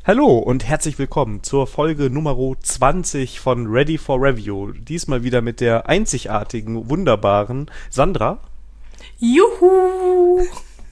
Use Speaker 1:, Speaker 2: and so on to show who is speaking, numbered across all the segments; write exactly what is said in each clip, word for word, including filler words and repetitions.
Speaker 1: Hallo und herzlich willkommen zur Folge Nummer zwanzig von Ready for Review. Diesmal wieder mit der einzigartigen, wunderbaren Sandra.
Speaker 2: Juhu!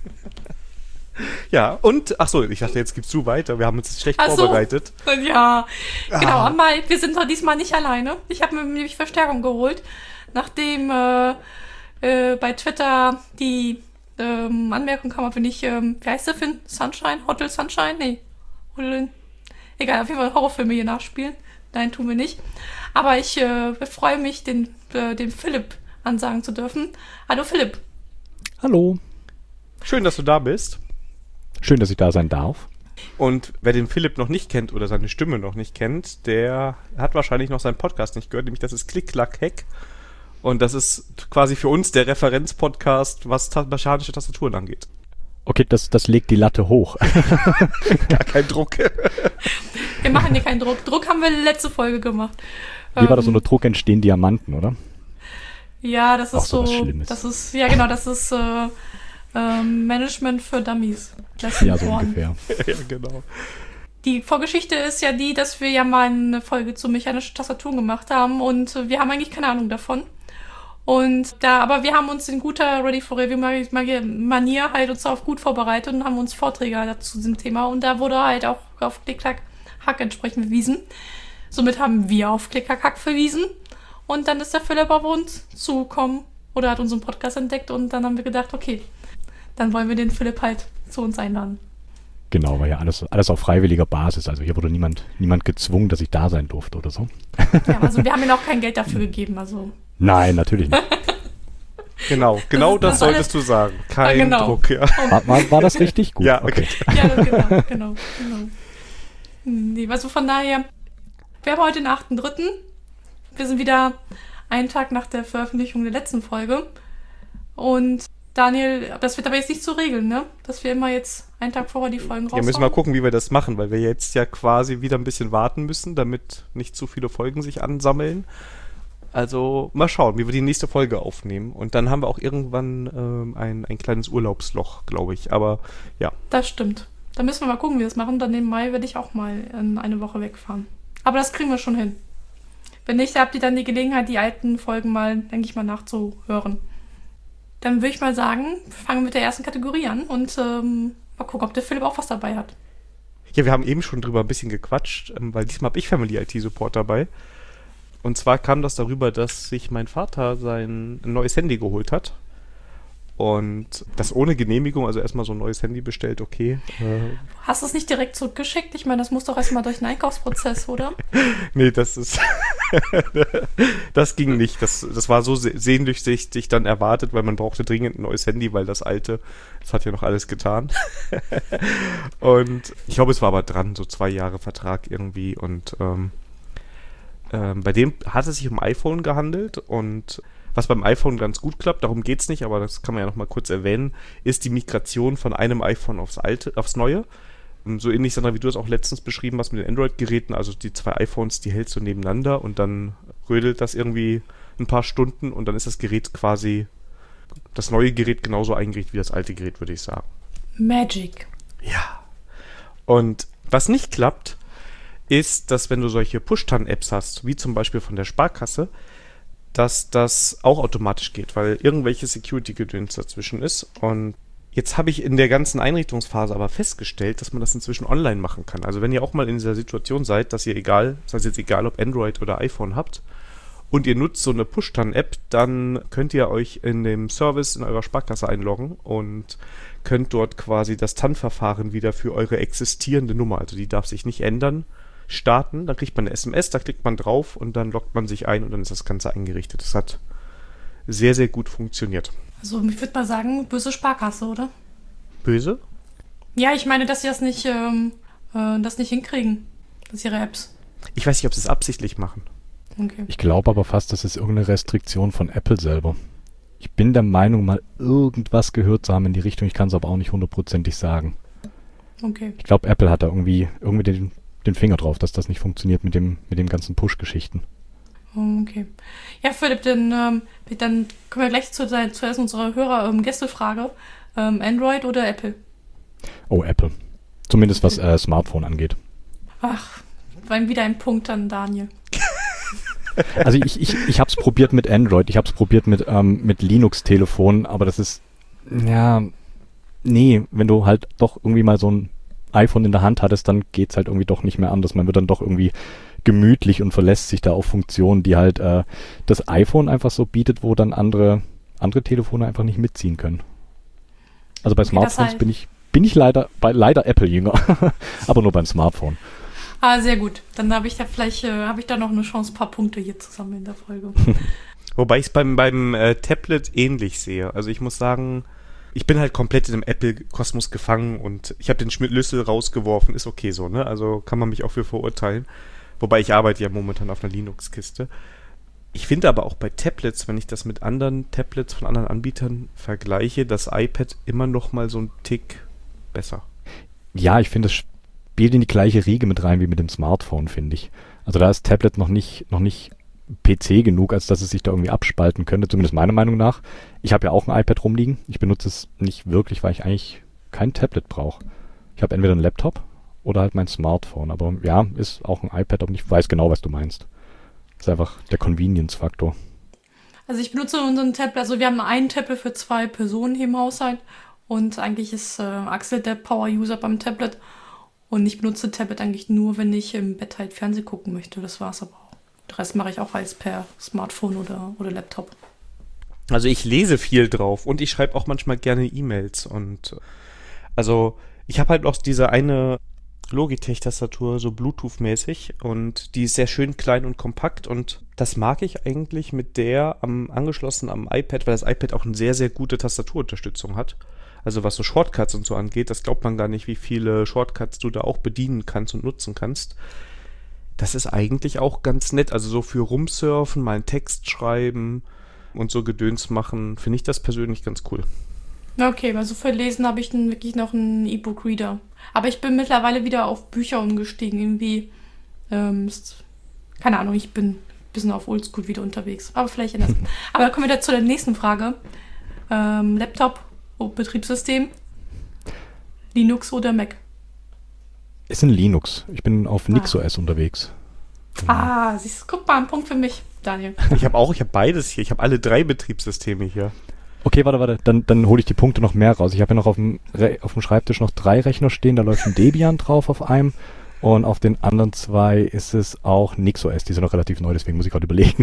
Speaker 1: Ja, und, ach so, ich dachte, jetzt gibst du weiter. Wir haben uns schlecht
Speaker 2: ach so,
Speaker 1: vorbereitet.
Speaker 2: Ja, genau,
Speaker 1: Ah.
Speaker 2: aber wir sind diesmal nicht alleine. Ich habe mir nämlich Verstärkung geholt, nachdem äh, äh, bei Twitter die ähm, Anmerkung kam, ob wir nicht, ähm, wie heißt der Film? Sunshine? Hotel Sunshine? Nee. Hotel, egal, auf jeden Fall Horrorfilme hier nachspielen. Nein, tun wir nicht. Aber ich äh, freue mich, den, äh, den Philipp ansagen zu dürfen. Hallo Philipp.
Speaker 3: Hallo.
Speaker 1: Schön, dass du da bist.
Speaker 3: Schön, dass ich da sein darf.
Speaker 1: Und wer den Philipp noch nicht kennt oder seine Stimme noch nicht kennt, der hat wahrscheinlich noch seinen Podcast nicht gehört, nämlich das ist Klick-Klack-Hack. Und das ist quasi für uns der Referenzpodcast, was ta- mechanische Tastaturen angeht.
Speaker 3: Okay, das, das legt die Latte hoch.
Speaker 1: Gar kein Druck.
Speaker 2: Wir machen hier keinen Druck. Druck haben wir letzte Folge gemacht.
Speaker 3: Wie war das unter Druck entstehen Diamanten, oder?
Speaker 2: Ja, das ist
Speaker 3: Auch so was
Speaker 2: so,
Speaker 3: Schlimmes.
Speaker 2: das ist, ja genau, das ist äh, ähm, Management für Dummies. Das
Speaker 3: Ja, so
Speaker 2: Ohren.
Speaker 3: ungefähr.
Speaker 1: Ja, genau.
Speaker 2: Die Vorgeschichte ist ja die, dass wir ja mal eine Folge zu mechanischen Tastaturen gemacht haben und äh, wir haben eigentlich keine Ahnung davon. Und da, aber wir haben uns in guter Ready for Review Manier halt uns auf gut vorbereitet und haben uns Vorträge halt zu diesem Thema und da wurde halt auch auf Klick-Klack-Hack entsprechend verwiesen. Somit haben wir auf Klick-Klack-Hack verwiesen und dann ist der Philipp auf uns zugekommen oder hat unseren Podcast entdeckt und dann haben wir gedacht, okay, dann wollen wir den Philipp halt zu uns einladen.
Speaker 3: Genau, war ja alles, alles auf freiwilliger Basis. Also hier wurde niemand, niemand gezwungen, dass ich da sein durfte oder so.
Speaker 2: Ja, also wir haben ihm auch kein Geld dafür gegeben, also.
Speaker 3: Nein, natürlich nicht.
Speaker 1: Genau, genau das,
Speaker 2: das
Speaker 1: solltest du sagen. Kein
Speaker 2: Ah, genau.
Speaker 1: Druck, ja.
Speaker 3: War, war, war das richtig? Gut.
Speaker 1: Ja, okay.
Speaker 2: Ja, genau, genau, genau. Nee, also von daher, wir haben heute den achten dritten Wir sind wieder einen Tag nach der Veröffentlichung der letzten Folge. Und Daniel, das wird aber jetzt nicht so regeln, ne? Dass wir immer jetzt einen Tag vorher die Folgen raushauen.
Speaker 1: Ja, müssen wir mal gucken, wie wir das machen, weil wir jetzt ja quasi wieder ein bisschen warten müssen, damit nicht zu viele Folgen sich ansammeln. Also mal schauen, wie wir die nächste Folge aufnehmen. Und dann haben wir auch irgendwann ähm, ein, ein kleines Urlaubsloch, glaube ich. Aber ja.
Speaker 2: Das stimmt. Da müssen wir mal gucken, wie wir das machen. Dann im Mai werde ich auch mal in eine Woche wegfahren. Aber das kriegen wir schon hin. Wenn nicht, habt ihr dann die Gelegenheit, die alten Folgen mal, denke ich mal, nachzuhören. Dann würde ich mal sagen, fangen wir mit der ersten Kategorie an und ähm, mal gucken, ob der Philipp auch was dabei hat.
Speaker 1: Ja, wir haben eben schon drüber ein bisschen gequatscht, ähm, weil diesmal habe ich Family I T Support dabei. Und zwar kam das darüber, dass sich mein Vater sein neues Handy geholt hat. Und das ohne Genehmigung, also erstmal so ein neues Handy bestellt, okay. Äh,
Speaker 2: Hast du es nicht direkt zurückgeschickt? Ich meine, das muss doch erstmal durch einen Einkaufsprozess, oder?
Speaker 1: nee, das ist. das ging nicht. Das, das war so se- sehnsüchtig dann erwartet, weil man brauchte dringend ein neues Handy, weil das alte, das hat ja noch alles getan. Und ich glaube, es war aber dran, so zwei Jahre Vertrag irgendwie. Und ähm, ähm, bei dem hat es sich um iPhone gehandelt und was beim iPhone ganz gut klappt, darum geht's nicht, aber das kann man ja noch mal kurz erwähnen, ist die Migration von einem iPhone aufs alte, aufs neue. Und so ähnlich, Sandra, wie du es auch letztens beschrieben hast mit den Android-Geräten, also die zwei iPhones, die hältst du nebeneinander und dann rödelt das irgendwie ein paar Stunden und dann ist das Gerät quasi, das neue Gerät genauso eingerichtet wie das alte Gerät, würde ich sagen.
Speaker 2: Magic.
Speaker 1: Ja. Und was nicht klappt, ist, dass wenn du solche Push-Tan-Apps hast, wie zum Beispiel von der Sparkasse, dass das auch automatisch geht, weil irgendwelche Security-Gedöns dazwischen ist. Und jetzt habe ich in der ganzen Einrichtungsphase aber festgestellt, dass man das inzwischen online machen kann. Also wenn ihr auch mal in dieser Situation seid, dass ihr egal, das heißt jetzt egal, ob Android oder iPhone habt, und ihr nutzt so eine Push-Tan-App, dann könnt ihr euch in dem Service in eurer Sparkasse einloggen und könnt dort quasi das T A N-Verfahren wieder für eure existierende Nummer, also die darf sich nicht ändern, starten, dann kriegt man eine S M S, da klickt man drauf und dann loggt man sich ein und dann ist das Ganze eingerichtet. Das hat sehr, sehr gut funktioniert.
Speaker 2: Also ich würde mal sagen, böse Sparkasse, oder?
Speaker 1: Böse?
Speaker 2: Ja, ich meine, dass sie das nicht, ähm, äh, das nicht hinkriegen. Das ihre Apps.
Speaker 1: Ich weiß nicht, ob sie es absichtlich machen.
Speaker 2: Okay.
Speaker 3: Ich glaube aber fast, das ist irgendeine Restriktion von Apple selber. Ich bin der Meinung, mal irgendwas gehört zu haben in die Richtung. Ich kann es aber auch nicht hundertprozentig sagen.
Speaker 2: Okay.
Speaker 3: Ich glaube, Apple hat da irgendwie, irgendwie den, den Finger drauf, dass das nicht funktioniert mit dem, mit dem ganzen Push-Geschichten.
Speaker 2: Okay. Ja, Philipp, dann, ähm, dann kommen wir gleich zu, zuerst unserer Hörer-Gästefrage. Ähm, Android oder Apple?
Speaker 3: Oh, Apple. Zumindest was äh, Smartphone angeht.
Speaker 2: Ach, war wieder ein Punkt an Daniel.
Speaker 3: Also ich, ich, ich habe es probiert mit Android, ich habe es probiert mit, ähm, mit Linux-Telefonen, aber das ist, ja, nee, wenn du halt doch irgendwie mal so ein iPhone in der Hand hattest, dann geht's halt irgendwie doch nicht mehr anders. Man wird dann doch irgendwie gemütlich und verlässt sich da auf Funktionen, die halt äh, das iPhone einfach so bietet, wo dann andere, andere Telefone einfach nicht mitziehen können. Also bei
Speaker 2: Okay,
Speaker 3: Smartphones
Speaker 2: heißt-
Speaker 3: bin ich, bin ich leider, bei leider Apple-Jünger, aber nur beim Smartphone.
Speaker 2: Ah, sehr gut. Dann habe ich da vielleicht, äh, habe ich da noch eine Chance, ein paar Punkte hier zu sammeln in der Folge.
Speaker 1: Wobei ich es beim, beim äh, Tablet ähnlich sehe. Also ich muss sagen, ich bin halt komplett in dem Apple-Kosmos gefangen und ich habe den Schlüssel rausgeworfen. Ist okay so, ne? Also kann man mich auch für verurteilen. Wobei ich arbeite ja momentan auf einer Linux-Kiste. Ich finde aber auch bei Tablets, wenn ich das mit anderen Tablets von anderen Anbietern vergleiche, das iPad immer noch mal so einen Tick besser.
Speaker 3: Ja, ich finde, es spielt in die gleiche Riege mit rein wie mit dem Smartphone, finde ich. Also da ist Tablet noch nicht, noch nicht P C genug, als dass es sich da irgendwie abspalten könnte, zumindest meiner Meinung nach. Ich habe ja auch ein iPad rumliegen. Ich benutze es nicht wirklich, weil ich eigentlich kein Tablet brauche. Ich habe entweder einen Laptop oder halt mein Smartphone. Aber ja, ist auch ein iPad, aber ich weiß genau, was du meinst. Das ist einfach der Convenience-Faktor.
Speaker 2: Also ich benutze unseren Tablet, also wir haben einen Tablet für zwei Personen hier im Haushalt und eigentlich ist äh, Axel der Power-User beim Tablet und ich benutze Tablet eigentlich nur, wenn ich im Bett halt Fernsehen gucken möchte. Das war's aber auch. Den Rest mache ich auch alles per Smartphone oder, oder Laptop.
Speaker 1: Also ich lese viel drauf und ich schreibe auch manchmal gerne E-Mails und also ich habe halt auch diese eine Logitech-Tastatur, so Bluetooth-mäßig und die ist sehr schön klein und kompakt und das mag ich eigentlich mit der am angeschlossen am iPad, weil das iPad auch eine sehr, sehr gute Tastaturunterstützung hat. Also was so Shortcuts und so angeht, das glaubt man gar nicht, wie viele Shortcuts du da auch bedienen kannst und nutzen kannst. Das ist eigentlich auch ganz nett, also so für rumsurfen, mal einen Text schreiben und so Gedöns machen, finde ich das persönlich ganz cool.
Speaker 2: Okay, also für Lesen habe ich dann wirklich noch einen E-Book-Reader. Aber ich bin mittlerweile wieder auf Bücher umgestiegen. Irgendwie, ähm, ist, keine Ahnung, ich bin ein bisschen auf Oldschool wieder unterwegs. Aber vielleicht anders. Aber kommen wir da zu der nächsten Frage. Ähm, Laptop, oh, Betriebssystem, Linux oder Mac?
Speaker 3: Ist ein Linux. Ich bin auf
Speaker 2: Ah.
Speaker 3: NixOS unterwegs.
Speaker 2: Ah, siehst du, guck mal, ein Punkt für mich, Daniel.
Speaker 1: Ich habe auch, ich habe beides hier, ich habe alle drei Betriebssysteme hier.
Speaker 3: Okay, warte, warte, dann, dann hole ich die Punkte noch mehr raus. Ich habe ja noch auf dem, Re- auf dem Schreibtisch noch drei Rechner stehen, da läuft ein Debian drauf auf einem und auf den anderen zwei ist es auch NixOS, die sind noch relativ neu, deswegen muss ich gerade überlegen.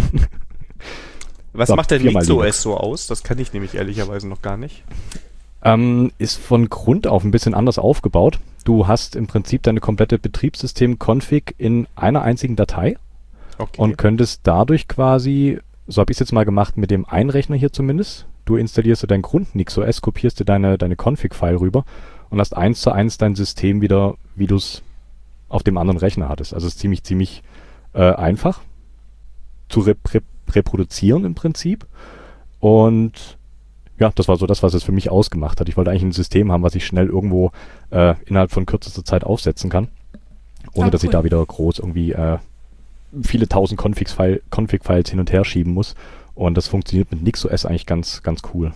Speaker 1: Was
Speaker 3: So,
Speaker 1: macht denn
Speaker 3: viermal
Speaker 1: NixOS
Speaker 3: Linux.
Speaker 1: so aus? Das kann ich nämlich ehrlicherweise noch gar nicht.
Speaker 3: Ähm, ist von Grund auf ein bisschen anders aufgebaut. Du hast im Prinzip deine komplette Betriebssystem-Config in einer einzigen Datei
Speaker 1: Okay.
Speaker 3: und könntest dadurch quasi, so habe ich es jetzt mal gemacht mit dem einen Rechner hier zumindest, du installierst dir dein Grund NixOS, kopierst dir deine, deine Config-File rüber und hast eins zu eins dein System wieder, wie du es auf dem anderen Rechner hattest. Also es ist ziemlich, ziemlich äh, einfach zu rep- rep- reproduzieren im Prinzip. Und ja, das war so das, was es für mich ausgemacht hat. Ich wollte eigentlich ein System haben, was ich schnell irgendwo äh, innerhalb von kürzester Zeit aufsetzen kann, ohne
Speaker 2: Ah,
Speaker 3: dass ich
Speaker 2: cool.
Speaker 3: da wieder groß irgendwie äh, viele tausend Config-File- Config-Files hin und her schieben muss. Und das funktioniert mit NixOS eigentlich ganz, ganz cool.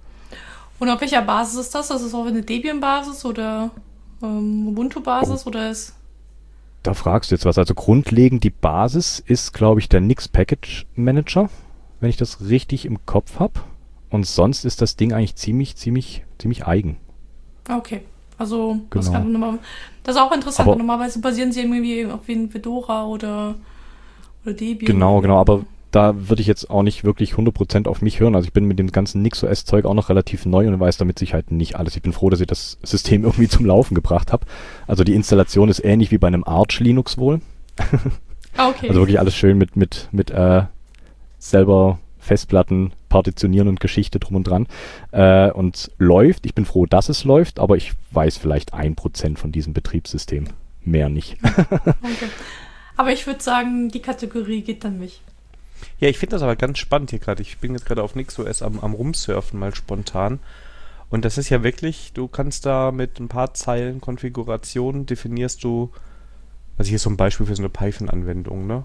Speaker 2: Und auf welcher Basis ist das? Ist es auf eine Debian-Basis oder ähm, Ubuntu-Basis oder ist...
Speaker 3: Da fragst du jetzt was. Also grundlegend die Basis ist, glaube ich, der Nix Package Manager, wenn ich das richtig im Kopf habe. Und sonst ist das Ding eigentlich ziemlich, ziemlich, ziemlich eigen.
Speaker 2: Okay, also das,
Speaker 3: Genau.
Speaker 2: kann normal, das ist auch interessant.
Speaker 3: Aber-
Speaker 2: Normalerweise basieren sie irgendwie auf wie ein Fedora oder, oder Debian.
Speaker 3: Genau, genau. Aber da würde ich jetzt auch nicht wirklich hundert Prozent auf mich hören. Also ich bin mit dem ganzen NixOS-Zeug auch noch relativ neu und weiß damit Sicherheit nicht alles. Ich bin froh, dass ich das System irgendwie zum Laufen gebracht habe. Also die Installation ist ähnlich wie bei einem Arch Linux wohl.
Speaker 2: Ah, okay.
Speaker 3: Also wirklich alles schön mit, mit, mit äh, selber Festplatten partitionieren und Geschichte drum und dran. Äh, und läuft. Ich bin froh, dass es läuft, aber ich weiß vielleicht ein Prozent von diesem Betriebssystem. Mehr nicht.
Speaker 2: okay. Aber ich würde sagen, die Kategorie geht an mich.
Speaker 1: Ja, ich finde das aber ganz spannend hier gerade. Ich bin jetzt gerade auf NixOS am, am Rumsurfen mal spontan. Und das ist ja wirklich, du kannst da mit ein paar Zeilen Konfiguration definierst du, also hier ist so ein Beispiel für so eine Python-Anwendung, ne?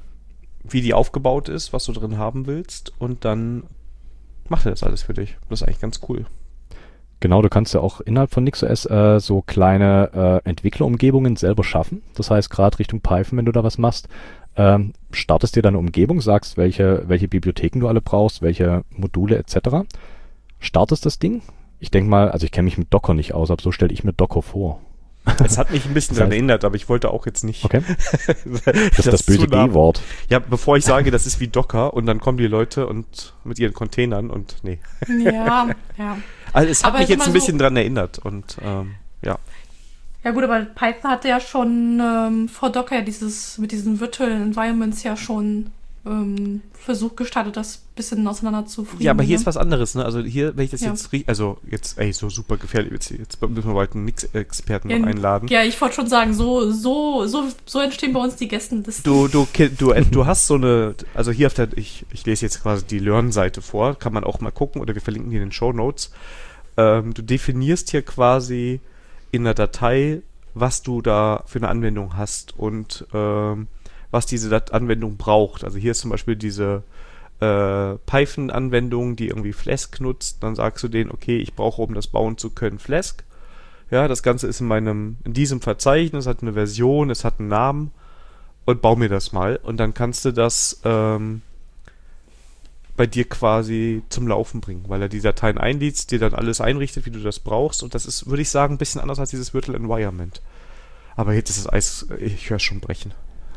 Speaker 1: Wie die aufgebaut ist, was du drin haben willst und dann macht er das alles für dich. Das ist eigentlich ganz cool.
Speaker 3: Genau, du kannst ja auch innerhalb von NixOS äh, so kleine äh, Entwicklerumgebungen selber schaffen. Das heißt, gerade Richtung Python, wenn du da was machst, ähm, startest dir deine Umgebung, sagst, welche, welche Bibliotheken du alle brauchst, welche Module et cetera. Startest das Ding. Ich denke mal, also ich kenne mich mit Docker nicht aus, aber so stelle ich mir Docker vor.
Speaker 1: Es hat mich ein bisschen daran erinnert, aber ich wollte auch jetzt nicht.
Speaker 3: Okay. Das ist das böse G-Wort.
Speaker 1: Ja, bevor ich sage, das ist wie Docker und dann kommen die Leute und mit ihren Containern und nee.
Speaker 2: Ja, ja.
Speaker 1: Also es hat
Speaker 2: aber
Speaker 1: mich jetzt ein
Speaker 2: so
Speaker 1: bisschen dran erinnert und ähm, ja.
Speaker 2: Ja gut, aber Python hatte ja schon ähm, vor Docker ja dieses mit diesen Virtual Environments ja schon ähm, Versuch gestartet, das ein bisschen auseinander zu frieden.
Speaker 1: Ja, aber hier
Speaker 2: ne?
Speaker 1: ist was anderes, ne? Also hier, wenn ich das
Speaker 2: ja.
Speaker 1: jetzt riech, also jetzt, ey, so super gefährlich, jetzt, jetzt müssen wir bald einen Nix-Experten
Speaker 2: ja,
Speaker 1: noch einladen.
Speaker 2: Ja, ich wollte schon sagen, so, so, so, so entstehen bei uns die Gästenlisten.
Speaker 1: Du, du, du, du hast so eine, also hier auf der, ich, ich lese jetzt quasi die Learn-Seite vor, kann man auch mal gucken oder wir verlinken die in den Shownotes. Ähm, du definierst hier quasi in der Datei, was du da für eine Anwendung hast und ähm, was diese Dat- Anwendung braucht. Also hier ist zum Beispiel diese äh, Python-Anwendung, die irgendwie Flask nutzt. Dann sagst du denen, okay, ich brauche, um das bauen zu können, Flask. Ja, das Ganze ist in meinem, in diesem Verzeichnis, hat eine Version, es hat einen Namen und bau mir das mal. Und dann kannst du das ähm, bei dir quasi zum Laufen bringen, weil er die Dateien einliest, dir dann alles einrichtet, wie du das brauchst. Und das ist, würde ich sagen, ein bisschen anders als dieses Virtual Environment. Aber jetzt ist das Eis, ich höre es schon brechen.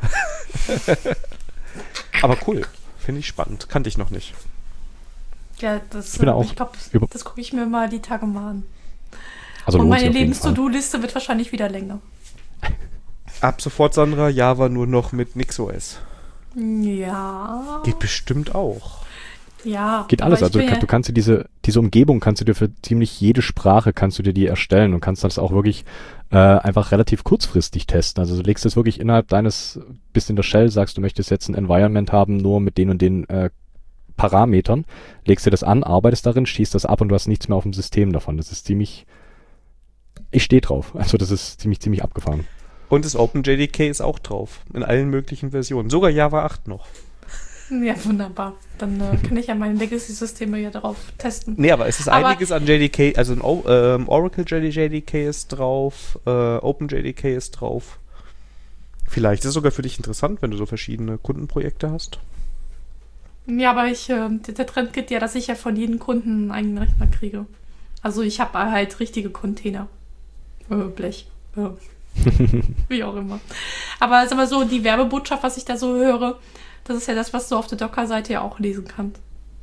Speaker 1: Aber cool, finde ich spannend. Kannte ich noch nicht.
Speaker 2: Ja, das,
Speaker 3: ich bin
Speaker 2: äh,
Speaker 3: auch
Speaker 2: ich glaube,
Speaker 3: über-
Speaker 2: das gucke ich mir mal die Tage mal an.
Speaker 3: Also
Speaker 2: und
Speaker 3: lohnt sich
Speaker 2: meine
Speaker 3: auf jeden Fall.
Speaker 2: Lebens-To-Do-Liste wird wahrscheinlich wieder länger.
Speaker 1: Ab sofort, Sandra, Java nur noch mit NixOS.
Speaker 2: Ja.
Speaker 1: Geht bestimmt auch.
Speaker 2: Ja.
Speaker 3: Geht alles,
Speaker 2: aber ich
Speaker 3: also
Speaker 2: bin
Speaker 3: du, kann-
Speaker 2: ja-
Speaker 3: du kannst dir diese, diese Umgebung kannst du dir für ziemlich jede Sprache kannst du dir die erstellen und kannst das auch wirklich äh, einfach relativ kurzfristig testen. Also du legst das wirklich innerhalb deines, bist in der Shell, sagst du möchtest jetzt ein Environment haben, nur mit den und den äh, Parametern, legst dir das an, arbeitest darin, schießt das ab und du hast nichts mehr auf dem System davon. Das ist ziemlich, ich stehe drauf. Also das ist ziemlich, ziemlich abgefahren.
Speaker 1: Und das OpenJDK ist auch drauf. In allen möglichen Versionen. Sogar Java acht noch.
Speaker 2: Ja, wunderbar. Dann äh, kann ich ja meine Legacy-Systeme ja darauf testen.
Speaker 1: Nee, aber es ist
Speaker 2: Aber-
Speaker 1: einiges an J D K. Also ein o- ähm, Oracle J D K ist drauf. Äh, OpenJDK ist drauf. Vielleicht ist es sogar für dich interessant, wenn du so verschiedene Kundenprojekte hast.
Speaker 2: Ja, aber ich, äh, der Trend geht ja, dass ich ja von jedem Kunden einen eigenen Rechner kriege. Also ich habe halt richtige Container. Äh, Blech. Äh, wie auch immer. Aber es ist aber so, die Werbebotschaft, was ich da so höre, das ist ja das, was du auf der Docker-Seite ja auch lesen kannst.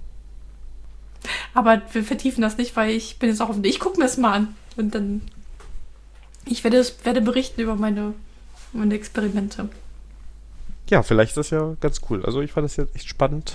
Speaker 2: Aber wir vertiefen das nicht, weil ich bin jetzt auch auf dem... Ich gucke mir das mal an. Und dann... Ich werde, es- werde berichten über meine, meine Experimente.
Speaker 1: Ja, vielleicht ist das ja ganz cool. Also ich fand das jetzt echt spannend.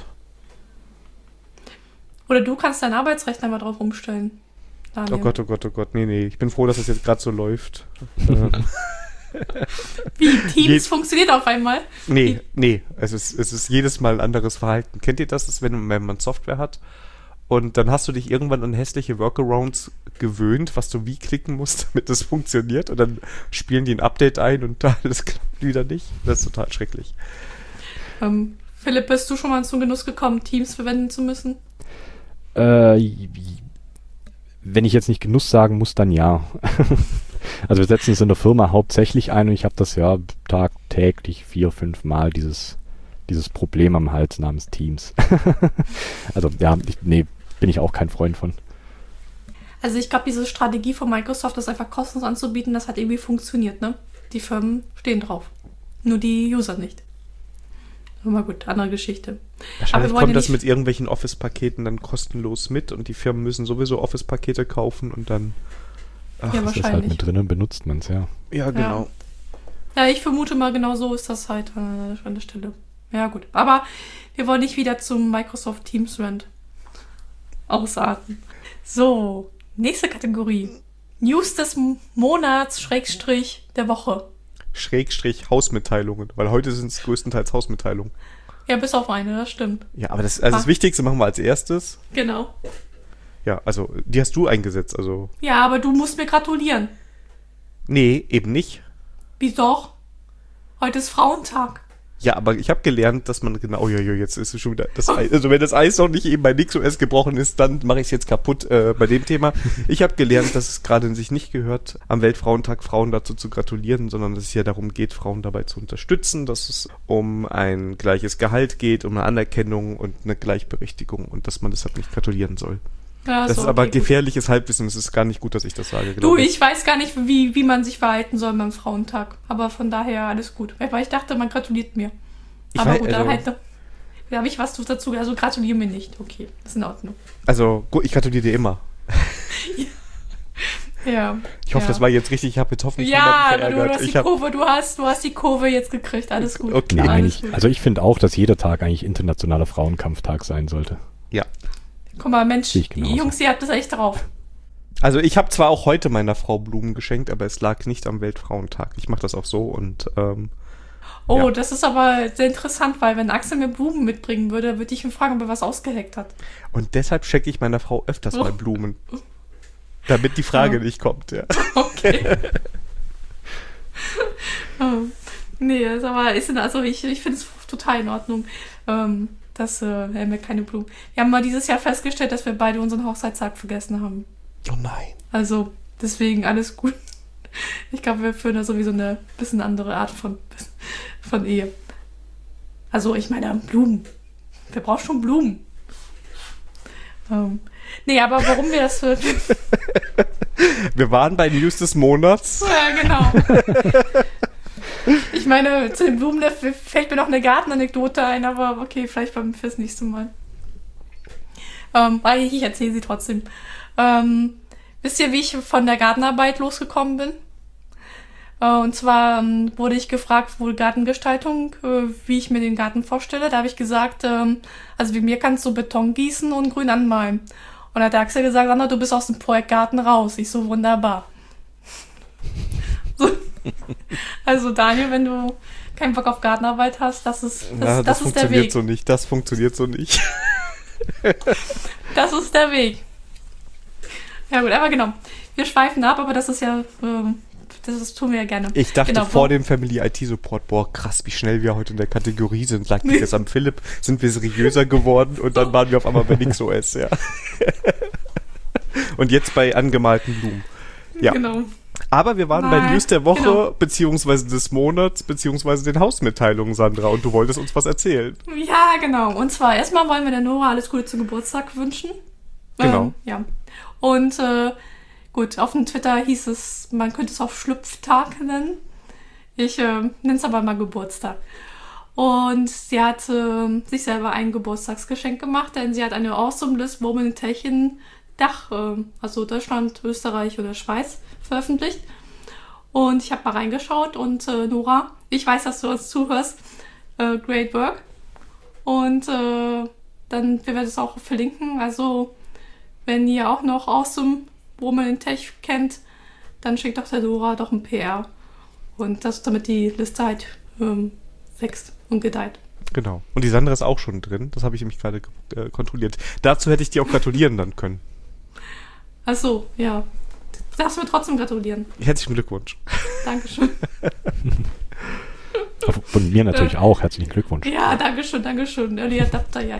Speaker 2: Oder du kannst deinen Arbeitsrechner mal drauf umstellen. Daniel.
Speaker 1: Oh Gott, oh Gott, oh Gott. Nee, nee. Ich bin froh, dass das jetzt gerade so läuft. ähm,
Speaker 2: Wie Teams
Speaker 1: Je-
Speaker 2: funktioniert auf einmal.
Speaker 1: nee, nee. Es ist, es ist jedes Mal ein anderes Verhalten. Kennt ihr das, das wenn, wenn man Software hat und dann hast du dich irgendwann an hässliche Workarounds gewöhnt, was du wie klicken musst, damit das funktioniert und dann spielen die ein Update ein und alles klappt wieder nicht. Das ist total schrecklich.
Speaker 2: Ähm, Philipp, bist du schon mal zum Genuss gekommen, Teams verwenden zu müssen?
Speaker 3: Äh, wenn ich jetzt nicht Genuss sagen muss, dann ja. Also wir setzen es in der Firma hauptsächlich ein und ich habe das ja tagtäglich vier, fünf Mal dieses, dieses Problem am Hals namens Teams. Also ja, ich, nee, bin ich auch kein Freund von.
Speaker 2: Also ich glaube, diese Strategie von Microsoft, das einfach kostenlos anzubieten, das hat irgendwie funktioniert, ne? Die Firmen stehen drauf. Nur die User nicht. Aber gut, andere Geschichte.
Speaker 1: Wahrscheinlich
Speaker 2: wir wollen
Speaker 1: kommt
Speaker 2: ja
Speaker 1: das
Speaker 2: nicht-
Speaker 1: mit irgendwelchen Office-Paketen dann kostenlos mit und die Firmen müssen sowieso Office-Pakete kaufen und dann... Ach,
Speaker 2: Ja,
Speaker 3: Das ist halt
Speaker 2: wahrscheinlich.
Speaker 3: mit drin und benutzt man es, ja.
Speaker 1: ja, genau.
Speaker 2: Ja, ich vermute mal, genau so ist das halt äh, an der Stelle. Ja, gut. Aber wir wollen nicht wieder zum Microsoft Teams Rant ausarten. So, nächste Kategorie. News des M- Monats, Schrägstrich der Woche.
Speaker 1: Schrägstrich Hausmitteilungen, weil heute sind es größtenteils Hausmitteilungen.
Speaker 2: Ja, bis auf eine, das stimmt.
Speaker 1: Ja, aber das, also das
Speaker 2: Ah.
Speaker 1: Wichtigste machen wir als erstes.
Speaker 2: Genau.
Speaker 1: Ja, also die hast du eingesetzt, also...
Speaker 2: Ja, aber du musst mir gratulieren.
Speaker 1: Nee, eben nicht.
Speaker 2: Wie doch? Heute ist Frauentag.
Speaker 1: Ja, aber ich habe gelernt, dass man genau, oh, ja, ja, jetzt ist es schon wieder das Eis. Also wenn das Eis noch nicht eben bei NixOS gebrochen ist, dann mache ich es jetzt kaputt äh, bei dem Thema. Ich habe gelernt, dass es gerade in sich nicht gehört, am Weltfrauentag Frauen dazu zu gratulieren, sondern dass es ja darum geht, Frauen dabei zu unterstützen, dass es um ein gleiches Gehalt geht, um eine Anerkennung und eine Gleichberechtigung und dass man deshalb nicht gratulieren soll.
Speaker 2: Ja,
Speaker 1: das
Speaker 2: so,
Speaker 1: ist aber
Speaker 2: okay,
Speaker 1: gefährliches gut. Halbwissen. Es ist gar nicht gut, dass ich das sage.
Speaker 2: Du, ich weiß gar nicht, wie, wie man sich verhalten soll beim Frauentag. Aber von daher alles gut. Weil ich dachte, man gratuliert mir.
Speaker 1: Ich
Speaker 2: aber
Speaker 1: weiß,
Speaker 2: gut,
Speaker 1: also,
Speaker 2: dann halt noch. Da habe ich was dazu. Also gratuliere mir nicht. Okay, ist in Ordnung.
Speaker 1: Also gut, ich gratuliere dir immer.
Speaker 2: Ja.
Speaker 1: Ich hoffe,
Speaker 2: ja.
Speaker 1: das war jetzt richtig. Ich habe jetzt hoffentlich
Speaker 2: ja,
Speaker 1: niemanden verärgert.
Speaker 2: Du hast die
Speaker 1: ich hab,
Speaker 2: Kurve, du hast, du hast die Kurve jetzt gekriegt. Alles gut.
Speaker 1: Okay.
Speaker 3: Nein,
Speaker 2: Alles
Speaker 3: ich,
Speaker 2: gut.
Speaker 3: also ich finde auch, dass jeder Tag eigentlich internationaler Frauenkampftag sein sollte.
Speaker 1: Ja.
Speaker 2: Guck mal, Mensch,
Speaker 3: Ich genauso.
Speaker 2: die Jungs, ihr habt das echt drauf.
Speaker 1: Also ich habe zwar auch heute meiner Frau Blumen geschenkt, aber es lag nicht am Weltfrauentag. Ich mache das auch so und ähm,
Speaker 2: Oh,
Speaker 1: ja.
Speaker 2: das ist aber sehr interessant, weil wenn Axel mir Blumen mitbringen würde, würde ich ihn fragen, ob er was ausgeheckt hat.
Speaker 1: Und deshalb schenke ich meiner Frau öfters
Speaker 2: Oh.
Speaker 1: mal Blumen. Damit die Frage
Speaker 2: Ja.
Speaker 1: nicht kommt, ja.
Speaker 2: Okay. oh. Nee, ist aber ist in, also ich, ich finde es total in Ordnung, ähm, dass äh, er mir keine Blumen. Wir haben mal dieses Jahr festgestellt, dass wir beide unseren Hochzeitstag vergessen haben.
Speaker 1: Oh nein.
Speaker 2: Also deswegen alles gut. Ich glaube, wir führen da sowieso eine bisschen andere Art von, von Ehe. Also ich meine Blumen. Wer braucht schon Blumen? Ähm, nee, aber warum wir das... Äh,
Speaker 1: Wir waren bei News des Monats.
Speaker 2: ja, genau. Ich meine, zu den Blumen da fällt mir noch eine Gartenanekdote ein, aber okay, vielleicht beim fürs nächste Mal. Ähm, weil ich erzähle sie trotzdem. Ähm, wisst ihr, wie ich von der Gartenarbeit losgekommen bin? Äh, und zwar ähm, wurde ich gefragt, wohl Gartengestaltung, äh, wie ich mir den Garten vorstelle. Da habe ich gesagt, ähm, also wie mir kannst du Beton gießen und grün anmalen. Und da hat der Axel gesagt, Anna, du bist aus dem Projekt Garten raus. Ich so, wunderbar. So. Also Daniel, wenn du keinen Bock auf Gartenarbeit hast, das ist, das,
Speaker 1: Na, das
Speaker 2: das ist der
Speaker 1: funktioniert
Speaker 2: Weg.
Speaker 1: so nicht. Das funktioniert so nicht.
Speaker 2: Das ist der Weg. Ja gut, aber genau. Wir schweifen ab, aber das ist ja, ähm, das ist, tun wir ja gerne.
Speaker 1: Ich dachte
Speaker 2: genau,
Speaker 1: vor
Speaker 2: wo-
Speaker 1: dem Family I T Support, boah, krass, wie schnell wir heute in der Kategorie sind. Lag das am Philipp, sind wir seriöser geworden und dann waren wir auf einmal bei NixOS, ja. Und jetzt bei angemalten Blumen. Ja.
Speaker 2: Genau.
Speaker 1: Aber wir waren
Speaker 2: Nein,
Speaker 1: bei News der Woche,
Speaker 2: genau.
Speaker 1: beziehungsweise des Monats, beziehungsweise den Hausmitteilungen, Sandra. Und du wolltest uns was erzählen.
Speaker 2: Ja, genau. Und zwar erstmal wollen wir der Nora alles Gute zum Geburtstag wünschen.
Speaker 1: Genau.
Speaker 2: Ähm, ja. Und äh, gut, auf dem Twitter hieß es, man könnte es auch Schlüpftag nennen. Ich äh, nenne es aber mal Geburtstag. Und sie hat äh, sich selber ein Geburtstagsgeschenk gemacht, denn sie hat eine Awesome List Woman Tech in Dach, äh, also Deutschland, Österreich oder Schweiz, veröffentlicht. Und ich habe mal reingeschaut und äh, Nora, ich weiß, dass du uns zuhörst, äh, great work. Und äh, dann, wir werden es auch verlinken, also wenn ihr auch noch Awesome Woman in Tech kennt, dann schickt doch der Nora doch ein P R. Und das, damit die Liste halt ähm, wächst und gedeiht.
Speaker 1: Genau. Und die Sandra ist auch schon drin. Das habe ich nämlich gerade äh, kontrolliert. Dazu hätte ich dir auch gratulieren dann können.
Speaker 2: Ach so, ja. Du darfst mir trotzdem gratulieren.
Speaker 1: Herzlichen Glückwunsch.
Speaker 2: Dankeschön.
Speaker 3: Von mir natürlich auch. Herzlichen Glückwunsch.
Speaker 2: Ja, Dankeschön, Dankeschön. Early Adapter, ja.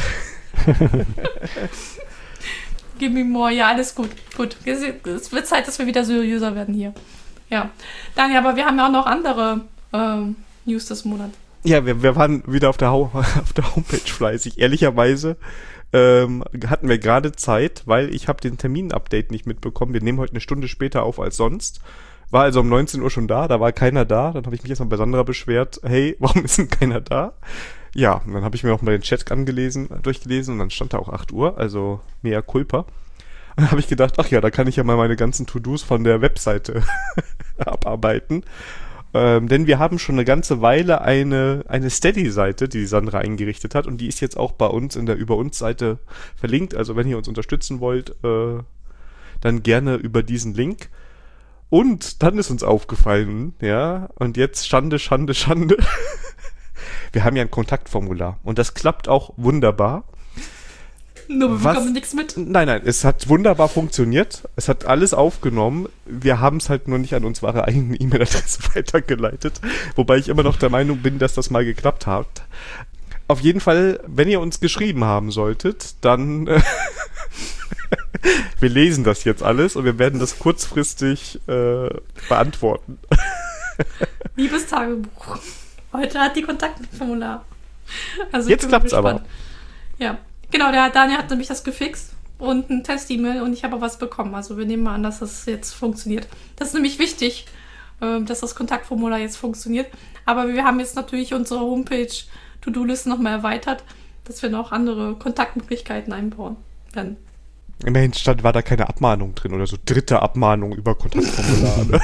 Speaker 2: Give me more. Ja, alles gut. Gut. Es wird Zeit, dass wir wieder seriöser werden hier. Ja. Daniel, aber wir haben ja auch noch andere ähm, News des Monats.
Speaker 1: Ja, wir, wir waren wieder auf der, Hau- auf der Homepage fleißig. Ehrlicherweise ähm, hatten wir gerade Zeit, weil ich habe den Termin-Update nicht mitbekommen. Wir nehmen heute eine Stunde später auf als sonst. War also um neunzehn Uhr schon da, da war keiner da. Dann habe ich mich erstmal bei Sandra beschwert, hey, warum ist denn keiner da? Ja, und dann habe ich mir auch mal den Chat angelesen, durchgelesen und dann stand da auch acht Uhr, also mea culpa. Und dann habe ich gedacht, ach ja, da kann ich ja mal meine ganzen To-Dos von der Webseite abarbeiten. Ähm, denn wir haben schon eine ganze Weile eine, eine Steady-Seite, die, die Sandra eingerichtet hat und die ist jetzt auch bei uns in der Über-uns-Seite verlinkt. Also wenn ihr uns unterstützen wollt, äh, dann gerne über diesen Link. Und dann ist uns aufgefallen, ja, und jetzt Schande, Schande, Schande. Wir haben ja ein Kontaktformular und das klappt auch wunderbar.
Speaker 2: Nur wir
Speaker 1: Was?
Speaker 2: bekommen nichts mit.
Speaker 1: Nein, nein, es hat wunderbar funktioniert. Es hat alles aufgenommen. Wir haben es halt nur nicht an unsere eigene E-Mail-Adresse weitergeleitet. Wobei ich immer noch der Meinung bin, dass das mal geklappt hat. Auf jeden Fall, wenn ihr uns geschrieben haben solltet, dann äh, wir lesen das jetzt alles und wir werden das kurzfristig äh, beantworten.
Speaker 2: Liebes Tagebuch. Heute hat die Kontaktformular. Also
Speaker 1: jetzt klappt's aber.
Speaker 2: Ja, genau, der Daniel hat nämlich das gefixt und ein Test-E-Mail und ich habe auch was bekommen. Also wir nehmen mal an, dass das jetzt funktioniert. Das ist nämlich wichtig, dass das Kontaktformular jetzt funktioniert. Aber wir haben jetzt natürlich unsere Homepage To-Do-Liste nochmal erweitert, dass wir noch andere Kontaktmöglichkeiten einbauen werden.
Speaker 1: Immerhin stand, war da keine Abmahnung drin oder so dritte Abmahnung über Kontaktformulare.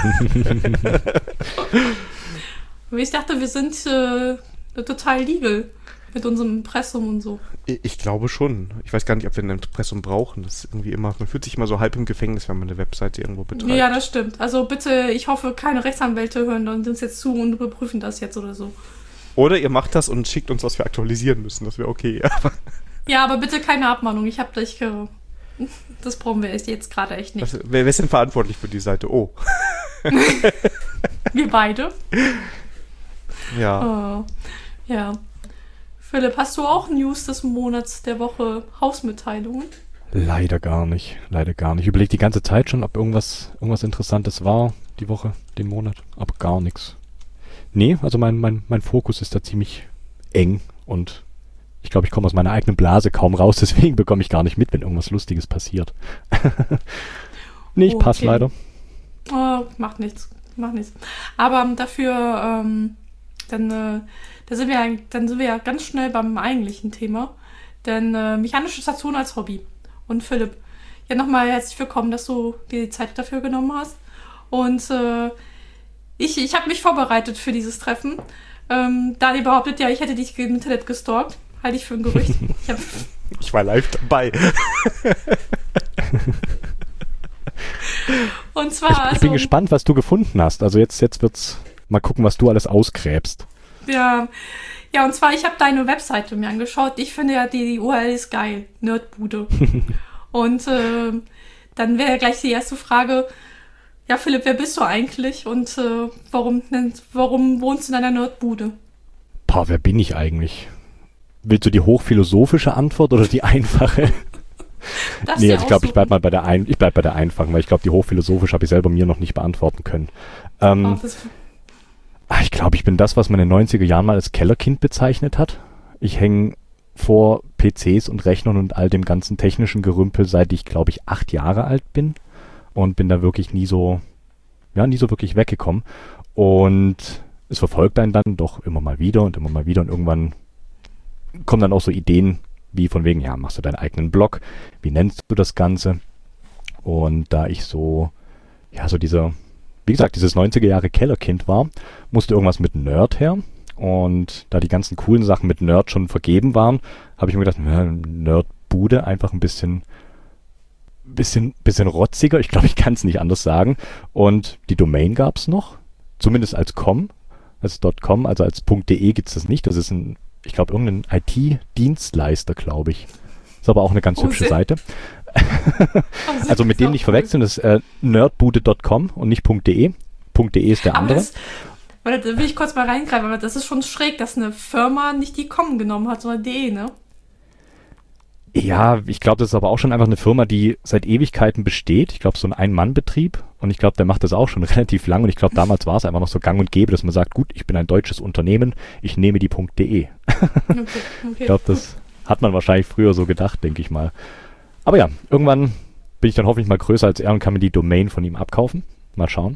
Speaker 2: Ich dachte, wir sind äh, total legal mit unserem Impressum und so.
Speaker 1: Ich glaube schon. Ich weiß gar nicht, ob wir ein Impressum brauchen. Das ist irgendwie immer, man fühlt sich immer so halb im Gefängnis, wenn man eine Webseite irgendwo betreibt.
Speaker 2: Ja, das stimmt. Also bitte, ich hoffe, keine Rechtsanwälte hören uns jetzt zu und überprüfen das jetzt oder so.
Speaker 1: Oder ihr macht das und schickt uns, was wir aktualisieren müssen. Das wäre okay.
Speaker 2: Ja, aber bitte keine Abmahnung. Ich habe dich... Äh, das brauchen wir jetzt gerade echt nicht.
Speaker 1: Das, wer, wer ist denn verantwortlich für die Seite? Oh.
Speaker 2: Wir beide.
Speaker 1: Ja.
Speaker 2: Oh, ja. Philipp, hast du auch News des Monats, der Woche, Hausmitteilungen?
Speaker 3: Leider gar nicht. Leider gar nicht. Ich überlege die ganze Zeit schon, ob irgendwas, irgendwas Interessantes war, die Woche, den Monat. Aber gar nichts. Nee, also mein, mein, mein Fokus ist da ziemlich eng und ich glaube, ich komme aus meiner eigenen Blase kaum raus, deswegen bekomme ich gar nicht mit, wenn irgendwas Lustiges passiert. Nee, ich
Speaker 2: Oh,
Speaker 3: passe
Speaker 2: okay.
Speaker 3: leider.
Speaker 2: Oh, macht nichts, macht nichts. Aber ähm, dafür, ähm, dann, äh, da sind wir, ja- dann sind wir ja ganz schnell beim eigentlichen Thema. Denn äh, mechanische Station als Hobby. Und Philipp, ja nochmal herzlich willkommen, dass du dir die Zeit dafür genommen hast. Und äh, ich, ich habe mich vorbereitet für dieses Treffen. Ähm, Dani behauptet ja, ich hätte dich im Internet gestalkt. Halte ich für ein Gerücht. Ich hab,
Speaker 1: Ich war live dabei.
Speaker 2: und zwar,
Speaker 3: Ich, ich
Speaker 2: also,
Speaker 3: bin gespannt, was du gefunden hast. Also jetzt, jetzt wird's mal gucken, was du alles ausgräbst.
Speaker 2: ja, ja, und zwar, ich habe deine Webseite mir angeschaut. Ich finde ja, die, die U R L ist geil. Nerdbude. Und äh, dann wäre gleich die erste Frage, ja, Philipp, wer bist du eigentlich? Und äh, warum, nennt- warum wohnst du in einer Nerdbude?
Speaker 3: Boah, wer bin ich eigentlich? Willst du die hochphilosophische Antwort oder die einfache?
Speaker 2: Darfst
Speaker 3: Nee,
Speaker 2: dir
Speaker 3: also ich glaube, ich
Speaker 2: aussuchen.
Speaker 3: bleib mal bei der ein, ich bleib bei der einfachen, weil ich glaube, die hochphilosophische habe ich selber mir noch nicht beantworten können. Ähm,
Speaker 2: Oh, das,
Speaker 3: ah, ich glaube, ich bin das, was man in den neunziger Jahren mal als Kellerkind bezeichnet hat. Ich hänge vor P Cs und Rechnern und all dem ganzen technischen Gerümpel, seit ich, glaube ich, acht Jahre alt bin und bin da wirklich nie so, ja, nie so wirklich weggekommen. Und es verfolgt einen dann doch immer mal wieder und immer mal wieder und irgendwann kommen dann auch so Ideen wie von wegen, ja, machst du deinen eigenen Blog, wie nennst du das Ganze? Und da ich so, ja, so dieser, wie gesagt, dieses neunziger Jahre Kellerkind war, musste irgendwas mit Nerd her. Und da die ganzen coolen Sachen mit Nerd schon vergeben waren, habe ich mir gedacht, ja, Nerdbude einfach ein bisschen, bisschen, bisschen rotziger. Ich glaube, ich kann es nicht anders sagen. Und die Domain gab es noch, zumindest als .com, als .com, also als .de gibt es das nicht. Das ist ein, ich glaube, irgendein I T-Dienstleister, glaube ich. Ist aber auch eine ganz
Speaker 2: Oh,
Speaker 3: hübsche
Speaker 2: sehr-
Speaker 3: Seite.
Speaker 2: oh,
Speaker 3: Also mit dem
Speaker 2: auch
Speaker 3: nicht
Speaker 2: cool.
Speaker 3: verwechseln, das ist äh, nerdbude Punkt com und nicht .de. .de ist der
Speaker 2: Aber
Speaker 3: andere.
Speaker 2: das, weil, da will ich kurz mal reingreifen, aber das ist schon schräg, dass eine Firma nicht die .com genommen hat, sondern .de, ne?
Speaker 3: Ja, ich glaube, das ist aber auch schon einfach eine Firma, die seit Ewigkeiten besteht. Ich glaube, so ein Ein-Mann-Betrieb. Und ich glaube, der macht das auch schon relativ lang. Und ich glaube, damals war es einfach noch so gang und gäbe, dass man sagt, gut, ich bin ein deutsches Unternehmen, ich nehme die .de.
Speaker 2: Okay, okay.
Speaker 3: Ich glaube, das hat man wahrscheinlich früher so gedacht, denke ich mal. Aber ja, irgendwann bin ich dann hoffentlich mal größer als er und kann mir die Domain von ihm abkaufen. Mal schauen.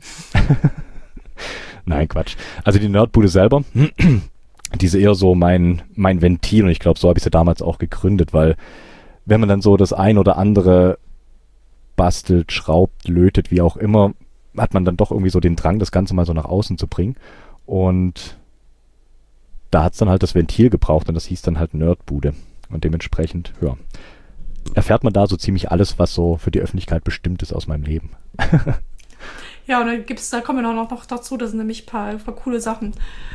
Speaker 3: Nein, Quatsch. Also die Nerdbude selber, die ist eher so mein, mein Ventil und ich glaube, so habe ich sie damals auch gegründet, weil wenn man dann so das ein oder andere bastelt, schraubt, lötet, wie auch immer, hat man dann doch irgendwie so den Drang, das Ganze mal so nach außen zu bringen. Und da hat es dann halt das Ventil gebraucht und das hieß dann halt Nerdbude. Und dementsprechend, ja, erfährt man da so ziemlich alles, was so für die Öffentlichkeit bestimmt ist aus meinem Leben.
Speaker 2: Ja, und dann gibt's, da kommen wir noch, noch dazu, das sind nämlich ein paar, ein paar coole Sachen.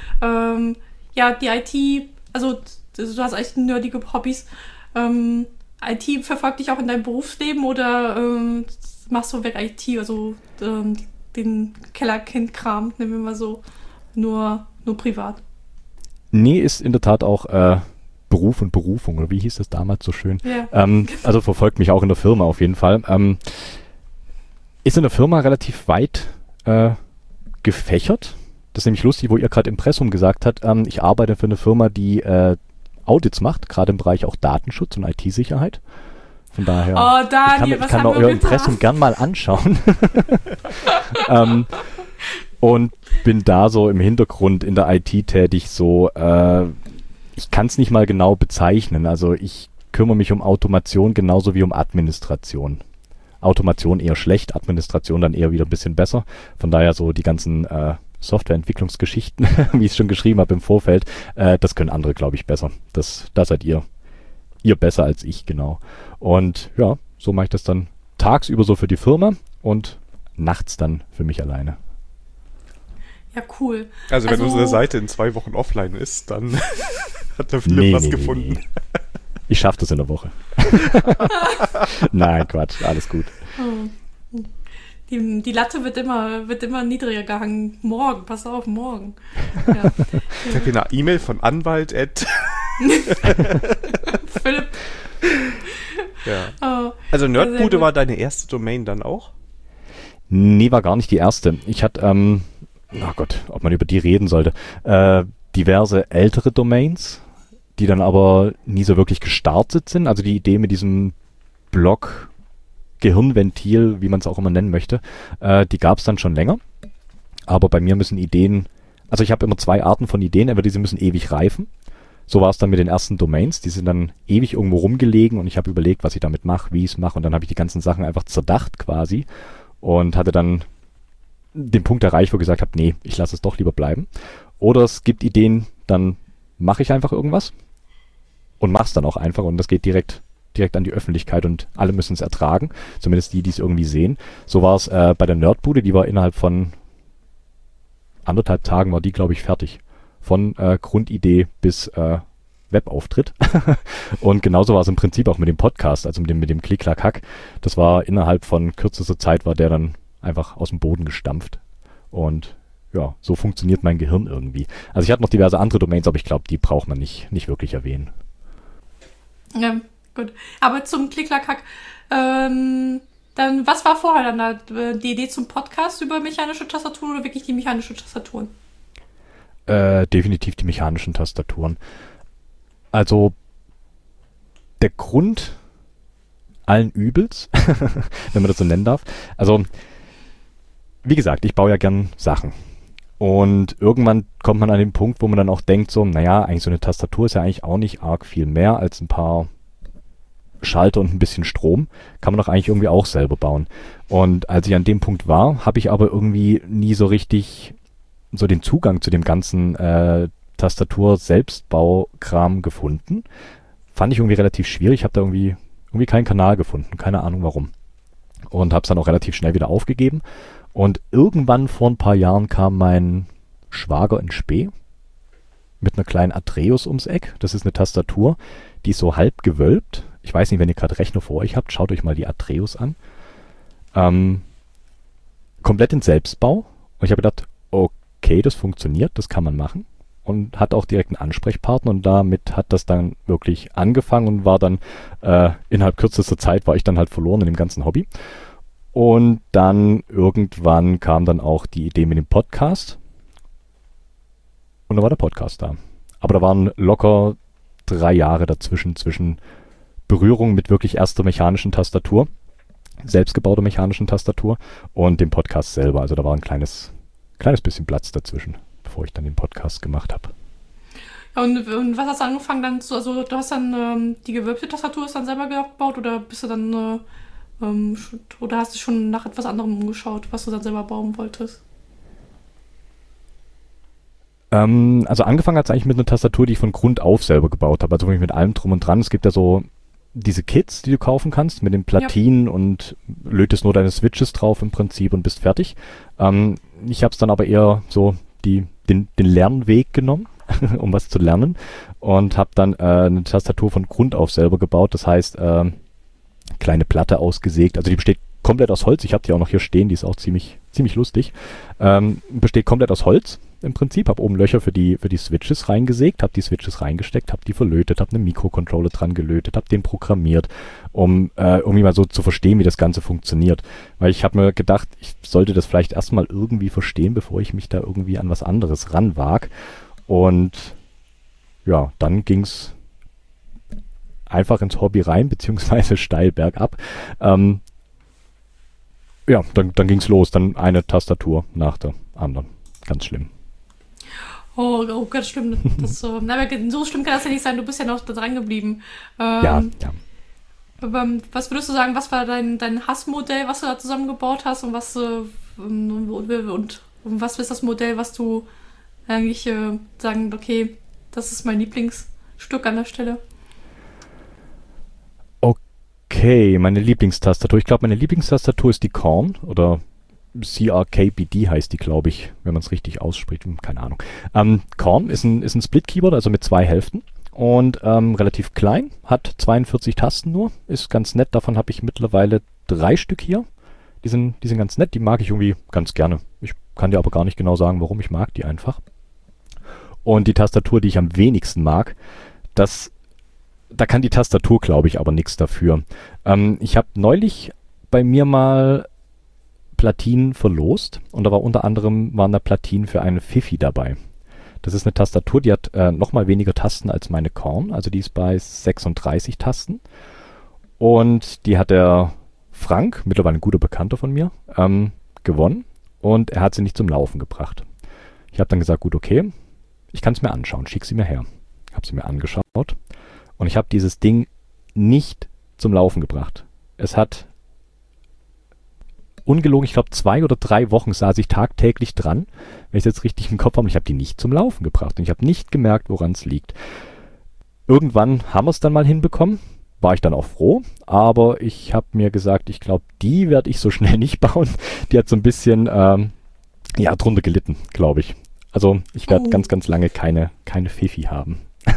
Speaker 2: Ähm, ja, die I T, also du hast echt nerdige Hobbys. Ähm, I T verfolgt dich auch in deinem Berufsleben oder ähm, machst du weg I T, also ähm, den Kellerkind-Kram, nehmen wir mal so, nur, nur privat?
Speaker 3: Nee, ist in der Tat auch äh, Beruf und Berufung, oder wie hieß das damals so schön?
Speaker 2: Ja.
Speaker 3: Ähm, also verfolgt mich auch in der Firma auf jeden Fall. Ähm, ist in der Firma relativ weit äh, gefächert. Das ist nämlich lustig, wo ihr gerade Impressum gesagt habt, ähm, ich arbeite für eine Firma, die äh, Audits macht, gerade im Bereich auch Datenschutz und I T-Sicherheit. Von daher,
Speaker 2: oh, Daniel,
Speaker 3: ich kann, ich
Speaker 2: was
Speaker 3: kann
Speaker 2: haben
Speaker 3: mir
Speaker 2: wir
Speaker 3: euer
Speaker 2: getan?
Speaker 3: Impressum gern mal anschauen. ähm, und bin da so im Hintergrund in der I T tätig, so, äh, ich kann es nicht mal genau bezeichnen. Also ich kümmere mich um Automation genauso wie um Administration. Automation eher schlecht, Administration dann eher wieder ein bisschen besser. Von daher so die ganzen äh, Softwareentwicklungsgeschichten, wie ich es schon geschrieben habe im Vorfeld, äh, das können andere, glaube ich, besser. Das, da seid ihr, ihr besser als ich, genau. Und ja, so mache ich das dann tagsüber so für die Firma und nachts dann für mich alleine.
Speaker 2: Ja, cool.
Speaker 1: Also wenn
Speaker 2: Also-
Speaker 1: unsere Seite in zwei Wochen offline ist, dann hat der Philipp
Speaker 3: Nee,
Speaker 1: was
Speaker 3: nee, nee,
Speaker 1: gefunden.
Speaker 3: nee. Ich schaffe das in der Woche. Nein, Quatsch, alles gut.
Speaker 2: Oh. Die, die Latte wird immer, wird immer niedriger gehangen. Morgen, pass auf, morgen. Ja.
Speaker 1: Ich habe hier eine E-Mail von Anwalt at
Speaker 2: Philipp.
Speaker 1: ja.
Speaker 2: Oh.
Speaker 1: Also
Speaker 2: Sehr
Speaker 1: Nerdbude
Speaker 2: gut.
Speaker 1: war deine erste Domain dann auch?
Speaker 3: Nee, war gar nicht die erste. Ich hatte, ähm, oh Gott, ob man über die reden sollte, äh, diverse ältere Domains, die dann aber nie so wirklich gestartet sind. Also die Idee mit diesem Blog, Gehirnventil, wie man es auch immer nennen möchte, äh, die gab es dann schon länger. Aber bei mir müssen Ideen, also ich habe immer zwei Arten von Ideen, entweder diese müssen ewig reifen. So war es dann mit den ersten Domains, die sind dann ewig irgendwo rumgelegen und ich habe überlegt, was ich damit mache, wie ich es mache und dann habe ich die ganzen Sachen einfach zerdacht quasi und hatte dann den Punkt erreicht, wo ich gesagt habe, nee, ich lasse es doch lieber bleiben. Oder es gibt Ideen, dann mache ich einfach irgendwas und mache es dann auch einfach und das geht direkt direkt an die Öffentlichkeit und alle müssen es ertragen, zumindest die, die es irgendwie sehen. So war es äh, bei der Nerdbude, die war innerhalb von anderthalb Tagen war die, glaube ich, fertig. Von äh, Grundidee bis äh, Webauftritt. Und genauso war es im Prinzip auch mit dem Podcast, also mit dem, mit dem Klick-Klack-Hack. Das war innerhalb von kürzester Zeit, war der dann einfach aus dem Boden gestampft. Und ja, so funktioniert mein Gehirn irgendwie. Also ich hatte noch diverse andere Domains, aber ich glaube, die braucht man nicht, nicht wirklich erwähnen.
Speaker 2: Ja, gut. Aber zum Klick-Klack-Hack, ähm, dann, was war vorher dann da? Die Idee zum Podcast über mechanische Tastaturen oder wirklich die mechanische Tastaturen?
Speaker 3: Äh, definitiv die mechanischen Tastaturen. Also der Grund allen Übels, wenn man das so nennen darf. Also wie gesagt, ich baue ja gern Sachen. Und irgendwann kommt man an den Punkt, wo man dann auch denkt so, naja, eigentlich so eine Tastatur ist ja eigentlich auch nicht arg viel mehr als ein paar Schalter und ein bisschen Strom. Kann man doch eigentlich irgendwie auch selber bauen. Und als ich an dem Punkt war, habe ich aber irgendwie nie so richtig so den Zugang zu dem ganzen äh, Tastatur-Selbstbaukram gefunden. Fand ich irgendwie relativ schwierig. Ich habe da irgendwie, irgendwie keinen Kanal gefunden. Keine Ahnung warum. Und habe es dann auch relativ schnell wieder aufgegeben. Und irgendwann vor ein paar Jahren kam mein Schwager in Spee mit einer kleinen Atreus ums Eck. Das ist eine Tastatur, die ist so halb gewölbt. Ich weiß nicht, wenn ihr gerade Rechner vor euch habt, schaut euch mal die Atreus an. Ähm, komplett in Selbstbau. Und ich habe gedacht, okay, das funktioniert, das kann man machen. Und hat auch direkt einen Ansprechpartner und damit hat das dann wirklich angefangen und war dann äh, innerhalb kürzester Zeit war ich dann halt verloren in dem ganzen Hobby. Und dann irgendwann kam dann auch die Idee mit dem Podcast. Und dann war der Podcast da. Aber da waren locker drei Jahre dazwischen, zwischen Berührung mit wirklich erster mechanischen Tastatur, selbstgebauter mechanischen Tastatur und dem Podcast selber. Also da war ein kleines, kleines bisschen Platz dazwischen, bevor ich dann den Podcast gemacht habe.
Speaker 2: Ja, und, und was hast du angefangen dann zu, also du hast dann ähm, die gewölbte Tastatur ist dann selber gebaut oder bist du dann äh, ähm, oder hast du schon nach etwas anderem umgeschaut, was du dann selber bauen wolltest?
Speaker 3: Ähm, also angefangen hat es eigentlich mit einer Tastatur, die ich von Grund auf selber gebaut habe. Also wirklich mit allem drum und dran. Es gibt ja so diese Kits, die du kaufen kannst mit den Platinen ja. Und lötest nur deine Switches drauf im Prinzip und bist fertig. Ähm, ich habe es dann aber eher so die, den, den Lernweg genommen um was zu lernen und habe dann äh, eine Tastatur von Grund auf selber gebaut. Das heißt, äh, kleine Platte ausgesägt. Also die besteht komplett aus Holz. Ich habe die auch noch hier stehen. Die ist auch ziemlich ziemlich lustig. Ähm, besteht komplett aus Holz im Prinzip. Habe oben Löcher für die für die Switches reingesägt, habe die Switches reingesteckt, habe die verlötet, habe einen Mikrocontroller dran gelötet, habe den programmiert, um äh, irgendwie mal so zu verstehen, wie das Ganze funktioniert. Weil ich habe mir gedacht, ich sollte das vielleicht erstmal irgendwie verstehen, bevor ich mich da irgendwie an was anderes ranwag. Und ja, dann ging's einfach ins Hobby rein, beziehungsweise steil bergab. Ähm, ja, dann, dann ging's los. Dann eine Tastatur nach der anderen. Ganz schlimm.
Speaker 2: Oh, oh ganz schlimm. Das, so, na, so schlimm kann das ja nicht sein. Du bist ja noch da dran geblieben. Ähm,
Speaker 3: ja, ja.
Speaker 2: Aber was würdest du sagen, was war dein, dein Hassmodell, was du da zusammengebaut hast und was äh, und, und, und was ist das Modell, was du eigentlich äh, sagen, okay, das ist mein Lieblingsstück an der Stelle?
Speaker 3: Okay, meine Lieblingstastatur. Ich glaube, meine Lieblingstastatur ist die Korn oder C R K B D heißt die, glaube ich, wenn man es richtig ausspricht. Keine Ahnung. Ähm, Korn ist ein, ist ein Split-Keyboard, also mit zwei Hälften und ähm, relativ klein, hat zweiundvierzig Tasten nur, ist ganz nett. Davon habe ich mittlerweile drei Stück hier. Die sind, die sind ganz nett, die mag ich irgendwie ganz gerne. Ich kann dir aber gar nicht genau sagen, warum. Ich mag die einfach. Und die Tastatur, die ich am wenigsten mag, das Da kann die Tastatur, glaube ich, aber nichts dafür. Ähm, ich habe neulich bei mir mal Platinen verlost und da war unter anderem waren da Platinen für eine Fifi dabei. Das ist eine Tastatur, die hat äh, noch mal weniger Tasten als meine Korn, also die ist bei sechsunddreißig Tasten. Und die hat der Frank, mittlerweile ein guter Bekannter von mir, ähm, gewonnen und er hat sie nicht zum Laufen gebracht. Ich habe dann gesagt, gut, okay, ich kann es mir anschauen, schick sie mir her. Ich habe sie mir angeschaut. Und ich habe dieses Ding nicht zum Laufen gebracht. Es hat ungelogen, ich glaube zwei oder drei Wochen saß ich tagtäglich dran, wenn ich es jetzt richtig im Kopf habe. Und ich habe die nicht zum Laufen gebracht. Und ich habe nicht gemerkt, woran es liegt. Irgendwann haben wir es dann mal hinbekommen. War ich dann auch froh. Aber ich habe mir gesagt, ich glaube, die werde ich so schnell nicht bauen. Die hat so ein bisschen ähm, ja, drunter gelitten, glaube ich. Also ich werde oh. ganz, ganz lange keine, keine Fifi haben.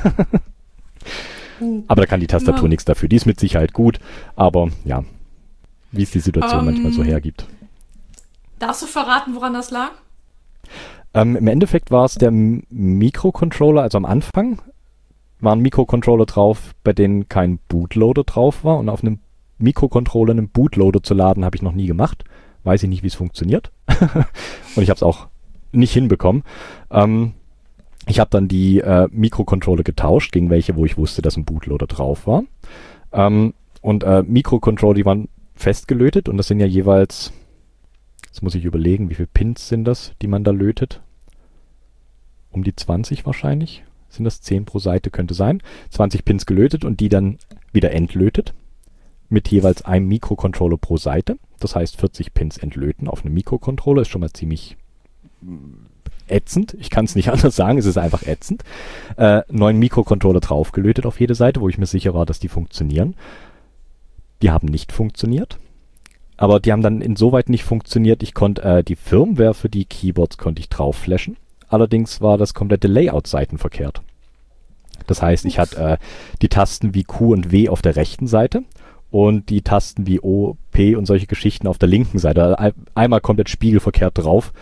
Speaker 3: Aber da kann die Tastatur ja. nichts dafür. Die ist mit Sicherheit gut, aber ja, wie es die Situation um, manchmal so hergibt.
Speaker 2: Darfst du verraten, woran das lag?
Speaker 3: Ähm, Im Endeffekt war es der M- Mikrocontroller, also am Anfang waren Mikrocontroller drauf, bei denen kein Bootloader drauf war. Und auf einem Mikrocontroller einen Bootloader zu laden, habe ich noch nie gemacht. Weiß ich nicht, wie es funktioniert. Und ich habe es auch nicht hinbekommen. Ähm, Ich habe dann die äh, Mikrocontroller getauscht gegen welche, wo ich wusste, dass ein Bootloader drauf war. Ähm, und äh, Mikrocontroller, die waren festgelötet und das sind ja jeweils, jetzt muss ich überlegen, wie viele Pins sind das, die man da lötet? Um die zwanzig wahrscheinlich. Sind das zehn pro Seite, könnte sein. zwanzig Pins gelötet und die dann wieder entlötet. Mit jeweils einem Mikrocontroller pro Seite. Das heißt vierzig Pins entlöten auf einem Mikrocontroller ist schon mal ziemlich ätzend. Ich kann es nicht anders sagen, es ist einfach ätzend. Äh, neun Mikrocontroller draufgelötet auf jede Seite, wo ich mir sicher war, dass die funktionieren. Die haben nicht funktioniert. Aber die haben dann insoweit nicht funktioniert, ich konnte äh, die Firmware für die Keyboards konnte ich drauf flashen. Allerdings war das komplette Layout seitenverkehrt. Das heißt, ich hatte äh, die Tasten wie Q und W auf der rechten Seite und die Tasten wie O, P und solche Geschichten auf der linken Seite. Also einmal komplett spiegelverkehrt drauf.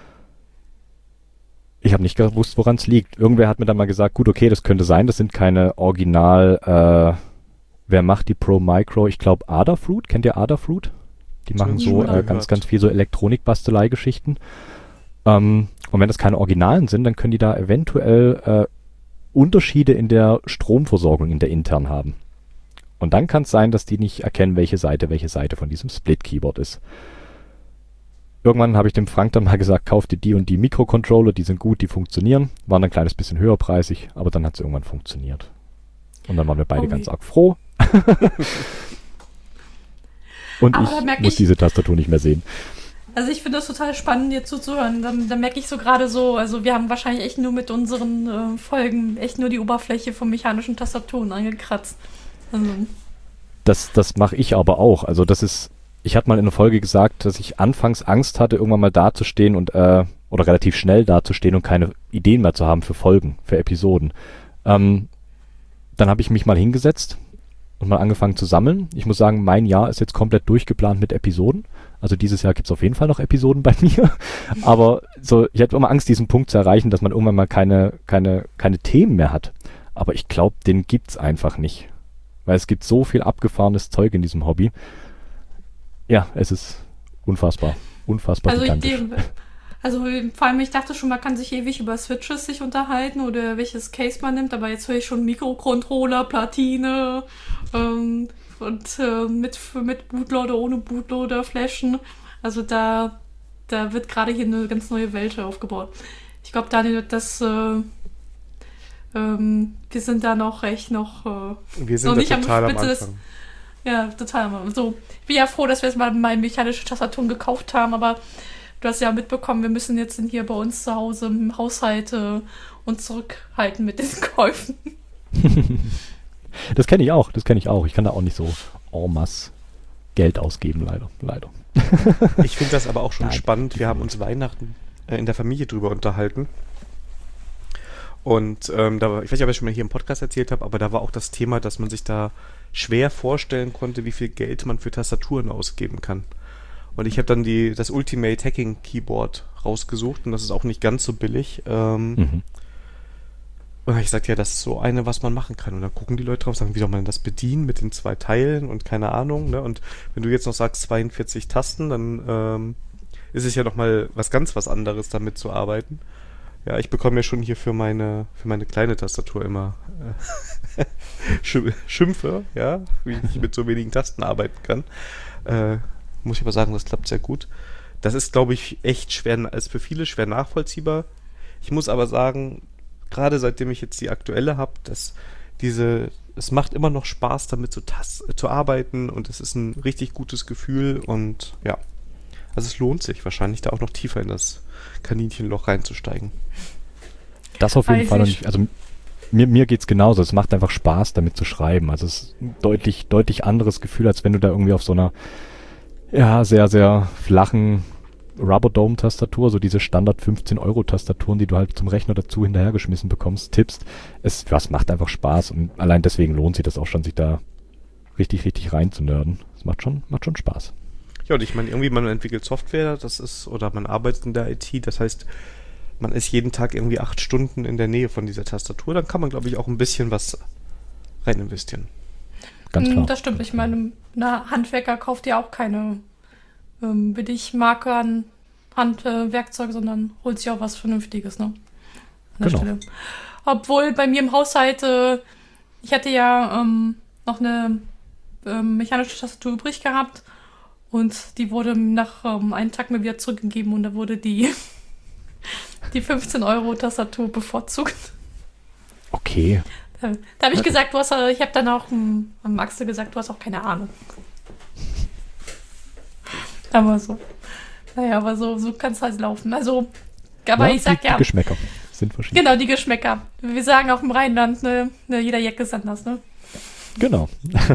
Speaker 3: Ich habe nicht gewusst, woran es liegt. Irgendwer hat mir dann mal gesagt, gut, okay, das könnte sein, das sind keine Original, äh, wer macht die Pro Micro? Ich glaube Adafruit, kennt ihr Adafruit? Die machen so äh, ganz, ganz viel so Elektronik-Bastelei-Geschichten. Ähm, und wenn das keine Originalen sind, dann können die da eventuell äh, Unterschiede in der Stromversorgung in der intern haben. Und dann kann es sein, dass die nicht erkennen, welche Seite welche Seite von diesem Split-Keyboard ist. Irgendwann habe ich dem Frank dann mal gesagt, kauf dir die und die Mikrocontroller, die sind gut, die funktionieren. Waren ein kleines bisschen höherpreisig, aber dann hat es irgendwann funktioniert. Und dann waren wir beide okay. ganz arg froh. Und aber ich muss ich, diese Tastatur nicht mehr sehen.
Speaker 2: Also ich finde das total spannend, dir zuzuhören. Dann, dann merke ich so gerade so, also wir haben wahrscheinlich echt nur mit unseren äh, Folgen echt nur die Oberfläche von mechanischen Tastaturen angekratzt. Also.
Speaker 3: Das, das mache ich aber auch. Also das ist, ich hatte mal in einer Folge gesagt, dass ich anfangs Angst hatte, irgendwann mal dazustehen und, äh, oder relativ schnell dazustehen und keine Ideen mehr zu haben für Folgen, für Episoden. Ähm, dann habe ich mich mal hingesetzt und mal angefangen zu sammeln. Ich muss sagen, mein Jahr ist jetzt komplett durchgeplant mit Episoden. Also dieses Jahr gibt es auf jeden Fall noch Episoden bei mir. Aber so, ich hatte immer Angst, diesen Punkt zu erreichen, dass man irgendwann mal keine, keine, keine Themen mehr hat. Aber ich glaube, den gibt's einfach nicht. Weil es gibt so viel abgefahrenes Zeug in diesem Hobby. Ja, es ist unfassbar. Unfassbar
Speaker 2: also
Speaker 3: gigantisch.
Speaker 2: Ich, also vor allem, ich dachte schon, man kann sich ewig über Switches sich unterhalten oder welches Case man nimmt, aber jetzt höre ich schon Mikrocontroller, Platine ähm, und äh, mit, mit Bootloader, ohne Bootloader, Flashen. Also da, da wird gerade hier eine ganz neue Welt aufgebaut. Ich glaube, Daniel, das äh, ähm, wir sind da noch recht noch äh,
Speaker 1: wir sind
Speaker 2: noch
Speaker 1: da
Speaker 2: nicht
Speaker 1: total
Speaker 2: am
Speaker 1: am
Speaker 2: Spitze des,
Speaker 1: Anfang.
Speaker 2: Ja, total. So, ich bin ja froh, dass wir jetzt mal meine mechanische Tastatur gekauft haben, aber du hast ja mitbekommen, wir müssen jetzt hier bei uns zu Hause im Haushalt äh, uns zurückhalten mit diesen Käufen.
Speaker 3: Das kenne ich auch, das kenne ich auch. Ich kann da auch nicht so en masse Geld ausgeben, leider. leider.
Speaker 1: Ich finde das aber auch schon
Speaker 3: Nein,
Speaker 1: spannend. Wir haben uns Weihnachten äh, in der Familie drüber unterhalten. Und ähm, da war, ich weiß nicht, ob ich schon mal hier im Podcast erzählt habe, aber da war auch das Thema, dass man sich da schwer vorstellen konnte, wie viel Geld man für Tastaturen ausgeben kann. Und ich habe dann die, das Ultimate Hacking Keyboard rausgesucht und das ist auch nicht ganz so billig. Ähm,
Speaker 3: Mhm.
Speaker 1: Und ich sagte, ja, das ist so eine, was man machen kann. Und dann gucken die Leute drauf und sagen, wie soll man das bedienen mit den zwei Teilen und keine Ahnung. Ne? Und wenn du jetzt noch sagst zweiundvierzig Tasten, dann ähm, ist es ja nochmal was ganz was anderes, damit zu arbeiten. Ja, ich bekomme ja schon hier für meine für meine kleine Tastatur immer äh, Schimpfe, ja, wie ich mit so wenigen Tasten arbeiten kann. Äh, muss ich aber sagen, das klappt sehr gut. Das ist, glaube ich, echt schwer, ist für viele schwer nachvollziehbar. Ich muss aber sagen, gerade seitdem ich jetzt die aktuelle habe, dass diese, es macht immer noch Spaß, damit zu, tas- zu arbeiten und es ist ein richtig gutes Gefühl und ja, also es lohnt sich wahrscheinlich da auch noch tiefer in das Kaninchenloch reinzusteigen.
Speaker 3: Das auf jeden
Speaker 2: Also
Speaker 3: Fall. Und
Speaker 2: ich-
Speaker 3: ich, also mir, mir geht's genauso. Es macht einfach Spaß, damit zu schreiben. Also es ist ein deutlich, deutlich anderes Gefühl, als wenn du da irgendwie auf so einer ja, sehr, sehr flachen Rubber-Dome-Tastatur, so diese Standard fünfzehn Euro Tastaturen, die du halt zum Rechner dazu hinterhergeschmissen bekommst, tippst. Es das macht einfach Spaß und allein deswegen lohnt sich das auch schon, sich da richtig, richtig rein zu nerden. Es macht schon, macht schon Spaß.
Speaker 1: Ja, und ich meine, irgendwie man entwickelt Software, das ist, oder man arbeitet in der I T, das heißt, man ist jeden Tag irgendwie acht Stunden in der Nähe von dieser Tastatur, dann kann man, glaube ich, auch ein bisschen was rein investieren.
Speaker 3: Ganz klar.
Speaker 2: Das stimmt. Ich meine, ein Handwerker kauft ja auch keine ähm, Billigmarke an Handwerkzeug, sondern holt sich auch was Vernünftiges, ne? An der
Speaker 3: Genau.
Speaker 2: Stelle. Obwohl bei mir im Haushalt, äh, ich hatte ja ähm, noch eine ähm, mechanische Tastatur übrig gehabt und die wurde nach ähm, einem Tag mir wieder zurückgegeben und da wurde die, die fünfzehn Euro Tastatur bevorzugt.
Speaker 3: Okay.
Speaker 2: Da, da habe ich gesagt, du hast, äh, ich habe dann auch ähm, am Axel gesagt, du hast auch keine Ahnung. Aber so. Naja, aber so, so kann es halt laufen. Also, aber
Speaker 3: ja,
Speaker 2: ich sag
Speaker 3: die,
Speaker 2: ja.
Speaker 3: Die Geschmäcker sind verschieden.
Speaker 2: Genau, die Geschmäcker. Wir sagen auch im Rheinland, ne, ne jeder Jack ist anders, ne?
Speaker 3: Genau.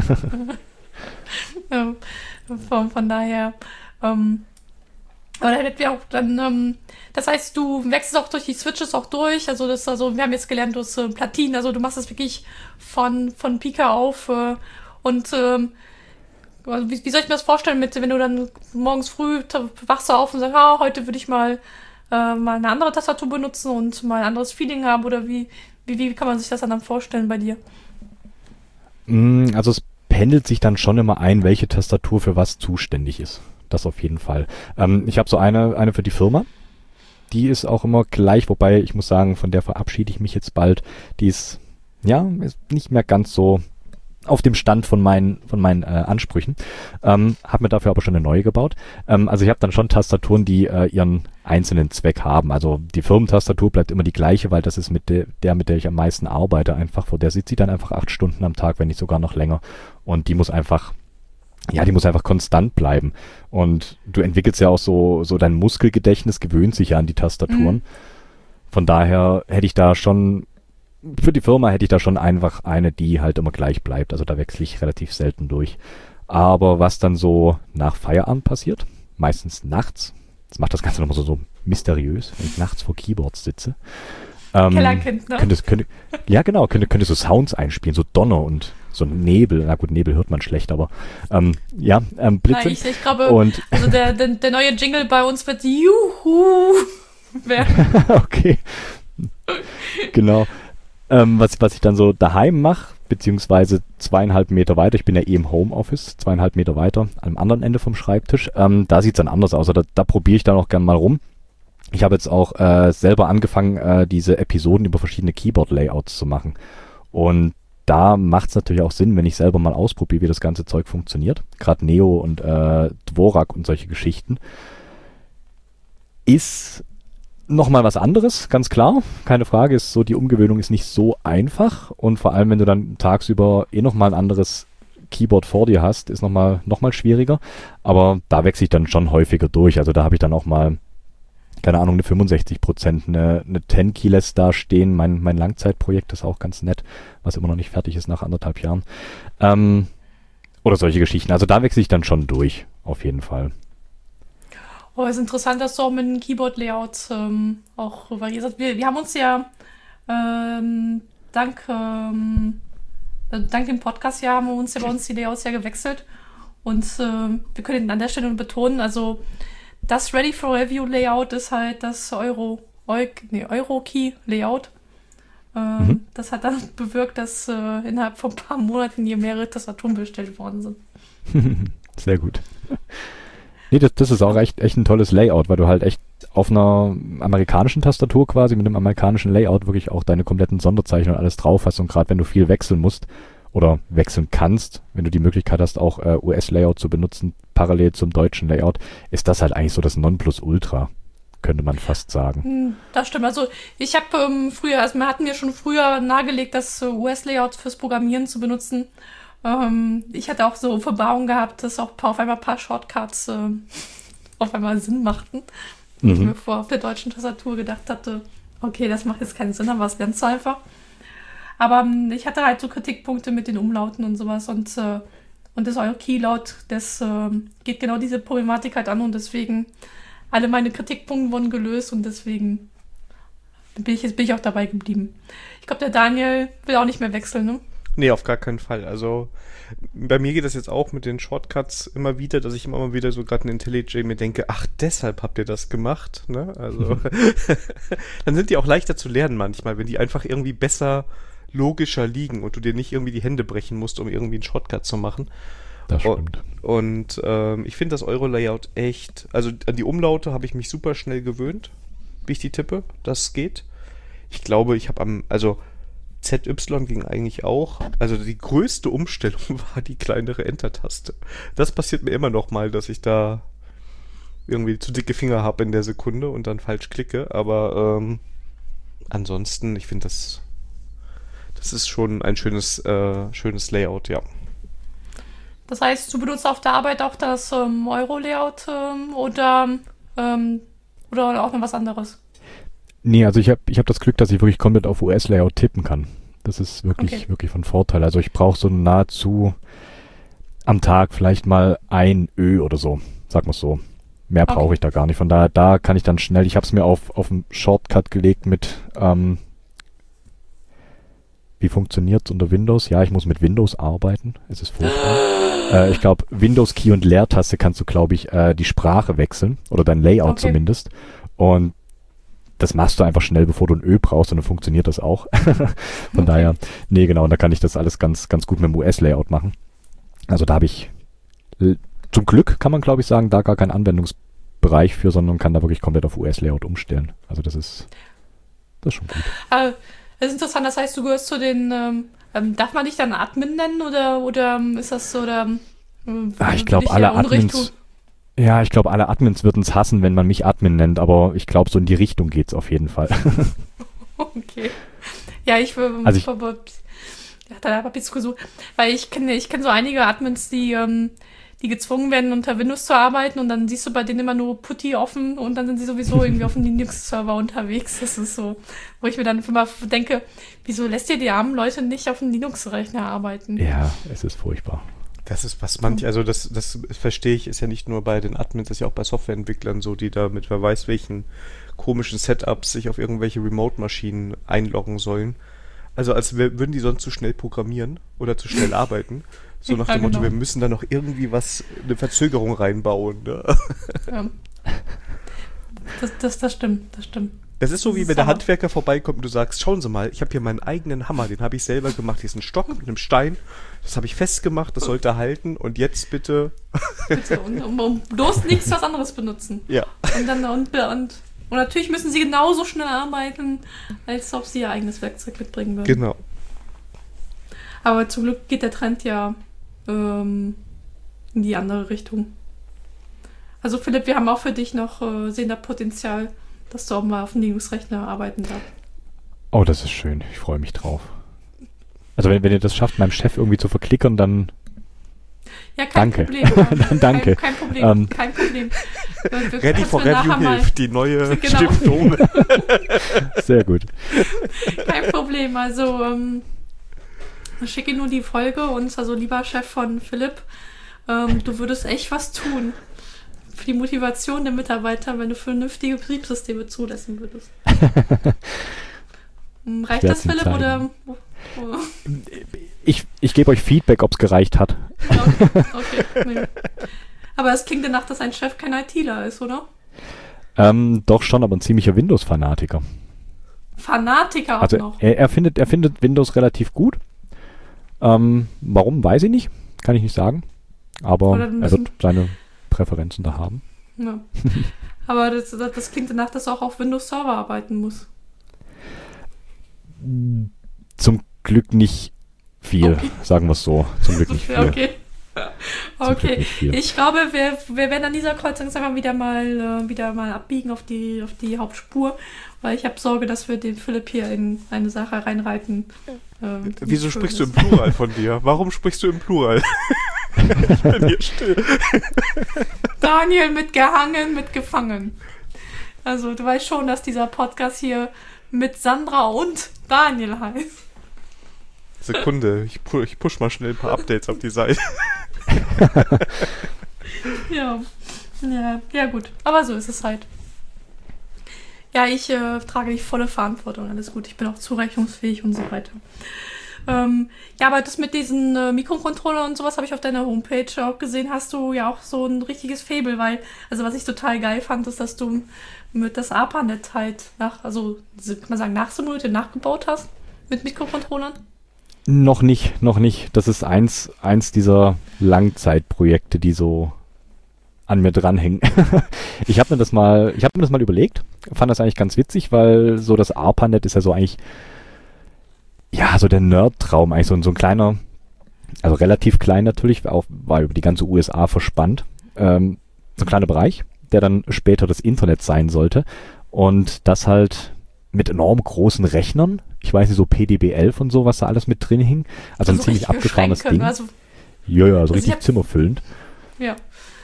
Speaker 2: Ähm, von, von daher. Ähm, aber dann hätten wir auch dann, ähm, das heißt, du wechselst auch durch die Switches auch durch. Also, das, also wir haben jetzt gelernt, du hast äh, Platinen, also du machst das wirklich von, von Pika auf. Äh, und ähm, also wie, wie soll ich mir das vorstellen, mit, wenn du dann morgens früh t- wachst du auf und sagst, ah, heute würde ich mal, äh, mal eine andere Tastatur benutzen und mal ein anderes Feeling haben, oder wie, wie, wie kann man sich das dann, dann vorstellen bei dir?
Speaker 3: Mm, Also es pendelt sich dann schon immer ein, welche Tastatur für was zuständig ist. Das auf jeden Fall. Ähm, ich habe so eine, eine für die Firma. Die ist auch immer gleich, wobei ich muss sagen, von der verabschiede ich mich jetzt bald. Die ist, ja, ist nicht mehr ganz so auf dem Stand von meinen von meinen äh, Ansprüchen. Ähm, habe mir dafür aber schon eine neue gebaut. Ähm, also ich habe dann schon Tastaturen, die äh, ihren einzelnen Zweck haben. Also die Firmentastatur bleibt immer die gleiche, weil das ist mit de- der, mit der ich am meisten arbeite einfach. Vor der sitze ich dann einfach acht Stunden am Tag, wenn nicht sogar noch länger. Und die muss einfach, ja, die muss einfach konstant bleiben. Und du entwickelst ja auch so so dein Muskelgedächtnis, gewöhnt sich ja an die Tastaturen.
Speaker 2: Mhm.
Speaker 3: Von daher hätte ich da schon für die Firma hätte ich da schon einfach eine, die halt immer gleich bleibt. Also da wechsle ich relativ selten durch. Aber was dann so nach Feierabend passiert, meistens nachts, das macht das Ganze nochmal so, so mysteriös, wenn ich nachts vor Keyboards sitze. Ähm,
Speaker 2: Kellerkind, ne?
Speaker 3: Könnte, könnte, ja, genau, könnte, könnte so Sounds einspielen, so Donner und so Nebel. Na gut, Nebel hört man schlecht, aber ähm, ja, ähm, Blitze.
Speaker 2: Na, ich, ich glaube,
Speaker 3: und
Speaker 2: also der, der, der neue Jingle bei uns wird Juhu werden.
Speaker 3: okay. Genau. Ähm, was, was ich dann so daheim mache, beziehungsweise zweieinhalb Meter weiter, ich bin ja eh im Homeoffice, zweieinhalb Meter weiter, am anderen Ende vom Schreibtisch, ähm, da sieht es dann anders aus. Also da, da probiere ich dann auch gerne mal rum. Ich habe jetzt auch äh, selber angefangen, äh, diese Episoden über verschiedene Keyboard-Layouts zu machen. Und da macht es natürlich auch Sinn, wenn ich selber mal ausprobiere, wie das ganze Zeug funktioniert. Gerade Neo und äh, Dvorak und solche Geschichten. Ist nochmal was anderes, ganz klar. Keine Frage, ist so, die Umgewöhnung ist nicht so einfach. Und vor allem, wenn du dann tagsüber eh nochmal ein anderes Keyboard vor dir hast, ist nochmal noch mal schwieriger. Aber da wechsle ich dann schon häufiger durch. Also da habe ich dann auch mal, keine Ahnung, eine fünfundsechzig Prozent, eine, eine zehn Keyless da stehen. Mein, mein Langzeitprojekt ist auch ganz nett, was immer noch nicht fertig ist nach anderthalb Jahren. Ähm, oder solche Geschichten. Also da wechsle ich dann schon durch, auf jeden Fall.
Speaker 2: Oh, es ist interessant, dass du auch mit den Keyboard-Layouts ähm, auch variierst. Wir, wir haben uns ja ähm, dank, ähm, dank dem Podcast ja haben wir uns ja bei uns die Layouts ja gewechselt. Und äh, wir können an der Stelle betonen, also das Ready for Review Layout ist halt das Euro, Eu, nee, Euro-Key Layout. Äh, mhm. Das hat dann bewirkt, dass äh, innerhalb von ein paar Monaten hier mehrere Tastaturen bestellt worden sind.
Speaker 3: Sehr gut. Nee, das, das ist auch echt, echt ein tolles Layout, weil du halt echt auf einer amerikanischen Tastatur quasi mit einem amerikanischen Layout wirklich auch deine kompletten Sonderzeichen und alles drauf hast. Und gerade wenn du viel wechseln musst oder wechseln kannst, wenn du die Möglichkeit hast, auch äh, U S-Layout zu benutzen, parallel zum deutschen Layout, ist das halt eigentlich so das Nonplusultra, könnte man fast sagen.
Speaker 2: Das stimmt. Also ich habe ähm, früher, also wir hatten mir schon früher nahegelegt, das äh, U S-Layout fürs Programmieren zu benutzen. Ähm, ich hatte auch so Verbauung gehabt, dass auch auf einmal ein paar Shortcuts äh, auf einmal Sinn machten. Mhm. Ich mir vor auf der deutschen Tastatur gedacht hatte, okay, das macht jetzt keinen Sinn, dann war es ganz einfach. Aber ähm, ich hatte halt so Kritikpunkte mit den Umlauten und sowas und, äh, und das Euro-Keylaut, das äh, geht genau diese Problematik halt an und deswegen alle meine Kritikpunkte wurden gelöst und deswegen bin ich, jetzt bin ich auch dabei geblieben. Ich glaube, der Daniel will auch nicht mehr wechseln, ne?
Speaker 1: Nee, auf gar keinen Fall. Also bei mir geht das jetzt auch mit den Shortcuts immer wieder, dass ich immer mal wieder so gerade in IntelliJ mir denke, ach, deshalb habt ihr das gemacht, ne? Also dann sind die auch leichter zu lernen manchmal, wenn die einfach irgendwie besser, logischer liegen und du dir nicht irgendwie die Hände brechen musst, um irgendwie einen Shortcut zu machen.
Speaker 3: Das stimmt.
Speaker 1: Und, und ähm, ich finde das Euro-Layout echt, also an die Umlaute habe ich mich super schnell gewöhnt, wie ich die tippe, das geht. Ich glaube, ich habe am, also Z Y ging eigentlich auch. Also die größte Umstellung war die kleinere Enter-Taste. Das passiert mir immer noch mal, dass ich da irgendwie zu dicke Finger habe in der Sekunde und dann falsch klicke. Aber ähm, ansonsten, ich finde das, das ist schon ein schönes, äh, schönes Layout, ja.
Speaker 2: Das heißt, du benutzt auf der Arbeit auch das ähm, Euro-Layout ähm, oder, ähm, oder auch noch was anderes?
Speaker 3: Nee, also ich habe ich hab das Glück, dass ich wirklich komplett auf U S-Layout tippen kann. Das ist wirklich,
Speaker 2: okay.
Speaker 3: wirklich von Vorteil. Also ich brauche so nahezu am Tag vielleicht mal ein Ö oder so, sagen wir es so. Mehr brauche okay. ich da gar nicht. Von daher, da kann ich dann schnell, ich habe es mir auf, auf einen Shortcut gelegt mit, ähm, wie funktioniert es unter Windows? Ja, ich muss mit Windows arbeiten. Es ist furchtbar. äh, ich glaube, Windows Key und Leertaste kannst du, glaube ich, äh, die Sprache wechseln oder dein Layout okay. zumindest. Und das machst du einfach schnell, bevor du ein Ö brauchst und dann funktioniert das auch. Von okay. daher, nee, genau, und da kann ich das alles ganz, ganz gut mit dem U S-Layout machen. Also da habe ich, zum Glück kann man, glaube ich, sagen, da gar keinen Anwendungsbereich für, sondern kann da wirklich komplett auf U S-Layout umstellen. Also das ist, das ist schon gut.
Speaker 2: Äh, das ist interessant, das heißt, du gehörst zu den, ähm, darf man dich dann Admin nennen oder, oder ist das so, oder
Speaker 3: ähm, ah, ich glaube, alle Admins... Ja, ich glaube, alle Admins würden es hassen, wenn man mich Admin nennt, aber ich glaube, so in die Richtung geht's auf jeden Fall.
Speaker 2: Okay. Ja, ich würde...
Speaker 3: Also ich,
Speaker 2: ja, da habe ich jetzt gesucht, weil ich kenne ich kenn so einige Admins, die, ähm, die gezwungen werden, unter Windows zu arbeiten und dann siehst du bei denen immer nur Putty offen und dann sind sie sowieso irgendwie auf dem Linux-Server unterwegs. Das ist so, wo ich mir dann immer denke, wieso lässt ihr die armen Leute nicht auf dem Linux-Rechner arbeiten?
Speaker 3: Ja, es ist furchtbar.
Speaker 1: Das ist was manch, also das, das verstehe ich, ist ja nicht nur bei den Admins, das ist ja auch bei Softwareentwicklern so, die da mit wer weiß welchen komischen Setups sich auf irgendwelche Remote-Maschinen einloggen sollen. Also als wär- würden die sonst zu schnell programmieren oder zu schnell arbeiten. So nach
Speaker 2: Ja,
Speaker 1: dem Motto,
Speaker 2: genau.
Speaker 1: wir müssen da noch irgendwie was, eine Verzögerung reinbauen. Ne?
Speaker 2: Ja. Das, das, das stimmt, das stimmt.
Speaker 1: Das ist so,
Speaker 2: Das
Speaker 1: wie
Speaker 2: ist
Speaker 1: wenn der
Speaker 2: aber-
Speaker 1: Handwerker vorbeikommt und du sagst, schauen Sie mal, ich habe hier meinen eigenen Hammer, den habe ich selber gemacht. Hier ist ein Stock mit einem Stein, das habe ich festgemacht, das sollte halten und jetzt bitte...
Speaker 2: Bitte. Und, und, und bloß nichts was anderes benutzen.
Speaker 1: Ja.
Speaker 2: Und dann und, und, und natürlich müssen sie genauso schnell arbeiten, als ob sie ihr eigenes Werkzeug mitbringen würden.
Speaker 1: Genau.
Speaker 2: Aber zum Glück geht der Trend ja ähm, in die andere Richtung. Also Philipp, wir haben auch für dich noch äh, sehen da Potenzial, dass du auch mal auf einem Linux-Rechner arbeiten darfst.
Speaker 3: Oh, das ist schön. Ich freue mich drauf. Also wenn, wenn ihr das schafft, meinem Chef irgendwie zu verklickern, dann
Speaker 2: Ja, kein
Speaker 3: Danke.
Speaker 2: Problem. Ähm,
Speaker 3: Dann danke.
Speaker 2: Kein, kein Problem,
Speaker 3: Ähm.
Speaker 2: kein Problem. Wir- wir
Speaker 1: Ready
Speaker 2: können
Speaker 1: for
Speaker 2: nachher
Speaker 1: Review
Speaker 2: mal-
Speaker 1: hilft, die neue
Speaker 2: Genau.
Speaker 1: Stiftung.
Speaker 3: sehr gut.
Speaker 2: Kein Problem. Also ähm, schicke Ihnen nur die Folge und also lieber Chef von Philipp, ähm, du würdest echt was tun für die Motivation der Mitarbeiter, wenn du vernünftige Betriebssysteme zulassen würdest. Hm, Reicht das,
Speaker 3: werd's ihm
Speaker 2: Philipp,
Speaker 3: zeigen.
Speaker 2: oder? Oh, oh.
Speaker 3: Ich, ich gebe euch Feedback, ob es gereicht hat.
Speaker 2: Okay, okay. Nee. Aber es klingt danach, dass ein Chef kein ITler ist, oder?
Speaker 3: Ähm, doch schon, aber ein ziemlicher Windows-Fanatiker.
Speaker 2: Fanatiker auch
Speaker 3: Also
Speaker 2: noch.
Speaker 3: er, er, findet, er findet Windows relativ gut. Ähm, warum, weiß ich nicht. Kann ich nicht sagen. Aber
Speaker 2: Oder
Speaker 3: er
Speaker 2: müssen-
Speaker 3: wird seine Präferenzen da haben.
Speaker 2: Ja. Aber das, das, das klingt danach, dass er auch auf Windows Server arbeiten muss.
Speaker 3: Zum Glück nicht viel,
Speaker 2: Okay.
Speaker 3: sagen wir es so. Zum Glück nicht viel.
Speaker 2: Okay.
Speaker 3: Zum Glück
Speaker 2: Okay.
Speaker 3: nicht viel.
Speaker 2: Ich glaube, wir, wir werden an dieser Kreuzung sagen wir, wieder mal äh, wieder mal abbiegen auf die auf die Hauptspur, weil ich habe Sorge, dass wir den Philipp hier in eine Sache reinreiten. ähm, die
Speaker 1: Wieso
Speaker 2: nicht schön
Speaker 1: sprichst du im
Speaker 2: ist.
Speaker 1: Plural von dir? Warum sprichst du im Plural? Ich bin hier still.
Speaker 2: Daniel mit gehangen, mit gefangen. Also du weißt schon, dass dieser Podcast hier mit Sandra und Daniel heißt.
Speaker 1: Sekunde, ich, pu ich push mal schnell ein paar Updates auf die Seite.
Speaker 2: Ja. ja, ja gut. Aber so ist es halt. Ja, ich äh, trage die volle Verantwortung, alles gut. Ich bin auch zurechnungsfähig und so weiter. Ähm, ja, aber das mit diesen äh, Mikrocontroller und sowas habe ich auf deiner Homepage auch gesehen. Hast du ja auch so ein richtiges Faible, weil, also was ich total geil fand, ist, dass du mit das ARPANET halt nach, also kann man sagen, nachsimuliert, nachgebaut hast mit Mikrocontrollern.
Speaker 3: Noch nicht, noch nicht. Das ist eins, eins dieser Langzeitprojekte, die so an mir dranhängen. Ich habe mir das mal, ich habe mir das mal überlegt, fand das eigentlich ganz witzig, weil so das ARPANET ist ja so eigentlich, ja, so der Nerd-Traum, eigentlich so, ein- so ein kleiner, also relativ klein natürlich, auch, war über die ganze U S A verspannt, ähm, so ein kleiner Bereich, der dann später das Internet sein sollte und das halt mit enorm großen Rechnern, ich weiß nicht, so P D B elf und so, was da alles mit drin hing, also, ein ziemlich
Speaker 2: richtige
Speaker 3: abgefahrenes
Speaker 2: Schränke,
Speaker 3: Ding.
Speaker 2: Also,
Speaker 3: Ja, ja, so
Speaker 2: Also ich
Speaker 3: richtig
Speaker 2: hab-
Speaker 3: zimmerfüllend.
Speaker 2: ja.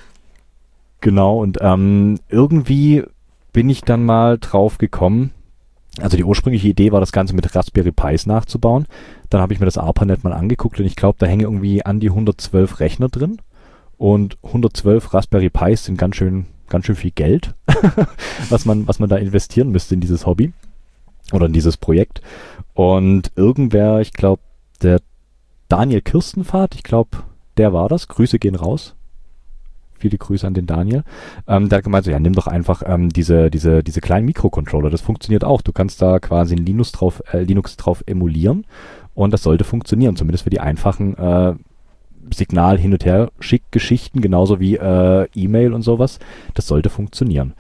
Speaker 3: Genau, und ähm, irgendwie bin ich dann mal drauf gekommen, also die ursprüngliche Idee war, das Ganze mit Raspberry Pis nachzubauen. Dann habe ich mir das ARPANET mal angeguckt und ich glaube, da hängen irgendwie an die hundertzwölf Rechner drin. Und hundertzwölf Raspberry Pis sind ganz schön, ganz schön viel Geld, was man, was man da investieren müsste in dieses Hobby oder in dieses Projekt. Und irgendwer, ich glaube, der Daniel Kirstenfahrt, ich glaube, der war das. Grüße gehen raus. Viele Grüße an den Daniel. Ähm, der hat gemeint, so, ja, nimm doch einfach ähm, diese, diese, diese kleinen Mikrocontroller. Das funktioniert auch. Du kannst da quasi ein Linux drauf, äh, Linux drauf emulieren und das sollte funktionieren. Zumindest für die einfachen äh, Signal hin und her Schick-Geschichten, genauso wie äh, E-Mail und sowas. Das sollte funktionieren.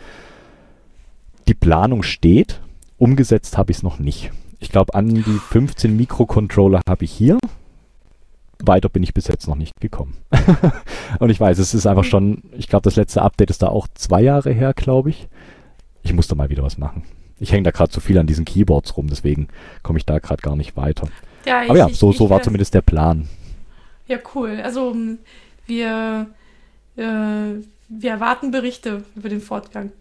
Speaker 3: Die Planung steht. Umgesetzt habe ich es noch nicht. Ich glaube, an die fünfzehn Mikrocontroller habe ich hier. Weiter bin ich bis jetzt noch nicht gekommen. Und ich weiß, es ist einfach schon, ich glaube, das letzte Update ist da auch zwei Jahre her, glaube ich. Ich muss da mal wieder was machen. Ich hänge da gerade zu viel an diesen Keyboards rum, deswegen komme ich da gerade gar nicht weiter.
Speaker 2: Ja, ich,
Speaker 3: Aber ja,
Speaker 2: ich,
Speaker 3: so,
Speaker 2: ich,
Speaker 3: so war
Speaker 2: äh,
Speaker 3: zumindest der Plan.
Speaker 2: Ja, cool. Also m, wir, äh, wir erwarten Berichte über den Fortgang.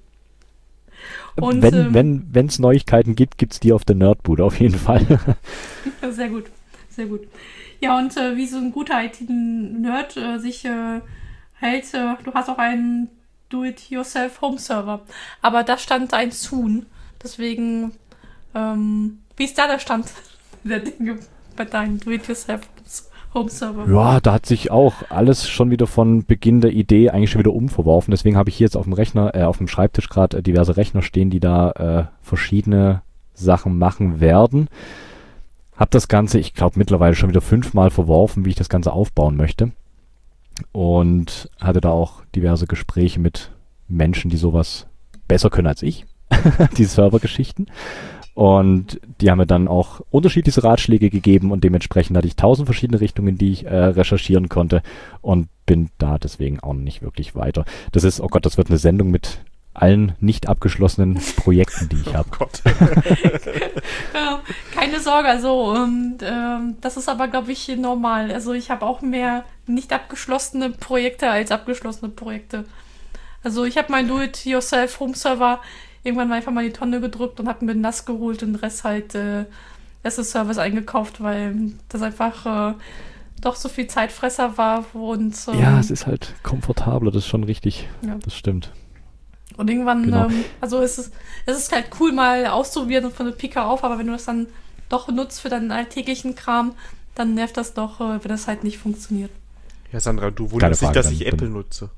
Speaker 2: Und,
Speaker 3: wenn
Speaker 2: ähm,
Speaker 3: wenn es Neuigkeiten gibt, gibt es die auf der Nerdbude auf jeden Fall.
Speaker 2: Sehr gut, sehr gut. Ja, und äh, wie so ein guter I T-Nerd äh, sich äh, hält, äh, du hast auch einen Do-it-yourself-Home-Server. Aber da stand ein Soon. Deswegen, ähm, wie ist da der Stand der Dinge bei deinem Do-it-yourself-Home-Server?
Speaker 3: Ja, da hat sich auch alles schon wieder von Beginn der Idee eigentlich schon wieder umverworfen. Deswegen habe ich hier jetzt auf dem Rechner, äh, auf dem Schreibtisch gerade äh, diverse Rechner stehen, die da äh, verschiedene Sachen machen werden. Hab das Ganze, ich glaube, mittlerweile schon wieder fünfmal verworfen, wie ich das Ganze aufbauen möchte. Und hatte da auch diverse Gespräche mit Menschen, die sowas besser können als ich, die Servergeschichten. Und die haben mir dann auch unterschiedliche Ratschläge gegeben und dementsprechend hatte ich tausend verschiedene Richtungen, die ich äh, recherchieren konnte und bin da deswegen auch nicht wirklich weiter. Das ist, oh Gott, das wird eine Sendung mit allen nicht abgeschlossenen Projekten, die ich habe.
Speaker 1: Oh Gott.
Speaker 2: Ja, keine Sorge, also ähm, ähm, das ist aber, glaube ich, normal. Also ich habe auch mehr nicht abgeschlossene Projekte als abgeschlossene Projekte. Also ich habe meinen Do-it-yourself-Home-Server irgendwann mal einfach mal in die Tonne gedrückt und habe mir nass geholt und den Rest halt äh, as a Service eingekauft, weil das einfach äh, doch so viel Zeitfresser war. Und, ähm,
Speaker 3: ja, es ist halt komfortabler, das ist schon richtig.
Speaker 2: Ja.
Speaker 3: Das stimmt.
Speaker 2: Und irgendwann,
Speaker 3: Genau.
Speaker 2: ähm, also es ist, es ist halt cool, mal auszuprobieren und von der Pika auf, aber wenn du das dann doch nutzt für deinen alltäglichen Kram, dann nervt das doch, äh, wenn das halt nicht funktioniert.
Speaker 1: Ja, Sandra, du wunderst dich,
Speaker 3: Frage,
Speaker 1: dass ich
Speaker 3: dann-
Speaker 1: Apple nutze.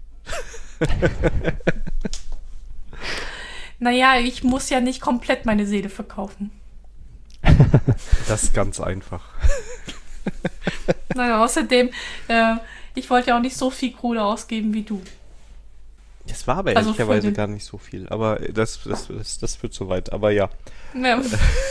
Speaker 2: Naja, ich muss ja nicht komplett meine Seele verkaufen.
Speaker 1: Das ist ganz einfach.
Speaker 2: Naja, außerdem, äh, ich wollte ja auch nicht so viel Kohle ausgeben wie du.
Speaker 1: Das war aber
Speaker 2: Also
Speaker 1: ehrlicherweise
Speaker 2: für den-
Speaker 1: gar nicht so viel. Aber das, das, das, das führt so weit. Aber ja.
Speaker 2: Ja,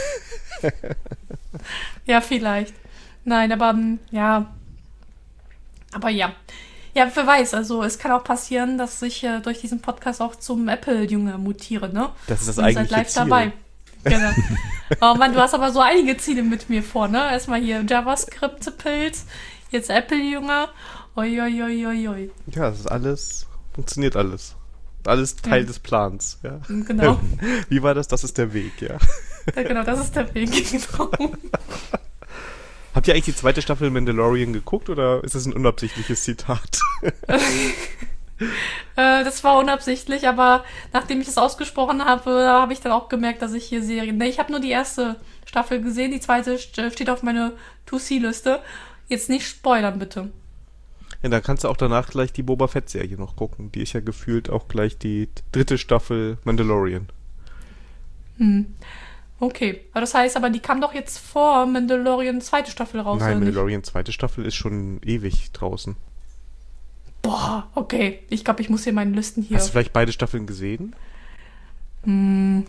Speaker 2: ja vielleicht. Nein, aber ähm, ja. Aber ja. Ja, wer weiß, also es kann auch passieren, dass ich äh, durch diesen Podcast auch zum Apple-Junge mutiere, ne?
Speaker 1: Das ist das
Speaker 2: Und ihr seid
Speaker 1: eigentliche
Speaker 2: live
Speaker 1: Ziel.
Speaker 2: dabei. Genau. Oh Mann, du hast aber so einige Ziele mit mir vor, ne? Erstmal hier JavaScript-Pilz, jetzt Apple-Junge. Oi, oi, oi, oi, oi.
Speaker 1: Ja, das ist alles, funktioniert alles. Alles Teil
Speaker 2: Ja.
Speaker 1: des Plans, ja.
Speaker 2: Genau.
Speaker 1: Wie war das? Das ist der Weg, ja.
Speaker 2: Ja, genau, das ist der Weg. Genau.
Speaker 1: Habt ihr eigentlich die zweite Staffel Mandalorian geguckt oder ist es ein unabsichtliches Zitat?
Speaker 2: äh, das war unabsichtlich, aber nachdem ich das ausgesprochen habe, habe ich dann auch gemerkt, dass ich hier Serien... Ne, ich habe nur die erste Staffel gesehen, die zweite st- steht auf meiner To-See-Liste. Jetzt nicht spoilern, bitte.
Speaker 1: Ja, dann kannst du auch danach gleich die Boba Fett-Serie noch gucken. Die ist ja gefühlt auch gleich die dritte Staffel Mandalorian.
Speaker 2: Hm. Okay, aber das heißt, aber die kam doch jetzt vor Mandalorian zweite Staffel raus,
Speaker 1: Nein,
Speaker 2: oder nicht?
Speaker 1: Mandalorian zweite Staffel ist schon ewig draußen.
Speaker 2: Boah, okay. Ich glaube, ich muss hier meine Listen hier...
Speaker 1: Hast du vielleicht beide Staffeln gesehen?
Speaker 2: Hm.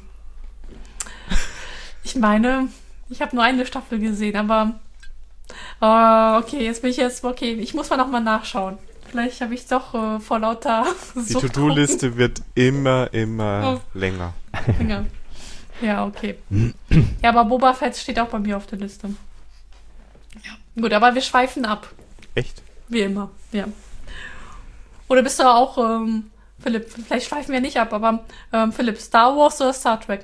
Speaker 2: Ich meine, ich habe nur eine Staffel gesehen, aber... Oh, okay, jetzt bin ich jetzt... Okay, ich muss mal nochmal nachschauen. Vielleicht habe ich doch äh, vor lauter
Speaker 1: Die To-Do-Liste wird immer, immer
Speaker 2: Oh.
Speaker 1: länger.
Speaker 2: Ja. Ja, okay. Ja, aber Boba Fett steht auch bei mir auf der Liste. Ja. Gut, aber wir schweifen ab.
Speaker 1: Echt?
Speaker 2: Wie immer, ja. Oder bist du auch, ähm, Philipp, vielleicht schweifen wir nicht ab, aber ähm, Philipp, Star Wars oder Star Trek?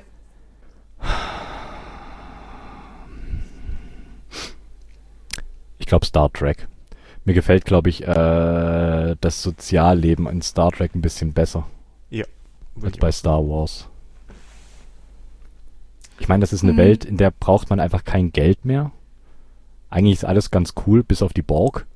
Speaker 3: Ich glaube Star Trek. Mir gefällt, glaube ich, äh, das Sozialleben in Star Trek ein bisschen besser als bei Star Wars. Ich meine, das ist eine
Speaker 2: Hm.
Speaker 3: Welt, in der braucht man einfach kein Geld mehr. Eigentlich ist alles ganz cool, bis auf die Borg.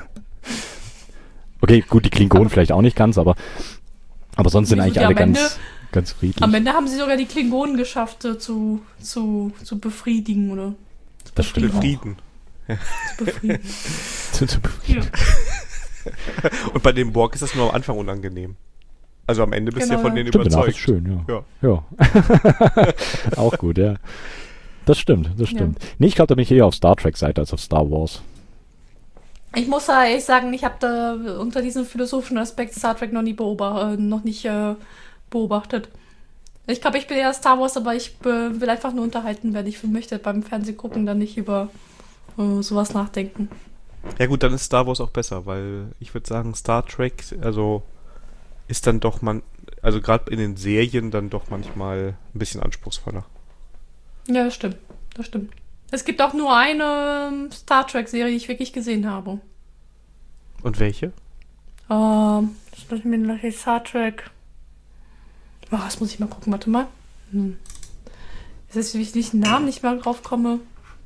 Speaker 3: Okay, gut, die Klingonen vielleicht auch nicht ganz, aber aber sonst sind
Speaker 2: Wieso,
Speaker 3: eigentlich
Speaker 2: die
Speaker 3: alle
Speaker 2: am Ende-
Speaker 3: ganz ganz friedlich.
Speaker 2: Am Ende haben sie sogar die Klingonen geschafft, äh, zu, zu, zu befriedigen, oder? Zu
Speaker 3: Das stimmt auch.
Speaker 1: Frieden.
Speaker 2: Zu befriedigen.
Speaker 3: Zu- zu befriedigen.
Speaker 2: Ja.
Speaker 1: Und bei dem Borg ist das nur am Anfang unangenehm. Also am Ende bist du
Speaker 2: Genau,
Speaker 1: ja von
Speaker 2: ja.
Speaker 1: denen
Speaker 3: Stimmt, danach
Speaker 1: überzeugt.
Speaker 3: ist schön, ja.
Speaker 1: Ja.
Speaker 3: Ja. Auch gut, ja. Das stimmt, das stimmt. Nee, ich glaube, da bin ich eher auf Star Trek-Seite als auf Star Wars.
Speaker 2: Ich muss da ehrlich sagen, ich habe da unter diesem philosophischen Aspekt Star Trek noch nie beobacht, äh, noch nicht äh, beobachtet. Ich glaube, ich bin eher Star Wars, aber ich äh, will einfach nur unterhalten werden. Ich möchte beim Fernsehen gucken, dann nicht über äh, sowas nachdenken.
Speaker 1: Ja gut, dann ist Star Wars auch besser, weil ich würde sagen, Star Trek, also ist dann doch man, also gerade in den Serien dann doch manchmal ein bisschen anspruchsvoller.
Speaker 2: Ja, das stimmt. Das stimmt. Es gibt auch nur eine Star Trek-Serie, die ich wirklich gesehen habe.
Speaker 1: Und welche?
Speaker 2: Ähm, das lass mir noch Star Trek. Oh, das muss ich mal gucken, warte mal. Hm. Ist das, wie ich nicht den Namen nicht mal drauf komme?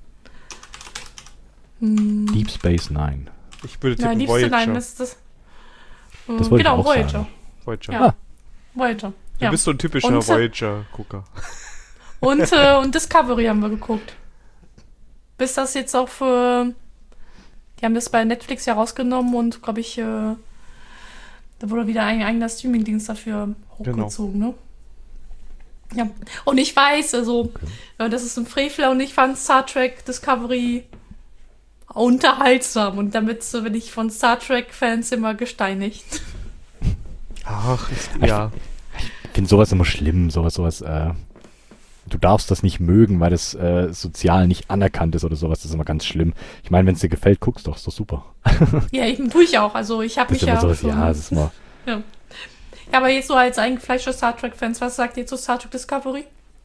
Speaker 3: Hm. Deep Space Nine.
Speaker 1: Ich würde
Speaker 2: tippen
Speaker 1: Nein, Voyager.
Speaker 2: Nein, das ist das.
Speaker 3: Äh, das wollte
Speaker 2: genau,
Speaker 3: ich auch
Speaker 2: Voyager.
Speaker 3: sagen.
Speaker 1: Voyager.
Speaker 2: Ja.
Speaker 3: Ah.
Speaker 2: Voyager.
Speaker 1: Du
Speaker 2: ja.
Speaker 1: bist so ein typischer
Speaker 2: und,
Speaker 1: Voyager-Gucker.
Speaker 2: Und, äh, und Discovery haben wir geguckt. Bis das jetzt auch für... Die haben das bei Netflix ja rausgenommen und, glaube ich, äh, da wurde wieder ein eigener Streaming-Dienst dafür hochgezogen, genau. ne? Ja. Und ich weiß, also, okay. äh, das ist ein Frevler und ich fand Star Trek Discovery unterhaltsam und damit so bin ich von Star Trek-Fans immer gesteinigt.
Speaker 1: Ach, ich, ja.
Speaker 3: Ich finde sowas immer schlimm, sowas, sowas, äh, du darfst das nicht mögen, weil das äh, sozial nicht anerkannt ist oder sowas, das ist immer ganz schlimm. Ich meine, wenn es dir gefällt, guckst doch, ist doch super.
Speaker 2: Ja, ich, tue ich auch, also ich habe mich ja...
Speaker 3: Sowas,
Speaker 2: schon,
Speaker 3: ja, das ist mal...
Speaker 2: ja. ja, aber jetzt so als eingefleischter Star Trek-Fans, was sagt ihr zu Star Trek Discovery?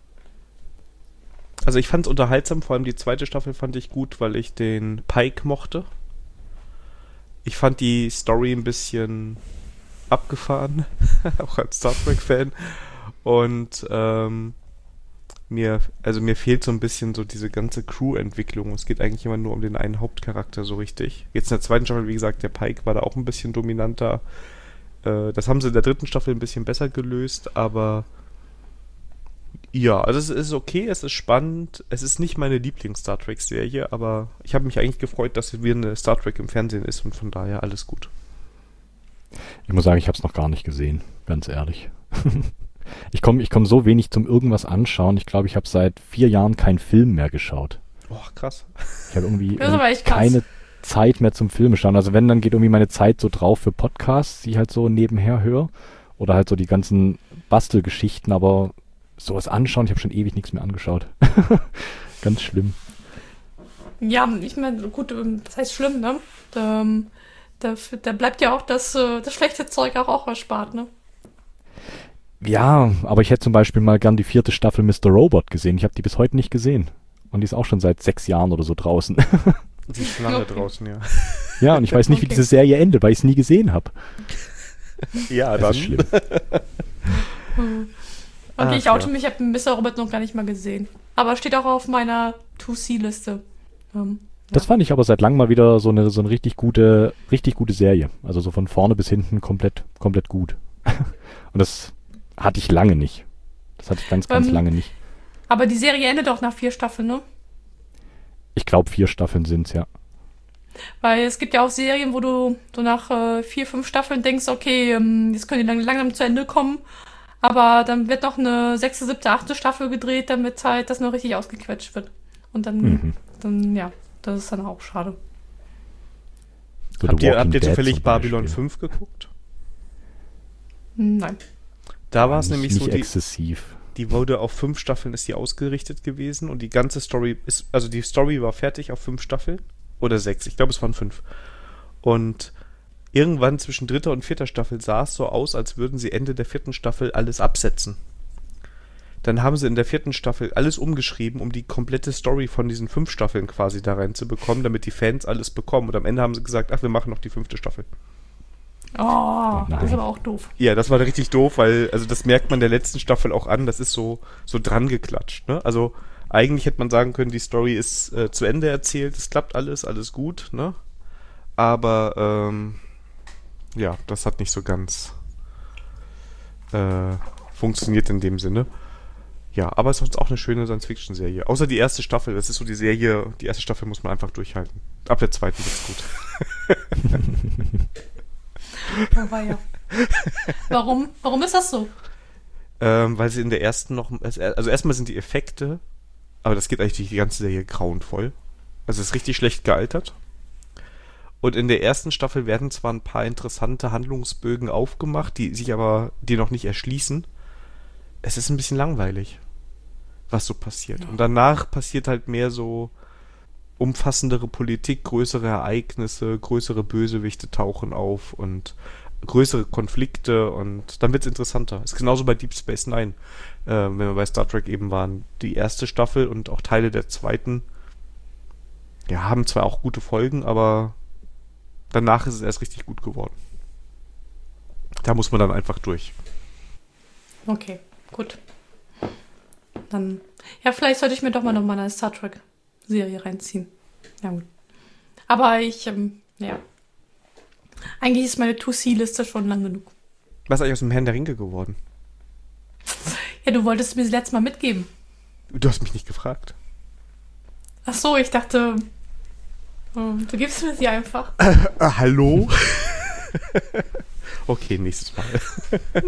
Speaker 1: Also ich fand es unterhaltsam, vor allem die zweite Staffel fand ich gut, weil ich den Pike mochte. Ich fand die Story ein bisschen abgefahren, auch als Star Trek-Fan. Und ähm, mir, also mir fehlt so ein bisschen so diese ganze Crew-Entwicklung. Es geht eigentlich immer nur um den einen Hauptcharakter so richtig. Jetzt in der zweiten Staffel, wie gesagt, der Pike war da auch ein bisschen dominanter. Äh, das haben sie in der dritten Staffel ein bisschen besser gelöst, aber ja, also es ist okay, es ist spannend. Es ist nicht meine Lieblings-Star Trek-Serie, aber ich habe mich eigentlich gefreut, dass wieder eine Star Trek im Fernsehen ist und von daher alles gut.
Speaker 3: Ich muss sagen, ich habe es noch gar nicht gesehen, ganz ehrlich. ich komme ich komm so wenig zum irgendwas anschauen. Ich glaube, ich habe seit vier Jahren keinen Film mehr geschaut.
Speaker 1: Boah, krass.
Speaker 3: Ich habe irgendwie,
Speaker 2: das ist aber echt krass.
Speaker 3: keine Zeit mehr zum Filme schauen. Also wenn, dann geht irgendwie meine Zeit so drauf für Podcasts, die ich halt so nebenher höre. Oder halt so die ganzen Bastelgeschichten, aber sowas anschauen, ich habe schon ewig nichts mehr angeschaut. Ganz schlimm.
Speaker 2: Ja, ich meine, gut, das heißt schlimm, ne? Da, da, da bleibt ja auch das, das schlechte Zeug auch, auch erspart, ne?
Speaker 3: Ja, aber ich hätte zum Beispiel mal gern die vierte Staffel Mister Robot gesehen. Ich habe die bis heute nicht gesehen. Und die ist auch schon seit sechs Jahren oder so draußen.
Speaker 1: Die ist lange okay. draußen, ja.
Speaker 3: Ja, und ich weiß nicht, okay. wie diese Serie endet, weil ich es nie gesehen habe.
Speaker 1: Ja,
Speaker 3: das
Speaker 1: dann.
Speaker 3: ist schlimm.
Speaker 2: Okay, Ach, ich oute ja. mich, ich habe Mister Robot noch gar nicht mal gesehen. Aber steht auch auf meiner To-See-Liste. Ähm,
Speaker 3: das ja. fand ich aber seit langem mal wieder so eine, so eine richtig gute, richtig gute Serie. Also so von vorne bis hinten komplett, komplett gut. Und das hatte ich lange nicht. Das hatte ich ganz, ganz ähm, lange nicht.
Speaker 2: Aber die Serie endet auch nach vier Staffeln, ne?
Speaker 3: Ich glaube, vier Staffeln sind's, ja.
Speaker 2: Weil es gibt ja auch Serien, wo du so nach äh, vier, fünf Staffeln denkst, okay, ähm, jetzt können die lang, langsam zu Ende kommen. Aber dann wird noch eine sechste, siebte, achte Staffel gedreht, damit halt das noch richtig ausgequetscht wird. Und dann, mhm. dann ja, das ist dann auch schade.
Speaker 1: So habt ihr, habt ihr zufällig Babylon fünf geguckt?
Speaker 2: Nein.
Speaker 1: Da war es nämlich
Speaker 3: nicht
Speaker 1: so, die,
Speaker 3: exzessiv.
Speaker 1: die wurde auf fünf Staffeln ist die ausgerichtet gewesen und die ganze Story ist, also die Story war fertig auf fünf Staffeln oder sechs, ich glaube es waren fünf. Und irgendwann zwischen dritter und vierter Staffel sah es so aus, als würden sie Ende der vierten Staffel alles absetzen. Dann haben sie in der vierten Staffel alles umgeschrieben, um die komplette Story von diesen fünf Staffeln quasi da reinzubekommen, damit die Fans alles bekommen. Und am Ende haben sie gesagt, ach, wir machen noch die fünfte Staffel.
Speaker 2: Oh, das ist aber auch doof.
Speaker 1: Ja, das war richtig doof, weil, also das merkt man der letzten Staffel auch an, das ist so, so dran geklatscht, ne? Also eigentlich hätte man sagen können, die Story ist äh, zu Ende erzählt, es klappt alles, alles gut, ne? Aber, ähm, ja, das hat nicht so ganz äh, funktioniert in dem Sinne. Ja, aber es ist sonst auch eine schöne Science-Fiction-Serie. Außer die erste Staffel, das ist so die Serie, die erste Staffel muss man einfach durchhalten. Ab der zweiten wird's gut.
Speaker 2: Oh, war ja. Warum? Warum ist das so?
Speaker 1: Ähm, weil sie in der ersten noch, also erstmal sind die Effekte, aber das geht eigentlich die ganze Serie grauenvoll. Also es ist richtig schlecht gealtert. Und in der ersten Staffel werden zwar ein paar interessante Handlungsbögen aufgemacht, die sich aber dir noch nicht erschließen. Es ist ein bisschen langweilig, was so passiert. Ja. Und danach passiert halt mehr so umfassendere Politik, größere Ereignisse, größere Bösewichte tauchen auf und größere Konflikte und dann wird es interessanter. Ist genauso bei Deep Space Nine, äh, wenn wir bei Star Trek eben waren. Die erste Staffel und auch Teile der zweiten ja, haben zwar auch gute Folgen, aber danach ist es erst richtig gut geworden. Da muss man dann einfach durch.
Speaker 2: Okay, gut. Dann, ja, vielleicht sollte ich mir doch mal noch mal eine Star Trek-Serie reinziehen. Ja, gut. Aber ich, ähm, ja. Eigentlich ist meine To-See-Liste schon lang genug.
Speaker 1: Was ist eigentlich aus dem Herrn der Ringe geworden?
Speaker 2: Ja, du wolltest mir das letzte Mal mitgeben.
Speaker 1: Du hast mich nicht gefragt.
Speaker 2: Ach so, ich dachte, ähm, du gibst mir sie einfach.
Speaker 1: Äh, äh, hallo? Okay, nächstes Mal.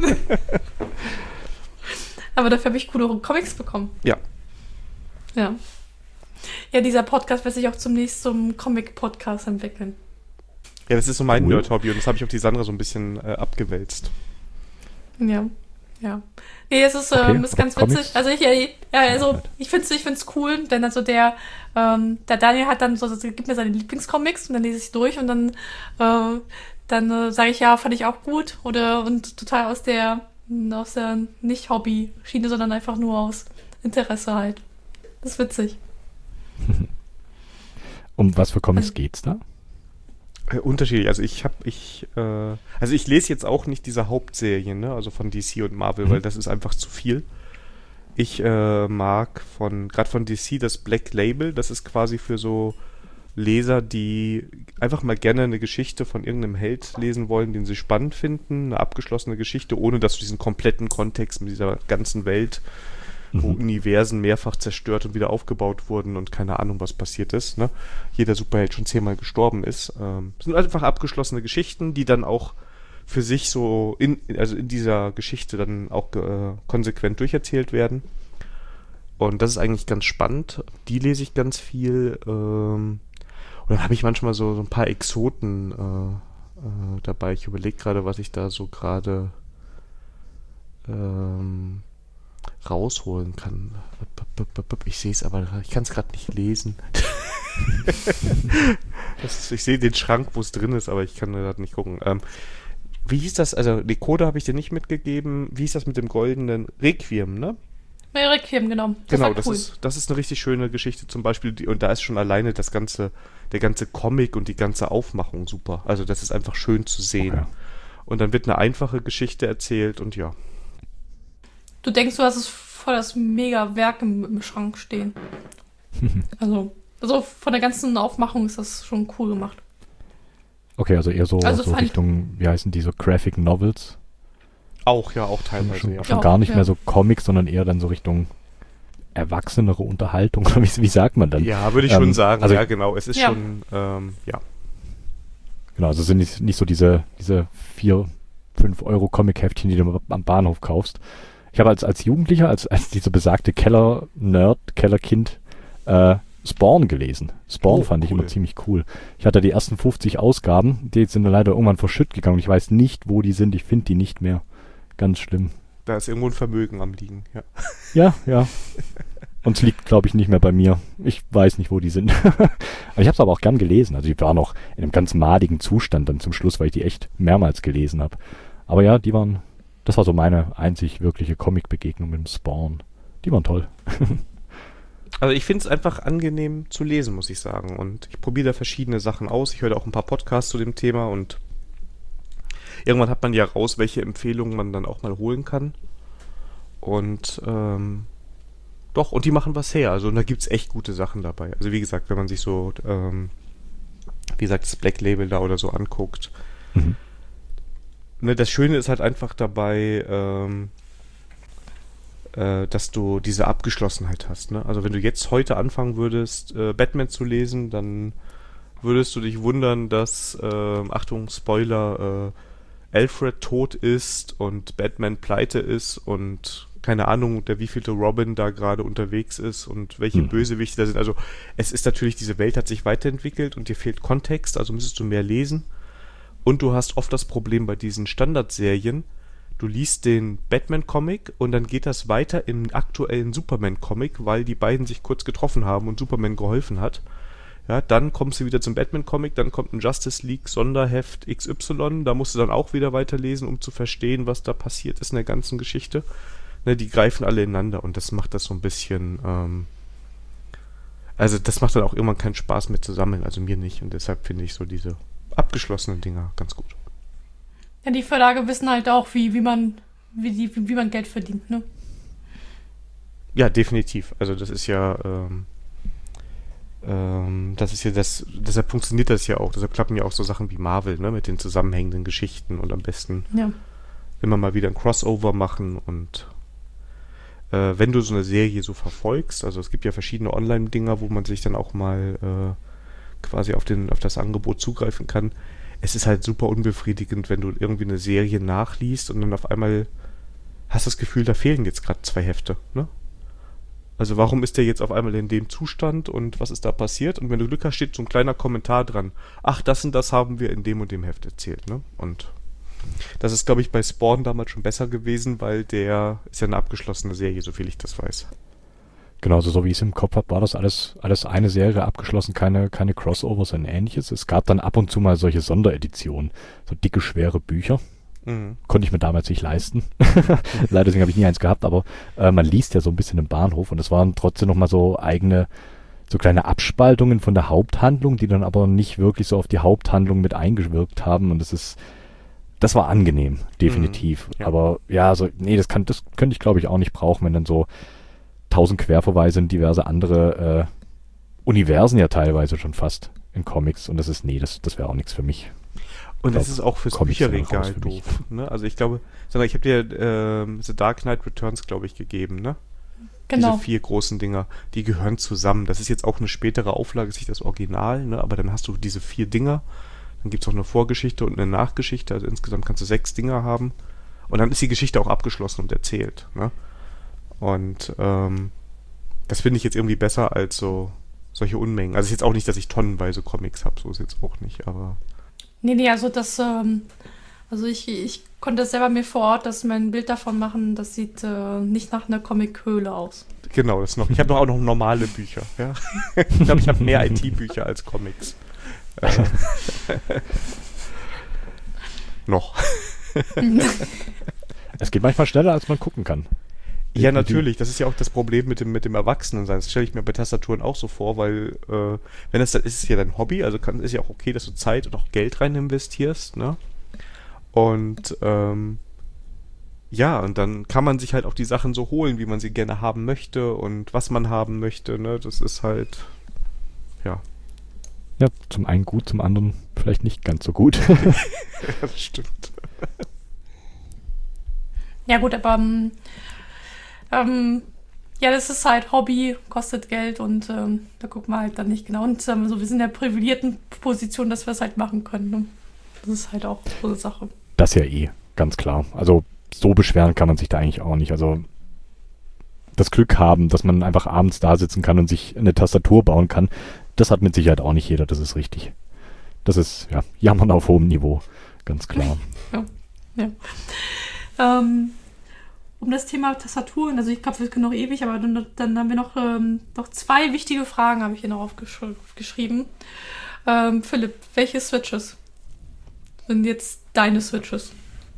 Speaker 2: Aber dafür habe ich coole Comics bekommen.
Speaker 1: Ja.
Speaker 2: Ja. Ja, dieser Podcast wird sich auch zum nächsten zum Comic-Podcast entwickeln.
Speaker 1: Ja, das ist so mein
Speaker 3: Cool.
Speaker 1: Nerd-Hobby und das habe ich auf die Sandra so ein bisschen äh, abgewälzt.
Speaker 2: Ja, ja. Nee, es ist,
Speaker 3: Okay,
Speaker 2: ähm, ist
Speaker 3: aber
Speaker 2: ganz
Speaker 3: Comics?
Speaker 2: witzig. Also ich, ja, ja, also ich finde es ich find's cool, denn also der, ähm, der Daniel hat dann so, also gibt mir seine Lieblingscomics und dann lese ich durch und dann, äh, dann äh, sage ich, ja, fand ich auch gut oder und total aus der, aus der nicht Hobby-Schiene, sondern einfach nur aus Interesse halt. Das ist witzig.
Speaker 3: Um was für Comics
Speaker 2: Also-
Speaker 3: geht's da?
Speaker 1: Äh, unterschiedlich. Also ich habe, ich, äh, also ich lese jetzt auch nicht diese Hauptserien, ne? Also von D C und Marvel,
Speaker 3: Mhm.
Speaker 1: weil das ist einfach zu viel. Ich äh, mag von, gerade von D C das Black Label, das ist quasi für so Leser, die einfach mal gerne eine Geschichte von irgendeinem Held lesen wollen, den sie spannend finden, eine abgeschlossene Geschichte, ohne dass du diesen kompletten Kontext mit dieser ganzen Welt, wo
Speaker 3: Mhm.
Speaker 1: Universen mehrfach zerstört und wieder aufgebaut wurden und keine Ahnung, was passiert ist. Ne? Jeder Superheld schon zehnmal gestorben ist. Ähm, es sind einfach abgeschlossene Geschichten, die dann auch für sich so in, also in dieser Geschichte dann auch äh, konsequent durcherzählt werden. Und das ist eigentlich ganz spannend. Die lese ich ganz viel. Ähm, und dann habe ich manchmal so, so ein paar Exoten äh, äh, dabei. Ich überlege gerade, was ich da so gerade ähm, rausholen kann. Ich sehe es aber, ich kann es gerade nicht lesen. Das ist, ich sehe den Schrank, wo es drin ist, aber ich kann gerade nicht gucken. Ähm, wie hieß das? Also, die Code habe ich dir nicht mitgegeben. Wie hieß das mit dem goldenen Requiem, ne?
Speaker 2: Ja, Requiem, genau. Das
Speaker 1: Genau,
Speaker 2: war
Speaker 1: das
Speaker 2: cool.
Speaker 1: ist, das ist eine richtig schöne Geschichte zum Beispiel. Die, und da ist schon alleine das ganze, der ganze Comic und die ganze Aufmachung super. Also, das ist einfach schön zu sehen.
Speaker 3: Okay.
Speaker 1: Und dann wird eine einfache Geschichte erzählt und ja.
Speaker 2: Du denkst, du hast es voll das Mega-Werk im, im Schrank stehen. Also, also von der ganzen Aufmachung ist das schon cool gemacht.
Speaker 3: Okay, also eher so,
Speaker 2: Also
Speaker 3: so
Speaker 2: fand ich-
Speaker 3: Richtung, wie heißen die, so Graphic Novels?
Speaker 1: Auch, ja, auch teilweise,
Speaker 3: schon
Speaker 1: ja.
Speaker 3: schon
Speaker 2: Ja,
Speaker 3: gar nicht
Speaker 2: ja.
Speaker 3: mehr so Comics, sondern eher dann so Richtung erwachsenere Unterhaltung. Oder wie, wie sagt man dann?
Speaker 1: Ja, würde ich
Speaker 3: Ähm,
Speaker 1: schon sagen.
Speaker 3: also-
Speaker 1: ja, genau. Es ist
Speaker 2: Ja.
Speaker 1: schon, ähm, ja.
Speaker 3: Genau, also sind nicht, nicht so diese, diese vier, fünf Euro Comic-Heftchen, die du am Bahnhof kaufst. Ich habe als, als Jugendlicher, als, als diese besagte Keller-Nerd, Kellerkind, äh, Spawn gelesen. Spawn
Speaker 1: Oh,
Speaker 3: fand ich
Speaker 1: cool.
Speaker 3: immer ziemlich cool. Ich hatte die ersten fünfzig Ausgaben, die sind dann leider irgendwann verschütt gegangen. Ich weiß nicht, wo die sind. Ich finde die nicht mehr. Ganz schlimm.
Speaker 1: Da ist irgendwo ein Vermögen am Liegen, ja.
Speaker 3: Ja, ja. Und es liegt, glaube ich, nicht mehr bei mir. Ich weiß nicht, wo die sind. Aber ich habe es aber auch gern gelesen. Also die waren noch in einem ganz madigen Zustand dann zum Schluss, weil ich die echt mehrmals gelesen habe. Aber ja, die waren, das war so meine einzig wirkliche Comic-Begegnung mit dem Spawn. Die waren toll.
Speaker 1: Also ich finde es einfach angenehm zu lesen, muss ich sagen. Und ich probiere da verschiedene Sachen aus. Ich höre da auch ein paar Podcasts zu dem Thema und irgendwann hat man ja raus, welche Empfehlungen man dann auch mal holen kann. Und ähm, doch, und die machen was her. Also und da gibt es echt gute Sachen dabei. Also wie gesagt, wenn man sich so, ähm, wie gesagt, das Black Label da oder so anguckt.
Speaker 3: Mhm.
Speaker 1: Ne, das Schöne ist halt einfach dabei, ähm, äh, dass du diese Abgeschlossenheit hast. Ne? Also wenn du jetzt heute anfangen würdest, äh, Batman zu lesen, dann würdest du dich wundern, dass, äh, Achtung, Spoiler, äh, Alfred tot ist und Batman pleite ist und keine Ahnung, der wievielte Robin da gerade unterwegs ist und welche
Speaker 3: Mhm.
Speaker 1: Bösewichte da sind. Also es ist natürlich, diese Welt hat sich weiterentwickelt und dir fehlt Kontext, also müsstest du mehr lesen. Und du hast oft das Problem bei diesen Standardserien, du liest den Batman-Comic und dann geht das weiter im aktuellen Superman-Comic, weil die beiden sich kurz getroffen haben und Superman geholfen hat. Ja, dann kommst du wieder zum Batman-Comic, dann kommt ein Justice League-Sonderheft X Y, da musst du dann auch wieder weiterlesen, um zu verstehen, was da passiert ist in der ganzen Geschichte. Ne, die greifen alle ineinander und das macht das so ein bisschen, ähm, Also das macht dann auch irgendwann keinen Spaß mehr zu sammeln, also mir nicht. Und deshalb finde ich so diese abgeschlossenen Dinger ganz gut.
Speaker 2: Ja, die Verlage wissen halt auch, wie, wie man, wie, die, wie man Geld verdient, ne?
Speaker 1: Ja, definitiv. Also das ist ja, ähm, ähm, das ist ja das, deshalb funktioniert das ja auch. Deshalb klappen ja auch so Sachen wie Marvel, ne, mit den zusammenhängenden Geschichten und am besten
Speaker 2: Ja.
Speaker 1: immer mal wieder ein Crossover machen und äh, wenn du so eine Serie so verfolgst, also es gibt ja verschiedene Online-Dinger, wo man sich dann auch mal äh, quasi auf, den, auf das Angebot zugreifen kann. Es ist halt super unbefriedigend, wenn du irgendwie eine Serie nachliest und dann auf einmal hast du das Gefühl, da fehlen jetzt gerade zwei Hefte, ne? Also warum ist der jetzt auf einmal in dem Zustand und was ist da passiert? Und wenn du Glück hast, steht so ein kleiner Kommentar dran. Ach, das und das haben wir in dem und dem Heft erzählt, ne? Und das ist, glaube ich, bei Spawn damals schon besser gewesen, weil der ist ja eine abgeschlossene Serie, soviel ich das weiß.
Speaker 3: Genauso, so wie ich es im Kopf habe, war das alles, alles eine Serie abgeschlossen, keine, keine Crossovers und ähnliches. Es gab dann ab und zu mal solche Sondereditionen, so dicke, schwere Bücher.
Speaker 1: Mhm.
Speaker 3: Konnte ich mir damals nicht leisten. Leider deswegen habe ich nie eins gehabt, aber äh, man liest ja so ein bisschen im Bahnhof und es waren trotzdem nochmal so eigene, so kleine Abspaltungen von der Haupthandlung, die dann aber nicht wirklich so auf die Haupthandlung mit eingewirkt haben und das ist, das war angenehm, definitiv.
Speaker 1: Mhm, ja. Aber
Speaker 3: ja, so, nee, das kann, das könnte ich glaube ich auch nicht brauchen, wenn dann so tausend Querverweise in diverse andere äh, Universen ja teilweise schon fast in Comics und das ist, nee, das, das wäre auch nichts für mich.
Speaker 1: Und
Speaker 3: glaub,
Speaker 1: das ist auch fürs
Speaker 3: Comics sind auch
Speaker 1: Bücherregal
Speaker 3: raus für mich.
Speaker 1: doof. Ne? Also ich glaube, Sandra, ich habe dir ähm, The Dark Knight Returns, glaube ich, gegeben, ne?
Speaker 2: Genau.
Speaker 1: Diese vier großen Dinger, die gehören zusammen. Das ist jetzt auch eine spätere Auflage, ist nicht das Original, ne? Aber dann hast du diese vier Dinger, dann gibt es auch eine Vorgeschichte und eine Nachgeschichte, also insgesamt kannst du sechs Dinger haben. Und dann ist die Geschichte auch abgeschlossen und erzählt, ne? Und ähm, das finde ich jetzt irgendwie besser als so solche Unmengen. Also ist jetzt auch nicht, dass ich tonnenweise Comics habe, so ist jetzt auch nicht, aber
Speaker 2: Nee, nee, also das, ähm, also ich, ich konnte selber mir vor Ort das mein Bild davon machen, das sieht äh, nicht nach einer Comic-Höhle aus.
Speaker 1: genau, das noch. Ich habe auch noch normale Bücher, ja. Ich glaube, ich habe mehr I T-Bücher als Comics. Äh, noch.
Speaker 3: Es geht manchmal schneller, als man gucken kann.
Speaker 1: Ja, natürlich. Das ist ja auch das Problem mit dem, mit dem Erwachsenensein. Das stelle ich mir bei Tastaturen auch so vor, weil äh, wenn es dann ist es ja dein Hobby, also kann, ist ja auch okay, dass du Zeit und auch Geld rein investierst, ne? Und ähm, ja, und dann kann man sich halt auch die Sachen so holen, wie man sie gerne haben möchte und was man haben möchte, ne? Das ist halt, ja.
Speaker 3: Ja, zum einen gut, zum anderen vielleicht nicht ganz so gut.
Speaker 1: Ja, das stimmt.
Speaker 2: Ja gut, aber ähm, ähm, ja, das ist halt Hobby, kostet Geld und ähm, da guckt man halt dann nicht genau. Und ähm, so, wir sind in der privilegierten Position, dass wir es halt machen können. Ne? Das ist halt auch so eine Sache.
Speaker 3: Das ja eh, ganz klar. Also so beschweren kann man sich da eigentlich auch nicht. Also das Glück haben, dass man einfach abends da sitzen kann und sich eine Tastatur bauen kann, das hat mit Sicherheit auch nicht jeder, das ist richtig. Das ist, ja, Jammern auf hohem Niveau, ganz klar.
Speaker 2: Ja, ja. Ähm, um das Thema Tastaturen, also ich glaube, wir können noch ewig, aber dann, dann haben wir noch, ähm, noch zwei wichtige Fragen, habe ich hier noch aufgeschrieben. Ähm, Philipp, welche Switches sind jetzt deine Switches?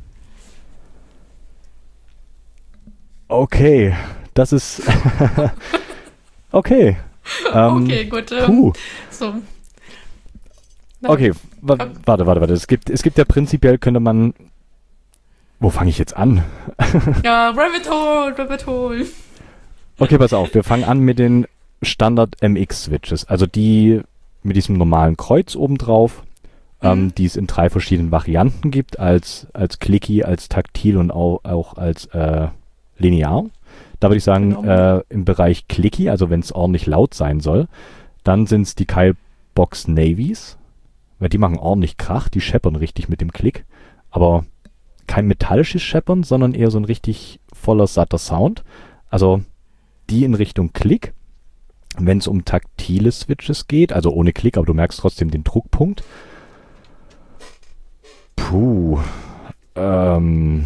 Speaker 3: Okay, das ist okay. Ähm,
Speaker 2: okay, gut. Ähm,
Speaker 3: puh.
Speaker 2: So.
Speaker 3: Okay, wa- warte, warte, warte. Es gibt, es gibt ja prinzipiell, könnte man. Wo fange ich jetzt an?
Speaker 2: Ja, Rabbit Hole, Rabbit Hole.
Speaker 3: Okay, pass auf. Wir fangen an mit den Standard M X-Switches. Also die mit diesem normalen Kreuz obendrauf,
Speaker 2: Mhm.
Speaker 3: ähm, die es in drei verschiedenen Varianten gibt, als, als Clicky, als Taktil und auch, auch als äh, linear. Da würde ich sagen,
Speaker 2: Genau.
Speaker 3: äh, im Bereich Clicky, also wenn es ordentlich laut sein soll, dann sind es die Keilbox Navies, weil die machen ordentlich Krach, die scheppern richtig mit dem Klick, aber kein metallisches Scheppern, sondern eher so ein richtig voller, satter Sound. Also die in Richtung Klick. Wenn es um taktile Switches geht, also ohne Klick, aber du merkst trotzdem den Druckpunkt. Puh. Ähm.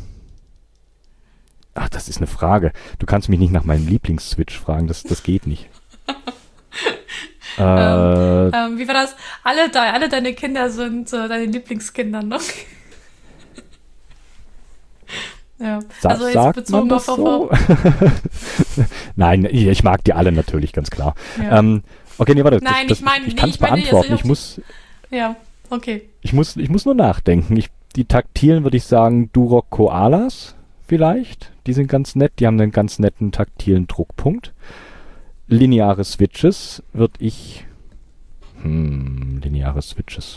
Speaker 3: Ach, das ist eine Frage. Du kannst mich nicht nach meinem Lieblings-Switch fragen, das, das geht nicht. äh,
Speaker 2: Ähm, wie war das? Alle, de alle deine Kinder sind äh, deine Lieblingskinder, ne? Ja.
Speaker 3: Sa
Speaker 2: Also jetzt
Speaker 3: sagt
Speaker 2: bezogen
Speaker 3: man das
Speaker 2: auf,
Speaker 3: so? Nein, ich mag die alle natürlich, ganz klar.
Speaker 2: Ja.
Speaker 3: Ähm, okay, nee, warte.
Speaker 2: Nein,
Speaker 3: das,
Speaker 2: ich meine,
Speaker 3: ich
Speaker 2: nee,
Speaker 3: kann es
Speaker 2: ich meine jetzt
Speaker 3: beantworten.
Speaker 2: auf
Speaker 3: Ich
Speaker 2: die-
Speaker 3: muss,
Speaker 2: Ja, okay.
Speaker 3: ich muss, ich muss nur nachdenken. Ich, die taktilen würde ich sagen Durock Koalas vielleicht. Die sind ganz nett. Die haben einen ganz netten taktilen Druckpunkt. Lineare Switches würde ich... Hm, lineare Switches.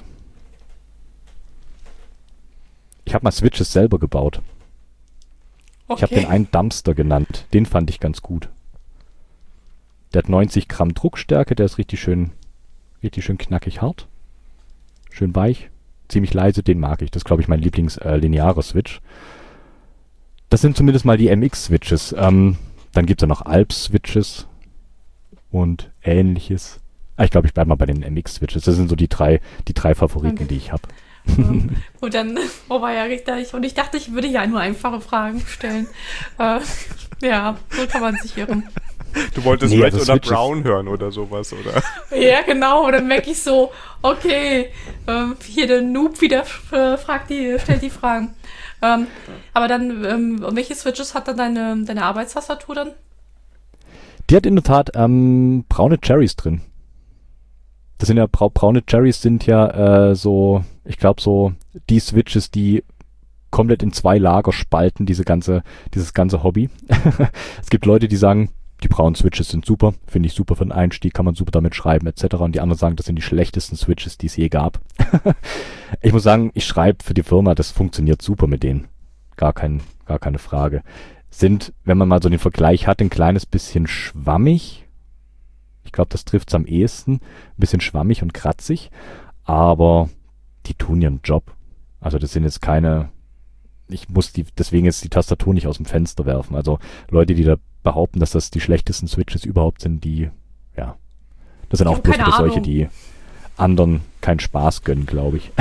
Speaker 3: Ich habe mal Switches selber gebaut.
Speaker 2: okay.
Speaker 3: Ich habe den einen Dumpster genannt. Den fand ich ganz gut. Der hat neunzig Gramm Druckstärke. Der ist richtig schön, richtig schön knackig hart. Schön weich. Ziemlich leise. Den mag ich. Das ist, glaube ich, mein Lieblings-linearer Switch. Das sind zumindest mal die M X-Switches. Ähm, dann gibt es ja noch Alps-Switches und ähnliches. Ah, ich glaube, ich bleibe mal bei den M X-Switches. Das sind so die drei, die drei Favoriten,
Speaker 2: Okay.
Speaker 3: die ich habe.
Speaker 2: Ähm, und dann, oh war ja richtig, und ich dachte, ich würde ja nur einfache Fragen stellen. Äh, ja, so kann man sich irren.
Speaker 1: Du wolltest
Speaker 3: Nee,
Speaker 1: Red
Speaker 3: also
Speaker 1: oder
Speaker 3: Switches-
Speaker 1: Brown hören oder sowas, oder?
Speaker 2: Ja, genau, und dann merke ich so, okay, ähm, hier der Noob wieder äh, fragt die, stellt die Fragen. Ähm, aber dann, ähm, welche Switches hat dann deine, deine Arbeitstastatur dann?
Speaker 3: Die hat in der Tat ähm, braune Cherries drin. Das sind ja brau braune Cherries sind ja äh, so, ich glaube so die Switches, die komplett in zwei Lager spalten, diese ganze, dieses ganze Hobby. Es gibt Leute, die sagen, die braunen Switches sind super, finde ich super für den Einstieg, kann man super damit schreiben et cetera. Und die anderen sagen, das sind die schlechtesten Switches, die es je gab. Ich muss sagen, ich schreibe für die Firma, das funktioniert super mit denen. Gar kein, gar keine Frage. Sind, wenn man mal so den Vergleich hat, ein kleines bisschen schwammig. Ich glaube, das trifft es am ehesten. Ein bisschen schwammig und kratzig. Aber die tun ihren Job. Also das sind jetzt keine... Ich muss die deswegen jetzt die Tastatur nicht aus dem Fenster werfen. Also Leute, die da behaupten, dass das die schlechtesten Switches überhaupt sind, die, ja, das sind
Speaker 2: Ich
Speaker 3: auch
Speaker 2: hab
Speaker 3: bloß
Speaker 2: keine
Speaker 3: wieder solche,
Speaker 2: Ahnung.
Speaker 3: die anderen keinen Spaß gönnen, glaube ich.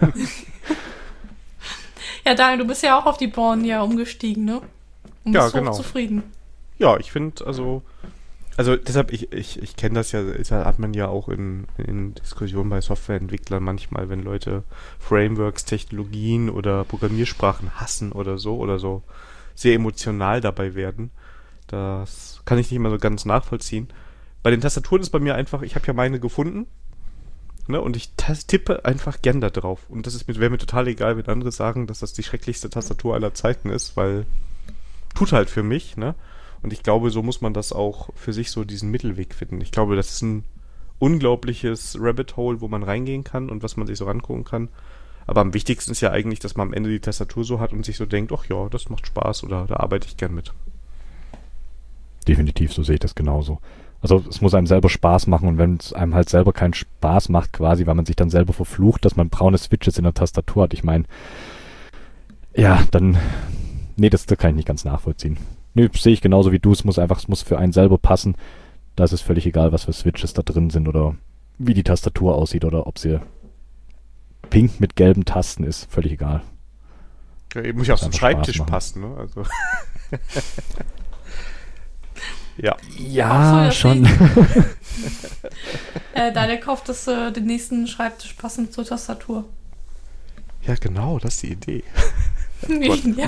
Speaker 2: Ja, Daniel, du bist ja auch auf die Born ja umgestiegen, ne? Und
Speaker 1: Ja,
Speaker 2: bist
Speaker 1: genau.
Speaker 2: zufrieden.
Speaker 1: Ja, ich finde, also, also deshalb, ich, ich, ich kenne das ja, ist, ja- hat man ja auch in, in Diskussionen bei Softwareentwicklern manchmal, wenn Leute Frameworks, Technologien oder Programmiersprachen hassen oder so, oder so sehr emotional dabei werden. Das kann ich nicht immer so ganz nachvollziehen. Bei den Tastaturen ist bei mir einfach, ich habe ja meine gefunden, ne, und ich tas- tippe einfach gern da drauf. Und das ist mir, wäre mir total egal, wenn andere sagen, dass das die schrecklichste Tastatur aller Zeiten ist, weil tut halt für mich, ne? Und ich glaube, so muss man das auch für sich so diesen Mittelweg finden. Ich glaube, das ist ein unglaubliches Rabbit Hole, wo man reingehen kann und was man sich so rangucken kann. Aber am wichtigsten ist ja eigentlich, dass man am Ende die Tastatur so hat und sich so denkt, ach ja, das macht Spaß oder da arbeite ich gern mit.
Speaker 3: Definitiv, so sehe ich das genauso. Also es muss einem selber Spaß machen und wenn es einem halt selber keinen Spaß macht, quasi, weil man sich dann selber verflucht, dass man braune Switches in der Tastatur hat. Ich meine, ja, dann, nee, das, das kann ich nicht ganz nachvollziehen. Nee, sehe ich genauso wie du. Es muss einfach, es muss für einen selber passen. Da ist es völlig egal, was für Switches da drin sind oder wie die Tastatur aussieht oder ob sie pink mit gelben Tasten ist. Völlig egal.
Speaker 1: Ja, eben muss ja auch zum
Speaker 3: Einfach
Speaker 1: Schreibtisch
Speaker 3: Spaß machen.
Speaker 1: passen, ne? Also. Ja.
Speaker 3: Ja,
Speaker 2: Ach so,
Speaker 3: schon.
Speaker 2: Äh, Daniel kauft das, äh, den nächsten Schreibtisch passend zur Tastatur.
Speaker 1: Ja, genau, das ist die Idee.
Speaker 2: Ja.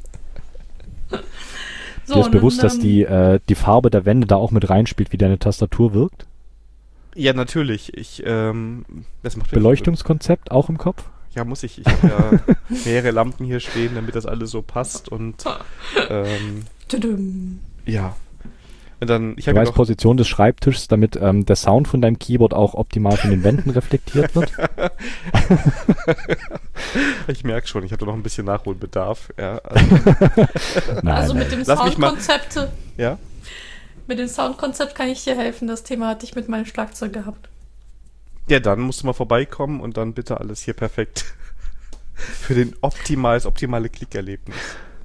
Speaker 2: So,
Speaker 3: Dir ist
Speaker 2: und
Speaker 3: bewusst,
Speaker 2: dann,
Speaker 3: dass die, äh, die Farbe der Wände da auch mit reinspielt, wie deine Tastatur wirkt?
Speaker 1: Ja, natürlich. Ich, ähm, das macht
Speaker 3: Beleuchtungskonzept auch im Kopf?
Speaker 1: Ja, muss ich. Ich habe ja mehrere Lampen hier stehen, damit das alles so passt und ähm,
Speaker 2: Tudum.
Speaker 1: ja. Und dann, ich
Speaker 3: Du
Speaker 1: habe ja
Speaker 3: weißt
Speaker 1: noch,
Speaker 3: Position des Schreibtischs, damit ähm, der Sound von deinem Keyboard auch optimal von den Wänden reflektiert wird.
Speaker 1: ich merke schon, ich habe da noch ein bisschen Nachholbedarf. Ja, also,
Speaker 3: Nein,
Speaker 2: Also
Speaker 3: nein.
Speaker 2: mit dem
Speaker 1: Lass mich mal-
Speaker 2: Soundkonzept,
Speaker 1: ja.
Speaker 2: mit dem Soundkonzept kann ich dir helfen. Das Thema hatte ich mit meinem Schlagzeug gehabt.
Speaker 1: Ja, dann musst du mal vorbeikommen und dann bitte alles hier perfekt für den optimal, das optimale Klickerlebnis.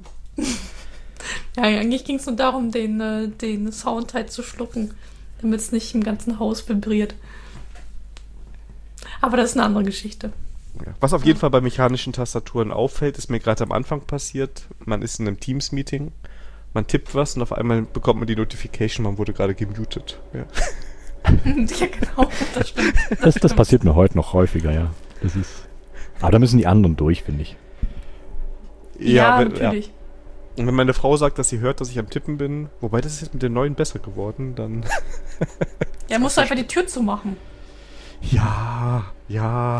Speaker 2: Ja, eigentlich ging es nur darum, den, äh, den Sound halt zu schlucken, damit es nicht im ganzen Haus vibriert. Aber das ist eine andere Geschichte.
Speaker 1: Ja. Was auf jeden Fall bei mechanischen Tastaturen auffällt, ist mir gerade am Anfang passiert. Man ist in einem Teams-Meeting, man tippt was und auf einmal bekommt man die Notification, man wurde gerade gemutet. Ja.
Speaker 2: Ja, genau, das stimmt.
Speaker 3: Das, das passiert mir heute noch häufiger, ja. Das ist. Aber da müssen die anderen durch, finde ich.
Speaker 2: Ja,
Speaker 1: wenn-
Speaker 2: natürlich.
Speaker 1: Und wenn meine Frau sagt, dass sie hört, dass ich am Tippen bin, wobei das ist jetzt mit den neuen besser geworden, dann...
Speaker 2: Ja, musst du einfach die Tür zumachen.
Speaker 1: Ja, ja.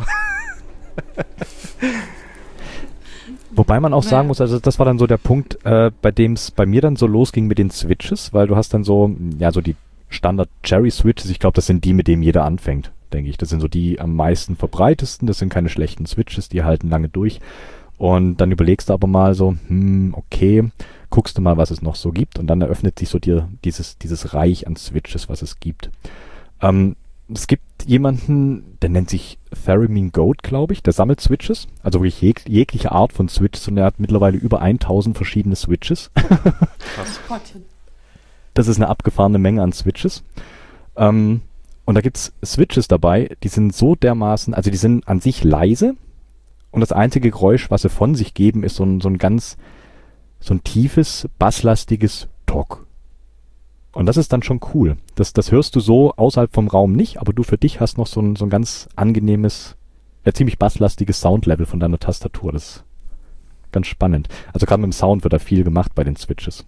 Speaker 3: Wobei man auch
Speaker 2: Ja.
Speaker 3: sagen muss, also das war dann so der Punkt, äh, bei dem es bei mir dann so losging mit den Switches, weil du hast dann so, ja, so die Standard-Cherry-Switches, ich glaube, das sind die, mit denen jeder anfängt, denke ich. Das sind so die am meisten verbreitesten, das sind keine schlechten Switches, die halten lange durch. Und dann überlegst du aber mal so, hm, okay, guckst du mal, was es noch so gibt. Und dann eröffnet sich so dir dieses, dieses Reich an Switches, was es gibt. Ähm, es gibt jemanden, der nennt sich Theremin Goat, glaube ich, der sammelt Switches, also wirklich jeg jegliche Art von Switches, und er hat mittlerweile über tausend verschiedene Switches.
Speaker 1: Krass.
Speaker 2: Gottchen.
Speaker 3: Das ist eine abgefahrene Menge an Switches. Ähm, und da gibt's Switches dabei, die sind so dermaßen, also die sind an sich leise, und das einzige Geräusch, was sie von sich geben, ist so ein, so ein ganz, so ein tiefes, basslastiges Tok. Und das ist dann schon cool. Das, das hörst du so außerhalb vom Raum nicht, aber du für dich hast noch so ein, so ein ganz angenehmes, ja, ziemlich basslastiges Soundlevel von deiner Tastatur. Das ist ganz spannend. Also gerade mit dem Sound wird da viel gemacht bei den Switches.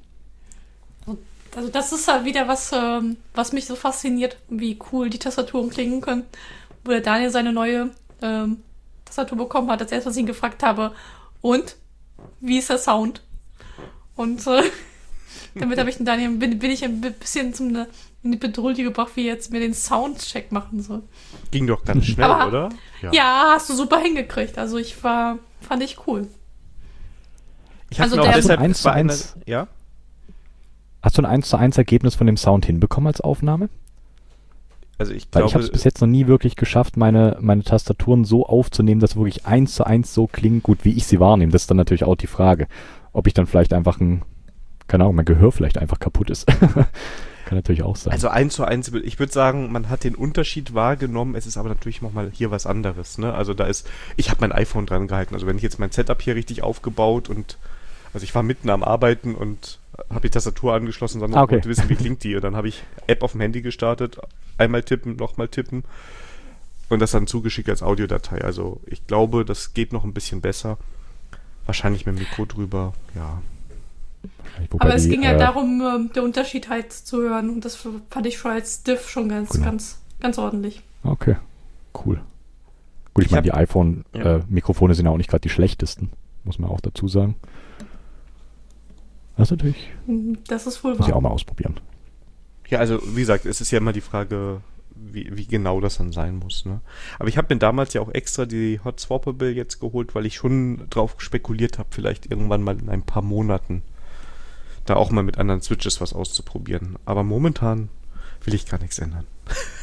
Speaker 2: Also das ist halt wieder was, ähm, was mich so fasziniert, wie cool die Tastaturen klingen können. Wo der Daniel seine neue ähm, Tastatur bekommen hat, als erst was ich ihn gefragt habe, und wie ist der Sound? Und äh, damit habe ich den Daniel, bin, bin ich ein bisschen zum, in die Bedrohung gebracht, wie jetzt mir den Soundcheck machen soll.
Speaker 1: Ging doch ganz schnell,
Speaker 2: Aber,
Speaker 1: oder?
Speaker 2: Ja, hast du super hingekriegt. Also ich war, fand ich cool.
Speaker 1: Ich habe
Speaker 2: Also
Speaker 1: mir auch
Speaker 2: der-
Speaker 1: deshalb
Speaker 3: eins zu
Speaker 1: bei einer-
Speaker 3: eins.
Speaker 1: Ja?
Speaker 3: Hast du ein eins zu eins Ergebnis von dem Sound hinbekommen als Aufnahme?
Speaker 1: Also ich
Speaker 3: Weil
Speaker 1: glaube,
Speaker 3: ich habe es bis jetzt noch nie wirklich geschafft, meine, meine Tastaturen so aufzunehmen, dass wirklich eins zu eins so klingen, gut wie ich sie wahrnehme. Das ist dann natürlich auch die Frage, ob ich dann vielleicht einfach ein, keine Ahnung, mein Gehör vielleicht einfach kaputt ist. Kann natürlich auch sein.
Speaker 1: also eins zu eins, ich würde sagen, man hat den Unterschied wahrgenommen, es ist aber natürlich nochmal hier was anderes, ne? Also da ist, ich habe mein iPhone dran gehalten, also wenn ich jetzt mein Setup hier richtig aufgebaut und, also ich war mitten am Arbeiten und habe die Tastatur angeschlossen, sondern
Speaker 3: Ah, okay.
Speaker 1: wollte wissen, wie klingt die, und dann habe ich App auf dem Handy gestartet, einmal tippen, nochmal tippen und das dann zugeschickt als Audiodatei, also ich glaube, das geht noch ein bisschen besser, wahrscheinlich mit dem Mikro drüber, ja.
Speaker 3: Wobei
Speaker 2: Aber es
Speaker 3: die,
Speaker 2: ging ja
Speaker 3: äh,
Speaker 2: darum, ähm, der Unterschied halt zu hören. Und das fand ich schon als Diff schon ganz,
Speaker 3: Genau.
Speaker 2: ganz, ganz ordentlich.
Speaker 3: Okay, cool. Gut, ich,
Speaker 1: Ich
Speaker 3: meine, die
Speaker 1: hab-
Speaker 3: iPhone-Mikrofone sind ja auch nicht gerade die schlechtesten, muss man auch dazu sagen. Das ist natürlich,
Speaker 2: Mhm, Das ist wohl
Speaker 3: muss ich auch
Speaker 2: wahr.
Speaker 3: mal ausprobieren.
Speaker 1: Ja, also wie gesagt, es ist ja immer die Frage, wie, wie genau das dann sein muss, ne? Aber ich habe mir damals ja auch extra die Hot Swappable jetzt geholt, weil ich schon drauf spekuliert habe, vielleicht irgendwann mal in ein paar Monaten da auch mal mit anderen Switches was auszuprobieren. Aber momentan will ich gar nichts ändern.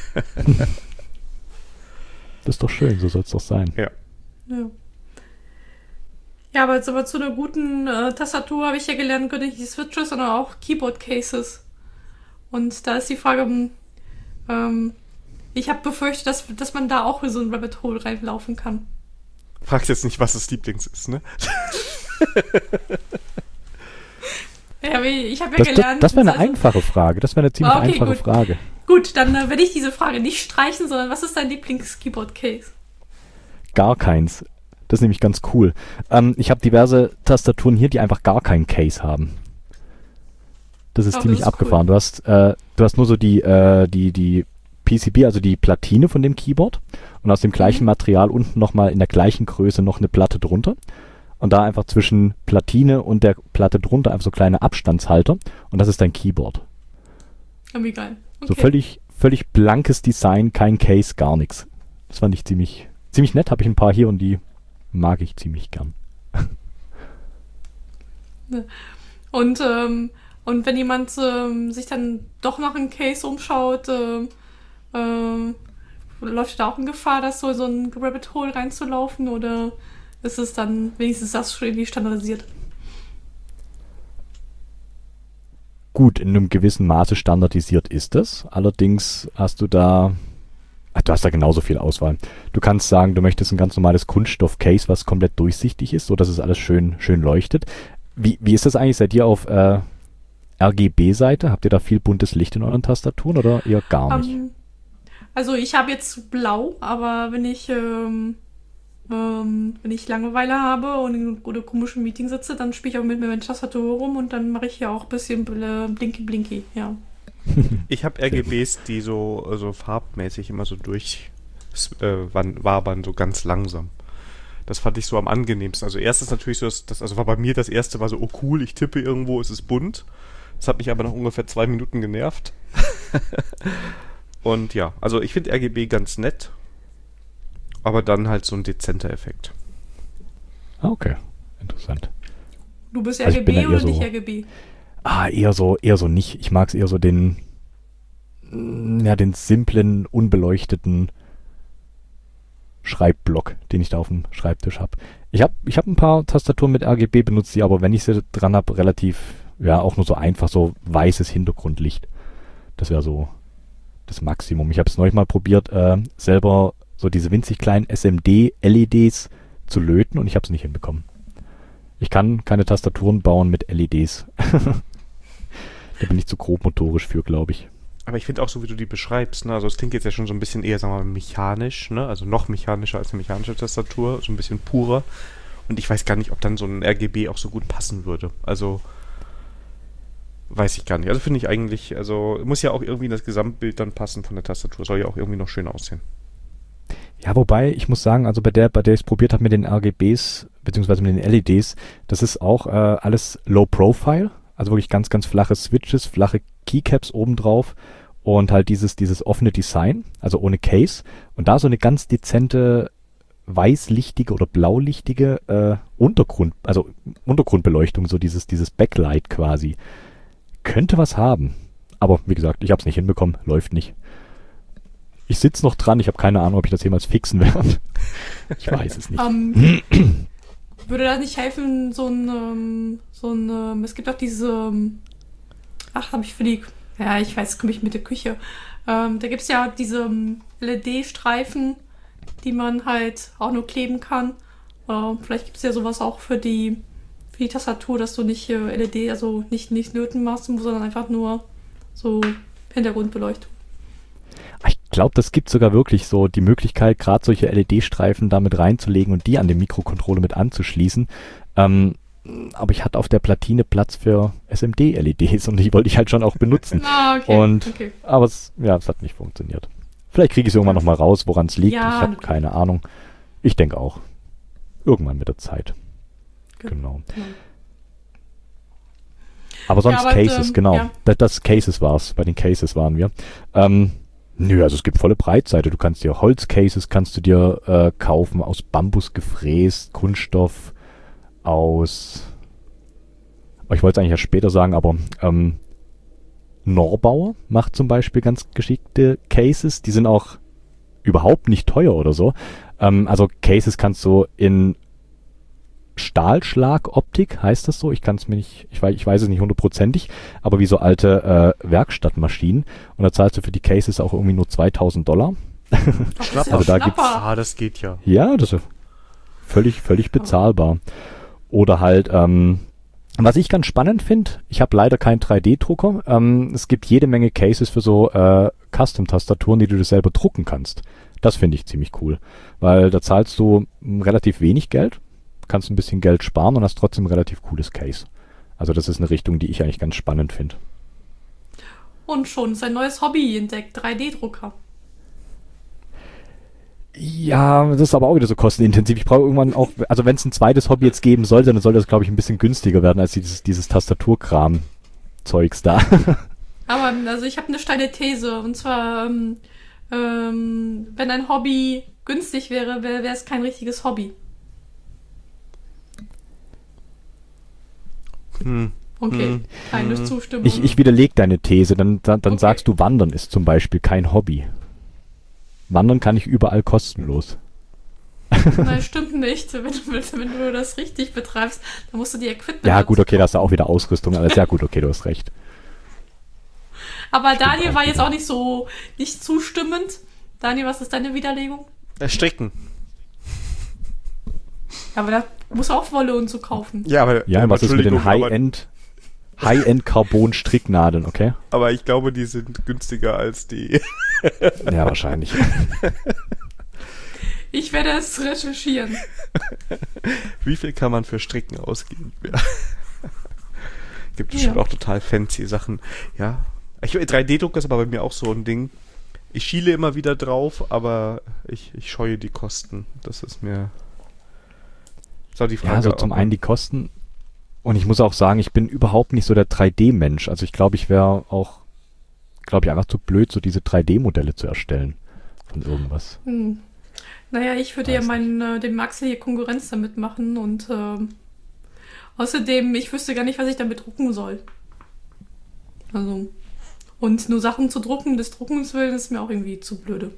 Speaker 3: Das ist doch schön, so soll es doch sein.
Speaker 1: Ja.
Speaker 2: Ja. Ja, aber jetzt aber zu einer guten äh, Tastatur habe ich ja gelernt, gehört nicht die Switches, sondern auch Keyboard-Cases. Und da ist die Frage, ähm, ich habe befürchtet, dass, dass man da auch in so ein Rabbit Hole reinlaufen kann.
Speaker 1: Fragt jetzt nicht, was das Lieblings ist, ne?
Speaker 2: Ja, wie- ich habe ja
Speaker 3: Das, das,
Speaker 2: gelernt...
Speaker 3: das wäre eine
Speaker 2: also-
Speaker 3: einfache Frage. Das wäre eine ziemlich
Speaker 2: Okay,
Speaker 3: einfache
Speaker 2: gut.
Speaker 3: Frage.
Speaker 2: Gut, dann äh, werde ich diese Frage nicht streichen, sondern was ist dein Lieblings-Keyboard-Case?
Speaker 3: Gar keins. Das ist nämlich ganz cool. Ähm, ich habe diverse Tastaturen hier, die einfach gar keinen Case haben. Das ist
Speaker 2: Oh, das
Speaker 3: ziemlich
Speaker 2: ist
Speaker 3: abgefahren. Du hast, äh, du hast nur so die, äh, die, die P C B, also die Platine von dem Keyboard, und aus dem gleichen
Speaker 2: Mhm.
Speaker 3: Material unten nochmal in der gleichen Größe noch eine Platte drunter. Und da einfach zwischen Platine und der Platte drunter einfach so kleine Abstandshalter. Und das ist dein Keyboard.
Speaker 2: Ja, wie geil. Okay.
Speaker 3: So völlig, völlig blankes Design, kein Case, gar nichts. Das fand ich ziemlich, ziemlich nett. Habe ich ein paar hier und die mag ich ziemlich gern.
Speaker 2: Und, ähm, und wenn jemand ähm, sich dann doch nach einem Case umschaut, ähm, ähm, läuft da auch in Gefahr, dass so, so ein Rabbit Hole reinzulaufen, oder ist es dann wenigstens das schon irgendwie standardisiert?
Speaker 3: Gut, in einem gewissen Maße standardisiert ist es. Allerdings hast du da, ach, du hast da genauso viel Auswahl. Du kannst sagen, du möchtest ein ganz normales Kunststoff-Case, was komplett durchsichtig ist, so dass es alles schön, schön leuchtet. Wie, wie ist das eigentlich? Seid ihr auf äh, R G B-Seite? Habt ihr da viel buntes Licht in euren Tastaturen oder eher gar nicht?
Speaker 2: Ähm, also ich habe jetzt blau, aber wenn ich ähm, ähm, wenn ich Langeweile habe und in einem komischen Meeting sitze, dann spiele ich auch mit meiner Tastatur rum und dann mache ich hier auch ein bisschen Blinky Blinky, ja.
Speaker 1: Ich habe R G Bs, die so also farbmäßig immer so durch äh, wabern, so ganz langsam. Das fand ich so am angenehmsten. Also erstes natürlich so, das, das also war bei mir das erste war so, oh cool, ich tippe irgendwo, es ist bunt. Das hat mich aber nach ungefähr zwei Minuten genervt. Und ja, also ich finde R G B ganz nett, aber dann halt so ein dezenter Effekt.
Speaker 3: Ah, okay. Interessant.
Speaker 2: Du bist
Speaker 3: Also
Speaker 2: R G B
Speaker 3: ja
Speaker 2: oder
Speaker 3: so,
Speaker 2: nicht R G B?
Speaker 3: Ah, eher so, eher so nicht. Ich mag es eher so den, ja, den simplen, unbeleuchteten Schreibblock, den ich da auf dem Schreibtisch habe. Ich habe ich hab ein paar Tastaturen mit R G B benutzt, die aber, wenn ich sie dran habe, relativ, ja, auch nur so einfach so weißes Hintergrundlicht. Das wäre so das Maximum. Ich habe es neulich mal probiert, äh, selber so diese winzig kleinen S M D-L E Ds zu löten und ich habe es nicht hinbekommen. Ich kann keine Tastaturen bauen mit L E Ds. Da bin ich zu grob motorisch für, glaube ich.
Speaker 1: Aber ich finde auch so, wie du die beschreibst, ne? Also es klingt jetzt ja schon so ein bisschen eher, sagen wir mal, mechanisch, ne? Also noch mechanischer als eine mechanische Tastatur, so ein bisschen purer. Und ich weiß gar nicht, ob dann so ein R G B auch so gut passen würde. Also weiß ich gar nicht. Also finde ich eigentlich, also muss ja auch irgendwie das Gesamtbild dann passen von der Tastatur. Soll ja auch irgendwie noch schön aussehen.
Speaker 3: Ja, wobei, ich muss sagen, also bei der, bei der ich es probiert habe mit den R G Bs, beziehungsweise mit den L E Ds, das ist auch äh, alles Low Profile. Also wirklich ganz, ganz flache Switches, flache Keycaps obendrauf und halt dieses, dieses offene Design, also ohne Case. Und da so eine ganz dezente weißlichtige oder blaulichtige äh, Untergrund, also Untergrundbeleuchtung, so dieses, dieses Backlight quasi. Könnte was haben. Aber wie gesagt, ich habe es nicht hinbekommen, läuft nicht. Ich sitze noch dran, ich habe keine Ahnung, ob ich das jemals fixen werde. Ich weiß es nicht.
Speaker 2: Um, würde das nicht helfen, so ein, um, so ein, um, es gibt auch diese, um, ach, habe ich für die, ja, ich weiß, komme ich mit der Küche. Ähm, da gibt es ja diese um, L E D-Streifen, die man halt auch nur kleben kann. Äh, vielleicht gibt es ja sowas auch für die, für die Tastatur, dass du nicht äh, L E D, also nicht, nicht löten machst, sondern einfach nur so Hintergrundbeleuchtung.
Speaker 3: Ich glaube, das gibt sogar wirklich so die Möglichkeit, gerade solche L E D-Streifen da mit reinzulegen und die an den Mikrocontroller mit anzuschließen. Ähm, aber ich hatte auf der Platine Platz für S M D-L E Ds und die wollte ich halt schon auch benutzen.
Speaker 2: Ah, okay.
Speaker 3: Und,
Speaker 2: okay.
Speaker 3: Aber es, ja, es hat nicht funktioniert. Vielleicht kriege ich es irgendwann nochmal raus, woran es liegt.
Speaker 2: Ja,
Speaker 3: ich habe keine Ahnung. Ich denke auch. Irgendwann mit der Zeit.
Speaker 2: Ge-
Speaker 3: Genau.
Speaker 2: Ja.
Speaker 3: Aber sonst
Speaker 2: Ja, aber,
Speaker 3: Cases,
Speaker 2: ähm,
Speaker 3: genau.
Speaker 2: ja.
Speaker 3: Das, das Cases war's. Bei den Cases waren wir. Ähm, nö, also es gibt volle Breitseite. Du kannst dir Holzcases kannst du dir äh, kaufen, aus Bambus gefräst, Kunststoff, aus, ich wollte es eigentlich ja später sagen, aber ähm, Norbauer macht zum Beispiel ganz geschickte Cases. Die sind auch überhaupt nicht teuer oder so. Ähm, also Cases kannst du in Stahlschlagoptik, heißt das so? Ich kann es mir nicht, ich weiß, ich weiß es nicht hundertprozentig, aber wie so alte äh, Werkstattmaschinen. Und da zahlst du für die Cases auch irgendwie nur zweitausend Dollar.
Speaker 2: Schnapper.
Speaker 3: Also da gibt's,
Speaker 1: Ah, das geht ja.
Speaker 3: ja, das ist völlig, völlig bezahlbar. Oder halt, ähm, was ich ganz spannend finde, ich habe leider keinen drei D-Drucker. Ähm, es gibt jede Menge Cases für so äh, Custom-Tastaturen, die du dir selber drucken kannst. Das finde ich ziemlich cool, weil da zahlst du m, relativ wenig Geld, kannst ein bisschen Geld sparen und hast trotzdem ein relativ cooles Case. Also das ist eine Richtung, die ich eigentlich ganz spannend finde.
Speaker 2: Und schon sein neues Hobby entdeckt, drei D-Drucker.
Speaker 3: Ja, das ist aber auch wieder so kostenintensiv. Ich brauche irgendwann auch, also wenn es ein zweites Hobby jetzt geben sollte, dann soll das, glaube ich, ein bisschen günstiger werden als dieses, dieses Tastaturkram-Zeugs da.
Speaker 2: Aber also ich habe eine steile These. Und zwar, ähm, ähm, wenn ein Hobby günstig wäre, wäre es kein richtiges Hobby.
Speaker 1: Hm.
Speaker 2: Okay,
Speaker 1: Hm.
Speaker 2: keine
Speaker 1: Hm.
Speaker 2: Zustimmung.
Speaker 3: Ich, ich widerlege deine These, dann, dann, dann
Speaker 2: Okay.
Speaker 3: sagst du, Wandern ist zum Beispiel kein Hobby. Wandern kann ich überall kostenlos.
Speaker 2: Nein, stimmt nicht. Wenn du, wenn du das richtig betreibst, dann musst du die Equipment
Speaker 3: Ja,
Speaker 2: dazu
Speaker 3: gut, okay, da hast du
Speaker 2: kaufen.
Speaker 3: auch wieder Ausrüstung, aber sehr gut, okay, du hast recht.
Speaker 2: Aber Daniel
Speaker 3: auch
Speaker 2: war jetzt
Speaker 3: wieder.
Speaker 2: auch nicht so, nicht zustimmend. Daniel, was ist deine Widerlegung?
Speaker 1: Äh, Stricken.
Speaker 2: Aber da muss auch Wolle und so kaufen.
Speaker 1: Ja, aber
Speaker 3: Ja,
Speaker 1: aber
Speaker 3: was ist mit den
Speaker 1: Entschuldigung, aber-
Speaker 3: High-End, High-End-Carbon-Stricknadeln, okay?
Speaker 1: Aber ich glaube, die sind günstiger als die.
Speaker 3: Ja, wahrscheinlich.
Speaker 2: Ich Ich werde es recherchieren.
Speaker 1: Wie viel kann man für Stricken ausgeben? Ja. Gibt es
Speaker 2: Ja.
Speaker 1: schon auch total fancy Sachen. Ja. Ich, drei D-Druck ist aber bei mir auch so ein Ding. Ich schiele immer wieder drauf, aber ich, ich scheue die Kosten. Das ist mir... So die Frage.
Speaker 3: Ja, also zum einen die Kosten. Und ich muss auch sagen, ich bin überhaupt nicht so der drei D-Mensch. Also ich glaube, ich wäre auch, glaube ich, einfach zu blöd, so diese drei D-Modelle zu erstellen von irgendwas.
Speaker 2: Hm. Naja, ich würde
Speaker 3: Weiß
Speaker 2: ja meinen, äh, dem Axel hier Konkurrenz damit machen und ähm, außerdem, ich wüsste gar nicht, was ich damit drucken soll. Also, und nur Sachen zu drucken, des Druckens willen, ist mir auch irgendwie zu blöde.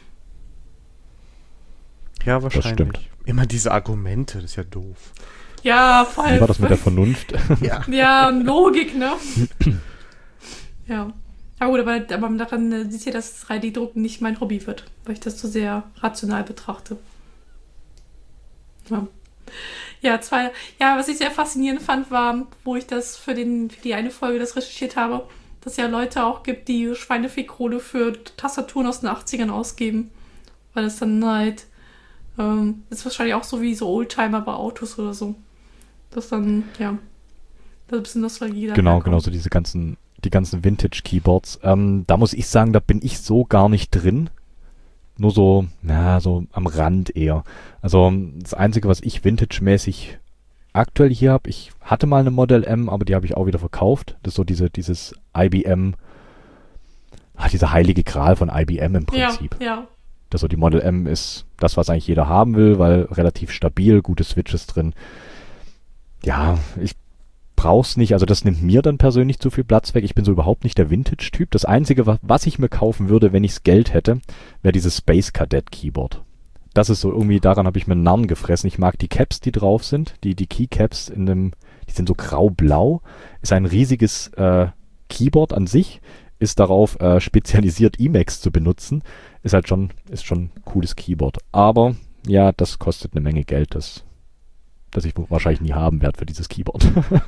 Speaker 1: Ja, wahrscheinlich.
Speaker 3: stimmt.
Speaker 1: Immer diese Argumente, das ist ja doof.
Speaker 2: Ja, vor allem.
Speaker 3: Wie war das mit der Vernunft?
Speaker 1: Ja.
Speaker 2: Ja, und Logik, ne? Ja. Aber gut, aber, aber daran äh, sieht ihr, dass drei D-Drucken nicht mein Hobby wird, weil ich das zu sehr rational betrachte. Ja. Ja, zwei, ja, was ich sehr faszinierend fand, war, wo ich das für, den, für die eine Folge das recherchiert habe, dass es ja Leute auch gibt, die Schweinefick-Kohle für Tastaturen aus den achtzigern ausgeben. Weil das dann halt, ähm, ist wahrscheinlich auch so wie so Oldtimer bei Autos oder so. Das dann, ja, das ist ein bisschen Nostalgie da.
Speaker 3: Genau, genau, so diese ganzen, die ganzen Vintage-Keyboards. Ähm, da muss ich sagen, da bin ich so gar nicht drin. Nur so, na, so am Rand eher. Also das Einzige, was ich Vintage-mäßig aktuell hier habe, ich hatte mal eine Model M, aber die habe ich auch wieder verkauft. Das ist so diese, dieses I B M, ah, dieser heilige Gral von I B M im Prinzip.
Speaker 2: Ja, ja.
Speaker 3: Das so die Model M ist das, was eigentlich jeder haben will, weil relativ stabil, gute Switches drin. Ja, ich brauch's nicht, also das nimmt mir dann persönlich zu viel Platz weg. Ich bin so überhaupt nicht der Vintage-Typ. Das Einzige, was, was ich mir kaufen würde, wenn ich's Geld hätte, wäre dieses Space Cadet Keyboard. Das ist so irgendwie, daran habe ich mir einen Narren gefressen. Ich mag die Caps, die drauf sind, die, die Keycaps in dem, die sind so grau-blau. Ist ein riesiges äh, Keyboard an sich, ist darauf äh, spezialisiert, Emacs zu benutzen. Ist halt schon, ist schon ein cooles Keyboard. Aber ja, das kostet eine Menge Geld, das, das ich wahrscheinlich nie haben werde für dieses Keyboard.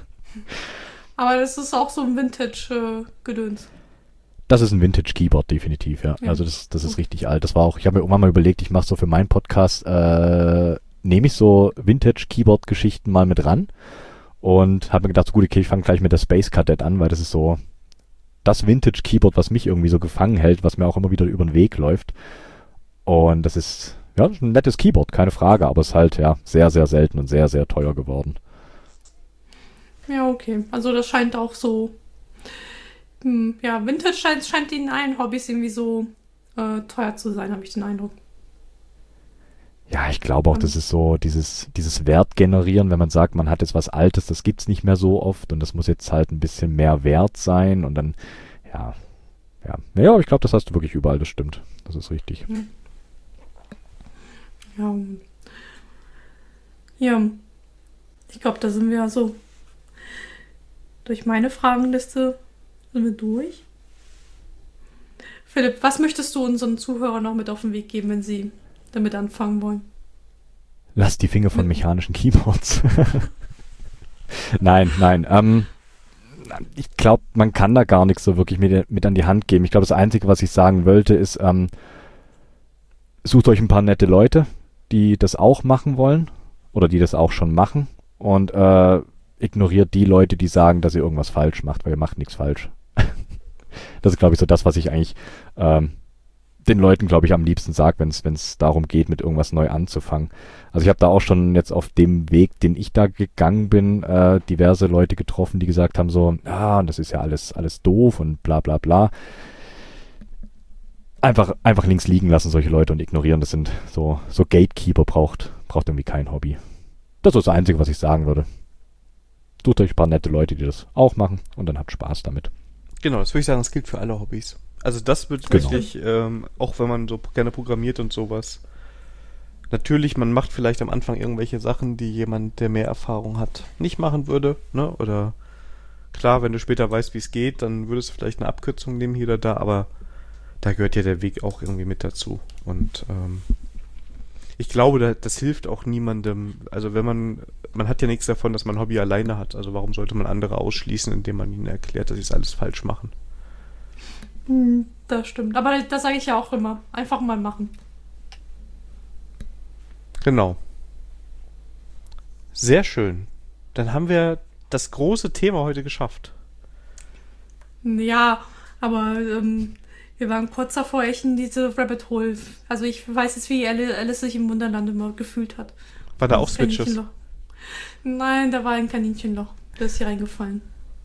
Speaker 2: Aber das ist auch so ein Vintage-Gedöns.
Speaker 3: Das ist ein Vintage-Keyboard, definitiv, ja.
Speaker 2: Ja.
Speaker 3: Also das, das ist richtig alt. Das war auch, ich habe mir irgendwann mal überlegt, ich mache so für meinen Podcast, äh, nehme ich so Vintage-Keyboard-Geschichten mal mit ran und habe mir gedacht, so gut, okay, ich fange gleich mit der Space Cadet an, weil das ist so das Vintage-Keyboard, was mich irgendwie so gefangen hält, was mir auch immer wieder über den Weg läuft. Und das ist, ja, das ist ein nettes Keyboard, keine Frage, aber es ist halt, ja, sehr, sehr selten und sehr, sehr teuer geworden.
Speaker 2: Ja, okay. Also das scheint auch so, hm, ja, Vintage scheint, scheint in allen Hobbys irgendwie so äh, teuer zu sein, habe ich den Eindruck.
Speaker 3: Ja, ich glaube auch, das ist so dieses, dieses Wert generieren, wenn man sagt, man hat jetzt was Altes, das gibt's nicht mehr so oft und das muss jetzt halt ein bisschen mehr wert sein und dann, ja, ja. Ja, aber ich glaube, das hast du wirklich überall, das stimmt. Das ist richtig.
Speaker 2: Ja, ja. Ich glaube, da sind wir so durch meine Fragenliste sind wir durch. Philipp, was möchtest du unseren Zuhörern noch mit auf den Weg geben, wenn sie damit anfangen wollen?
Speaker 3: Lass die Finger von mechanischen Keyboards. Nein, nein. Ähm, ich glaube, man kann da gar nichts so wirklich mit, mit an die Hand geben. Ich glaube, das Einzige, was ich sagen wollte, ist, ähm, sucht euch ein paar nette Leute, die das auch machen wollen oder die das auch schon machen und äh, ignoriert die Leute, die sagen, dass ihr irgendwas falsch macht, weil ihr macht nichts falsch. Das ist, glaube ich, so das, was ich eigentlich ähm, den Leuten, glaube ich, am liebsten sage, wenn es darum geht, mit irgendwas neu anzufangen. Also ich habe da auch schon jetzt auf dem Weg, den ich da gegangen bin, äh, diverse Leute getroffen, die gesagt haben so, ah, das ist ja alles alles doof und bla bla bla. Einfach einfach links liegen lassen, solche Leute, und ignorieren. Das sind so so Gatekeeper braucht braucht irgendwie kein Hobby. Das ist das Einzige, was ich sagen würde. Sucht euch ein paar nette Leute, die das auch machen, und dann habt Spaß damit.
Speaker 1: Genau, das würde ich sagen, das gilt für alle Hobbys. Also das wird
Speaker 3: Genau.
Speaker 1: wirklich, ähm, auch wenn man so gerne programmiert und sowas. Natürlich, man macht vielleicht am Anfang irgendwelche Sachen, die jemand, der mehr Erfahrung hat, nicht machen würde, ne? Oder klar, wenn du später weißt, wie es geht, dann würdest du vielleicht eine Abkürzung nehmen hier oder da, aber da gehört ja der Weg auch irgendwie mit dazu. Und ähm, ich glaube, da, das hilft auch niemandem. Also wenn man, man hat ja nichts davon, dass man ein Hobby alleine hat. Also warum sollte man andere ausschließen, indem man ihnen erklärt, dass sie es alles falsch machen?
Speaker 2: Hm, das stimmt. Aber das sage ich ja auch immer. Einfach mal machen.
Speaker 1: Genau. Sehr schön. Dann haben wir das große Thema heute geschafft.
Speaker 2: Ja, aber ähm, wir waren kurz davor, echt in diese Rabbit Hole. Also ich weiß jetzt, wie Alice, Alice sich im Wunderland immer gefühlt hat.
Speaker 1: War da auch
Speaker 2: Das
Speaker 1: Switches?
Speaker 2: Kaninchenloch. Nein, da war ein Kaninchenloch. Da ist hier reingefallen.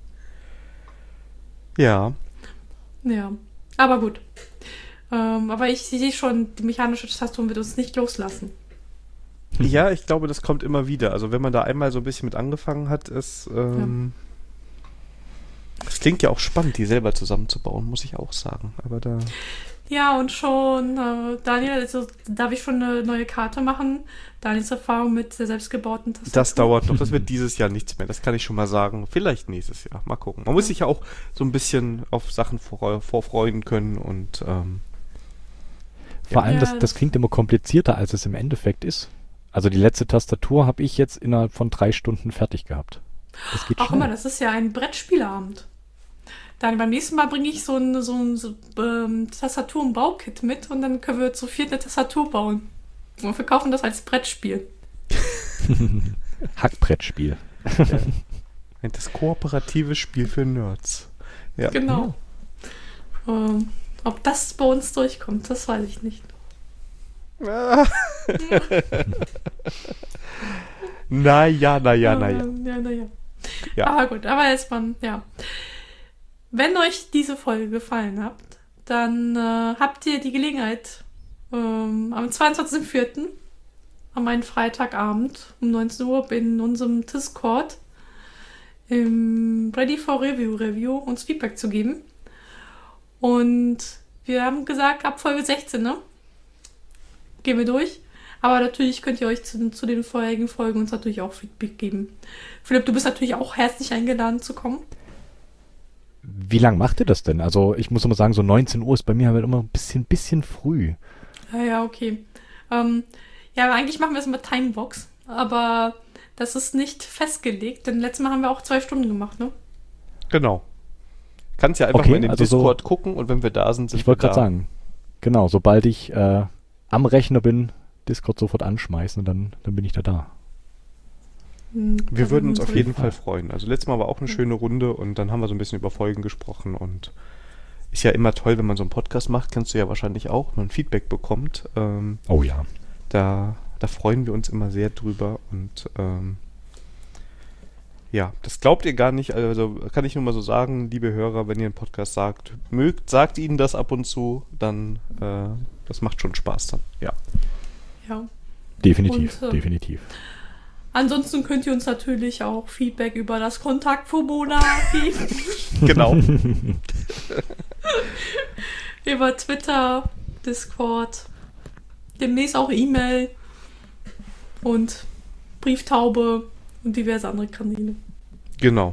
Speaker 1: Ja.
Speaker 2: Ja, aber gut. Ähm, aber ich sehe schon, die mechanische Tastatur wird uns nicht loslassen.
Speaker 1: Ja, ich glaube, das kommt immer wieder. Also wenn man da einmal so ein bisschen mit angefangen hat, ist... Ähm, ja. Es klingt ja auch spannend, die selber zusammenzubauen, muss ich auch sagen. Aber da...
Speaker 2: Ja, und schon, äh, Daniel, also darf ich schon eine neue Karte machen? Daniels Erfahrung mit der selbstgebauten Tastatur.
Speaker 1: Das dauert noch, das wird dieses Jahr nichts mehr, das kann ich schon mal sagen. Vielleicht nächstes Jahr, mal gucken. Man muss sich ja auch so ein bisschen auf Sachen vor, vorfreuen können und ähm,
Speaker 3: Vor
Speaker 1: ja.
Speaker 3: allem, das,
Speaker 2: Ja,
Speaker 3: das
Speaker 2: das-
Speaker 3: klingt immer komplizierter, als es im Endeffekt ist. Also die letzte Tastatur habe ich jetzt innerhalb von drei Stunden fertig gehabt. Das geht
Speaker 2: Ach, guck mal,
Speaker 3: schnell.
Speaker 2: das ist ja ein Brettspielabend. Dann beim nächsten Mal bringe ich so ein, so ein so, ähm, Tastatur- und Baukit mit und dann können wir zu viert eine Tastatur bauen. Und verkaufen das als Brettspiel.
Speaker 3: Hackbrettspiel.
Speaker 1: ein das kooperative Spiel für Nerds. Ja.
Speaker 2: Genau. Ähm, ob das bei uns durchkommt, das weiß ich nicht.
Speaker 1: Naja, naja, naja.
Speaker 2: Ähm, ja, naja.
Speaker 1: Ja.
Speaker 2: Aber gut, aber erstmal, ja. Wenn euch diese Folge gefallen hat, dann äh, habt ihr die Gelegenheit, ähm, am zweiundzwanzigsten vierten am einen Freitagabend um neunzehn Uhr in unserem Discord im Ready for Review Review uns Feedback zu geben. Und wir haben gesagt, ab Folge sechzehn, ne? Gehen wir durch. Aber natürlich könnt ihr euch zu, zu den vorherigen Folgen uns natürlich auch Feedback geben. Philipp, du bist natürlich auch herzlich eingeladen zu kommen.
Speaker 3: Wie lang macht ihr das denn? Also ich muss immer sagen, so neunzehn Uhr ist bei mir halt immer ein bisschen, bisschen früh.
Speaker 2: Ja, ja, okay. Ähm, ja, aber eigentlich machen wir es mit Timebox. Aber das ist nicht festgelegt, denn letztes Mal haben wir auch zwei Stunden gemacht, ne?
Speaker 1: Genau. Kannst ja einfach
Speaker 3: Okay,
Speaker 1: mal in den
Speaker 3: also so-
Speaker 1: Discord gucken und wenn wir da sind, sind
Speaker 3: Ich wollte
Speaker 1: wir
Speaker 3: gerade
Speaker 1: da.
Speaker 3: sagen, genau, sobald ich äh, am Rechner bin, Discord sofort anschmeißen und dann, dann bin ich da da.
Speaker 2: Hm,
Speaker 1: Wir
Speaker 2: da
Speaker 1: würden uns auf jeden
Speaker 3: Fall.
Speaker 1: Fall freuen. Also letztes Mal war auch eine schöne Runde und dann haben wir so ein bisschen über Folgen gesprochen und ist ja immer toll, wenn man so einen Podcast macht, kennst du ja wahrscheinlich auch, wenn man Feedback bekommt. Ähm,
Speaker 3: Oh ja.
Speaker 1: da, da freuen wir uns immer sehr drüber und ähm, ja, das glaubt ihr gar nicht, also kann ich nur mal so sagen, liebe Hörer, wenn ihr einen Podcast sagt, mögt, sagt ihnen das ab und zu, dann äh, das macht schon Spaß dann, ja.
Speaker 2: Ja.
Speaker 3: Definitiv,
Speaker 2: Und, äh,
Speaker 3: definitiv.
Speaker 2: Ansonsten könnt ihr uns natürlich auch Feedback über das Kontaktformular geben.
Speaker 1: Genau.
Speaker 2: Über Twitter, Discord, demnächst auch E-Mail und Brieftaube und diverse andere Kanäle.
Speaker 1: Genau.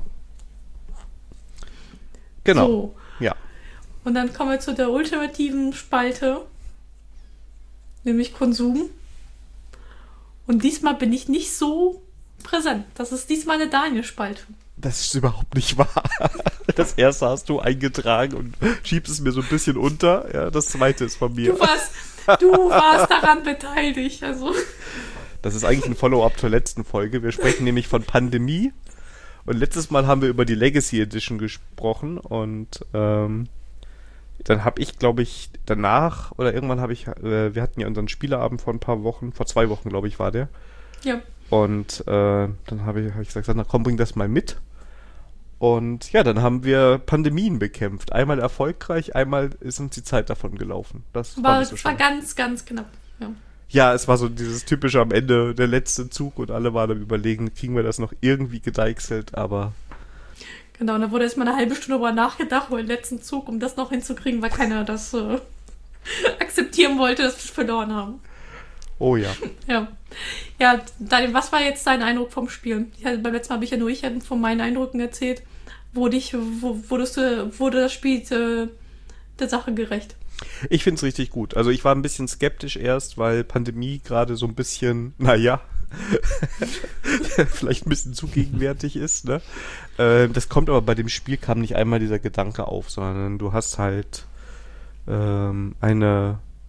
Speaker 1: Genau.
Speaker 2: So.
Speaker 1: Ja.
Speaker 2: Und dann kommen wir zu der ultimativen Spalte, nämlich Konsum. Und diesmal bin ich nicht so präsent. Das ist diesmal eine Daniel-Spalte.
Speaker 1: Das ist überhaupt nicht wahr. Das erste hast du eingetragen und schiebst es mir so ein bisschen unter. Ja, das zweite ist von mir.
Speaker 2: Du warst, du warst daran beteiligt. Also.
Speaker 1: Das ist eigentlich ein Follow-up zur letzten Folge. Wir sprechen nämlich von Pandemie. Und letztes Mal haben wir über die Legacy Edition gesprochen. Und ähm, dann habe ich, glaube ich, danach oder irgendwann habe ich, äh, wir hatten ja unseren Spieleabend vor ein paar Wochen, vor zwei Wochen, glaube ich, war der.
Speaker 2: Ja.
Speaker 1: Und äh, dann habe ich, hab ich gesagt, na komm, bring das mal mit. Und ja, dann haben wir Pandemien bekämpft. Einmal erfolgreich, einmal ist uns die Zeit davon gelaufen. Das war,
Speaker 2: War,
Speaker 1: nicht so
Speaker 2: es war
Speaker 1: schön.
Speaker 2: ganz, ganz knapp. Ja.
Speaker 1: Ja, es war so dieses typische am Ende, der letzte Zug und alle waren am Überlegen, kriegen wir das noch irgendwie gedeichselt, aber
Speaker 2: Genau, und da wurde erstmal eine halbe Stunde darüber nachgedacht, über den letzten Zug, um das noch hinzukriegen, weil keiner das äh, akzeptieren wollte, dass wir verloren haben.
Speaker 1: oh ja.
Speaker 2: Ja. Ja, Daniel, was war jetzt dein Eindruck vom Spielen? Ich hatte, beim letzten Mal habe ich ja nur ich von meinen Eindrücken erzählt. Wurde, ich, wo, wurdest du, wurde das Spiel äh, der Sache gerecht?
Speaker 1: Ich finde es richtig gut. Also ich war ein bisschen skeptisch erst, weil Pandemie gerade so ein bisschen, naja, vielleicht ein bisschen zu gegenwärtig ist. Ne? Äh, das kommt aber bei dem Spiel, kam nicht einmal dieser Gedanke auf, sondern du hast halt ähm, eine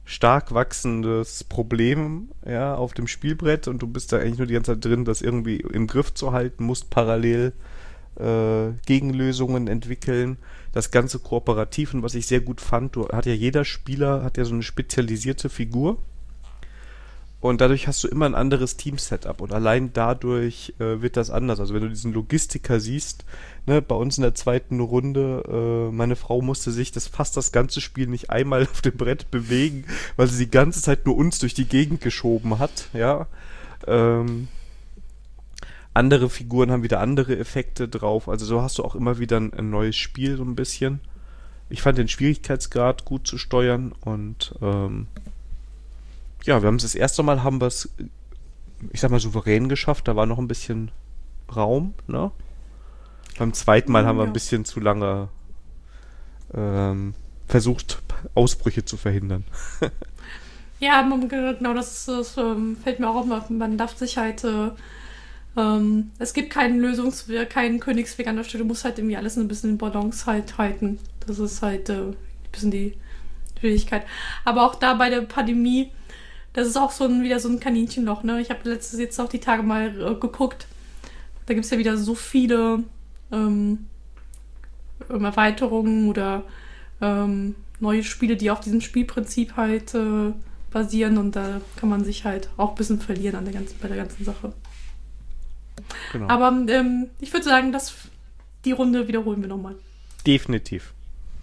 Speaker 1: stark wachsendes Problem, ja, auf dem Spielbrett und du bist da eigentlich nur die ganze Zeit drin, das irgendwie im Griff zu halten, musst parallel äh, Gegenlösungen entwickeln. Das Ganze kooperativ und was ich sehr gut fand, du, hat ja jeder Spieler hat ja so eine spezialisierte Figur und dadurch hast du immer ein anderes Team-Setup und allein dadurch äh, wird das anders. Also wenn du diesen Logistiker siehst, ne, bei uns in der zweiten Runde, äh, meine Frau musste sich das fast das ganze Spiel nicht einmal auf dem Brett bewegen, weil sie die ganze Zeit nur uns durch die Gegend geschoben hat, ja. Ähm, andere Figuren haben wieder andere Effekte drauf, also so hast du auch immer wieder ein, ein neues Spiel so ein bisschen. Ich fand den Schwierigkeitsgrad gut zu steuern und ähm, ja, wir haben es das erste Mal, haben wir es, ich sag mal, souverän geschafft, da war noch ein bisschen Raum, ne? Beim zweiten Mal haben wir ein bisschen zu lange ähm, versucht, Ausbrüche zu verhindern.
Speaker 2: Ja, genau, das, das ähm, fällt mir auch auf, man darf sich halt, äh, ähm, es gibt keinen Lösungsweg, keinen Königsweg an der Stelle, du musst halt irgendwie alles ein bisschen in Balance halt halten. Das ist halt äh, ein bisschen die Schwierigkeit. Aber auch da bei der Pandemie, das ist auch so ein, wieder so ein Kaninchenloch, ne? Ich habe letztes jetzt auch die Tage mal äh, geguckt. Da gibt es ja wieder so viele ähm, Erweiterungen oder ähm, neue Spiele, die auf diesem Spielprinzip halt äh, basieren und da kann man sich halt auch ein bisschen verlieren an der ganzen, bei der ganzen Sache. Genau. Aber ähm, ich würde sagen, dass die Runde wiederholen wir nochmal.
Speaker 1: Definitiv.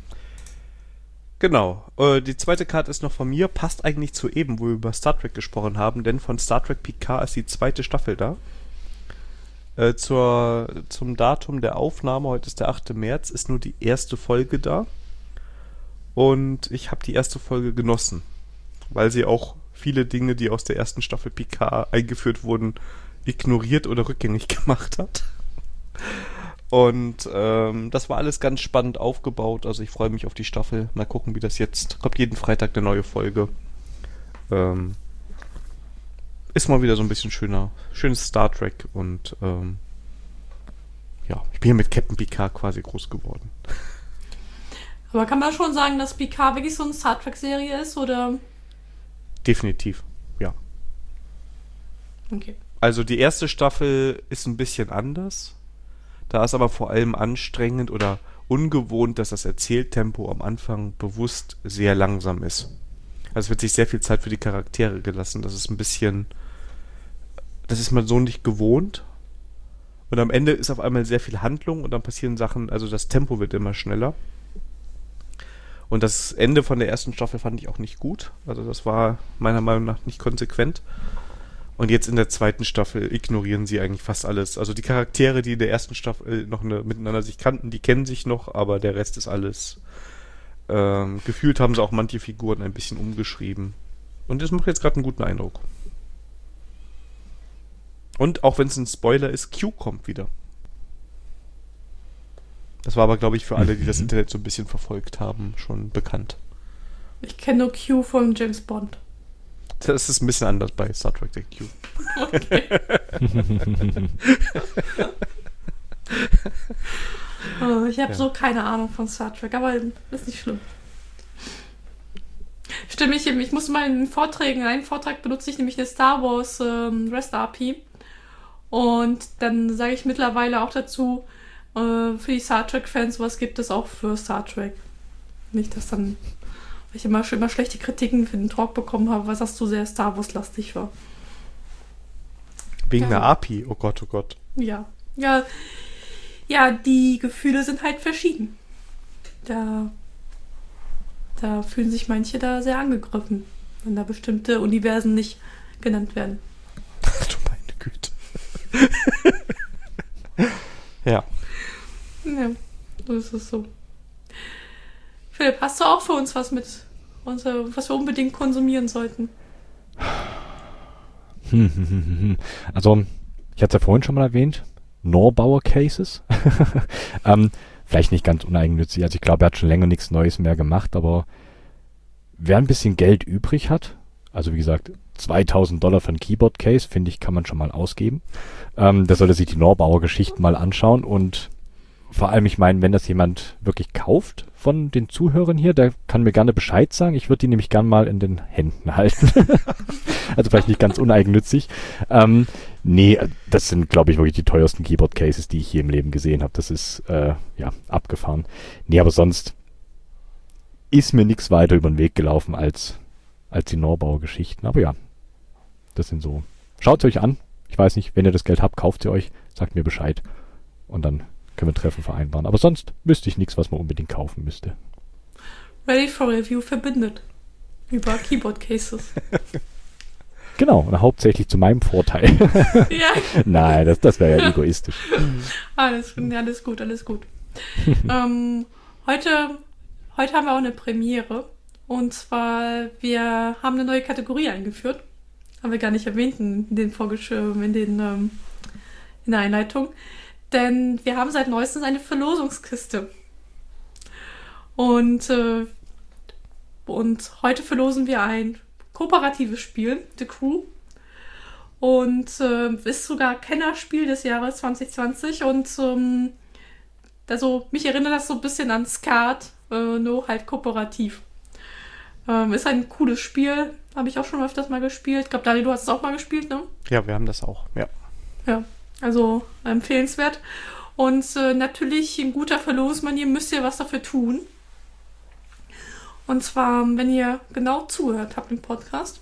Speaker 1: Genau. Äh, die zweite Karte ist noch von mir, passt eigentlich zu eben, wo wir über Star Trek gesprochen haben, denn von Star Trek Picard ist die zweite Staffel da. Äh, zur, zum Datum der Aufnahme, heute ist der achte März, ist nur die erste Folge da. Und ich habe die erste Folge genossen, weil sie auch viele Dinge, die aus der ersten Staffel Picard eingeführt wurden, ignoriert oder rückgängig gemacht hat. Und ähm, das war alles ganz spannend aufgebaut. Also ich freue mich auf die Staffel. Mal gucken, wie das jetzt... Kommt jeden Freitag eine neue Folge. Ähm, ist mal wieder so ein bisschen schöner. Schönes Star Trek. Und ähm, ja, ich bin hier mit Captain Picard quasi groß geworden.
Speaker 2: Aber kann man schon sagen, dass Picard wirklich so eine Star Trek-Serie ist, oder?
Speaker 1: Definitiv, ja.
Speaker 2: Okay.
Speaker 1: Also die erste Staffel ist ein bisschen anders. Da ist aber vor allem anstrengend oder ungewohnt, dass das Erzähltempo am Anfang bewusst sehr langsam ist. Also es wird sich sehr viel Zeit für die Charaktere gelassen. Das ist ein bisschen... Das ist man so nicht gewohnt. Und am Ende ist auf einmal sehr viel Handlung und dann passieren Sachen, also das Tempo wird immer schneller. Und das Ende von der ersten Staffel fand ich auch nicht gut. Also das war meiner Meinung nach nicht konsequent. Und jetzt in der zweiten Staffel ignorieren sie eigentlich fast alles. Also die Charaktere, die in der ersten Staffel noch eine, miteinander sich kannten, die kennen sich noch, aber der Rest ist alles... Ähm, gefühlt haben sie auch manche Figuren ein bisschen umgeschrieben. Und das macht jetzt gerade einen guten Eindruck. Und auch wenn es ein Spoiler ist, Q kommt wieder. Das war aber, glaube ich, für alle, die das Internet so ein bisschen verfolgt haben, schon bekannt.
Speaker 2: Ich kenne nur Q von James Bond.
Speaker 1: Das ist ein bisschen anders bei Star Trek, der Q. Okay.
Speaker 2: oh, ich habe
Speaker 1: ja.
Speaker 2: so keine Ahnung von Star Trek, aber ist nicht schlimm. Stimmt, ich, ich muss mal in Vorträgen, in einem Vortrag benutze ich nämlich eine Star Wars ähm, REST A P I und dann sage ich mittlerweile auch dazu, äh, für die Star Trek-Fans, was gibt es auch für Star Trek. Nicht, dass dann weil ich immer, immer schlechte Kritiken für den Talk bekommen habe, weil das so sehr Star Wars-lastig war.
Speaker 1: Wegen
Speaker 2: ja.
Speaker 1: der A P I? Oh Gott, oh Gott.
Speaker 2: Ja. Ja, ja, die Gefühle sind halt verschieden. Da, da fühlen sich manche da sehr angegriffen, wenn da bestimmte Universen nicht genannt werden.
Speaker 1: Ach du meine Güte. ja.
Speaker 2: Ja, so ist es so. Philipp, hast du auch für uns was mit, uns, was wir unbedingt konsumieren sollten?
Speaker 3: Also, ich hatte es ja vorhin schon mal erwähnt, Norbauer Cases. ähm, vielleicht nicht ganz uneigennützig. Also ich glaube, er hat schon länger nichts Neues mehr gemacht, aber wer ein bisschen Geld übrig hat, also wie gesagt, zweitausend Dollar für ein Keyboard-Case, finde ich, kann man schon mal ausgeben. Ähm, der sollte sich die Norbauer Geschichten mal anschauen und vor allem, ich meine, wenn das jemand wirklich kauft von den Zuhörern hier, der kann mir gerne Bescheid sagen. Ich würde die nämlich gern mal in den Händen halten. Also vielleicht nicht ganz uneigennützig. Ähm, nee, das sind, glaube ich, wirklich die teuersten Keyboard-Cases, die ich je im Leben gesehen habe. Das ist, äh, ja, abgefahren. Nee, aber sonst ist mir nichts weiter über den Weg gelaufen als, als die Norbau-Geschichten. Aber ja, das sind so. Schaut es euch an. Ich weiß nicht, wenn ihr das Geld habt, kauft ihr euch, sagt mir Bescheid. Und dann können wir Treffen vereinbaren. Aber sonst wüsste ich nichts, was man unbedingt kaufen müsste.
Speaker 2: Ready for Review verbindet. Über Keyboard Cases.
Speaker 3: Genau, und hauptsächlich zu meinem Vorteil.
Speaker 2: Ja.
Speaker 3: Nein, das, das wäre ja egoistisch.
Speaker 2: Alles, alles gut, alles gut. ähm, heute, heute haben wir auch eine Premiere. Und zwar, wir haben eine neue Kategorie eingeführt. Haben wir gar nicht erwähnt in den Vorgeschirmen, in den ähm, in der Einleitung. Denn wir haben seit neuestem eine Verlosungskiste. Und, äh, und heute verlosen wir ein kooperatives Spiel, The Crew. Und äh, ist sogar Kennerspiel des Jahres zwanzig zwanzig. Und ähm, also mich erinnert das so ein bisschen an Skat, äh, nur halt kooperativ. Ähm, ist ein cooles Spiel. Habe ich auch schon öfters mal gespielt. Ich glaube, Daniel, du hast es auch mal gespielt, ne?
Speaker 1: Ja, wir haben das auch, ja.
Speaker 2: Ja. Also empfehlenswert. Und äh, natürlich in guter Verlosmanier müsst ihr was dafür tun. Und zwar, wenn ihr genau zuhört habt im Podcast.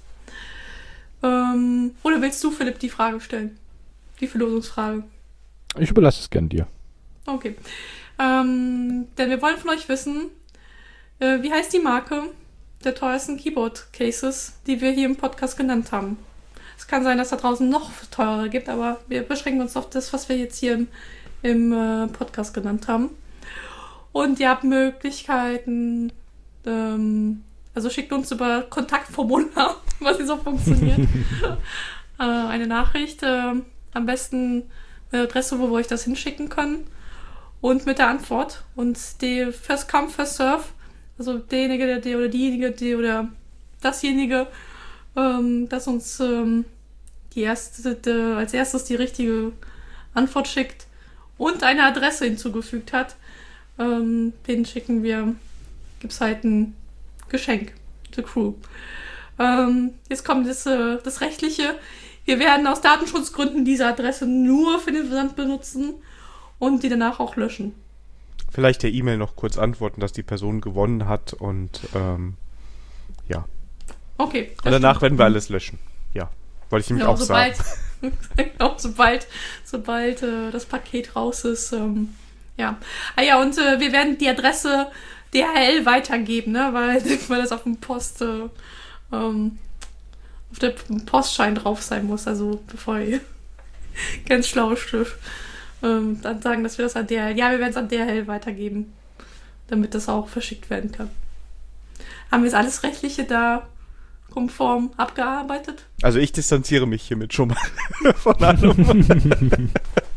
Speaker 2: Ähm, oder willst du, Philipp, die Frage stellen? Die Verlosungsfrage.
Speaker 3: Ich überlasse es gern dir.
Speaker 2: Okay. Ähm, denn wir wollen von euch wissen, äh, wie heißt die Marke der teuersten Keyboard-Cases, die wir hier im Podcast genannt haben. Es kann sein, dass da draußen noch teurere gibt, aber wir beschränken uns auf das, was wir jetzt hier im, im äh, Podcast genannt haben. Und ihr habt Möglichkeiten, ähm, also schickt uns über Kontaktformular, was hier so funktioniert, äh, eine Nachricht, äh, am besten eine Adresse, wo wir euch das hinschicken können und mit der Antwort. Und die First Come, First Serve, also derjenige, der, der oder diejenige, die oder dasjenige, ähm, das uns ähm, die erste, die, als erstes die richtige Antwort schickt und eine Adresse hinzugefügt hat, ähm, den schicken wir, gibt's halt ein Geschenk, The Crew. Ähm, jetzt kommt das, äh, das Rechtliche. Wir werden aus Datenschutzgründen diese Adresse nur für den Versand benutzen und die danach auch löschen.
Speaker 1: Vielleicht der E-Mail noch kurz antworten, dass die Person gewonnen hat und ähm, ja.
Speaker 2: Okay.
Speaker 1: Und danach werden wir alles löschen. Ja, wollte ich nämlich
Speaker 2: genau,
Speaker 1: auch
Speaker 2: sobald,
Speaker 1: sagen.
Speaker 2: genau, sobald, sobald äh, das Paket raus ist. Ähm, ja. Ah ja, und äh, wir werden die Adresse D H L weitergeben, ne? Weil, weil das auf dem Post, äh, ähm, auf der Postschein drauf sein muss. Also bevor ihr ganz schlau Stift ähm, dann sagen, dass wir das an D H L, ja, wir werden es an D H L weitergeben, damit das auch verschickt werden kann. Haben wir jetzt alles Rechtliche da konform abgearbeitet?
Speaker 1: Also ich distanziere mich hiermit schon mal von allem.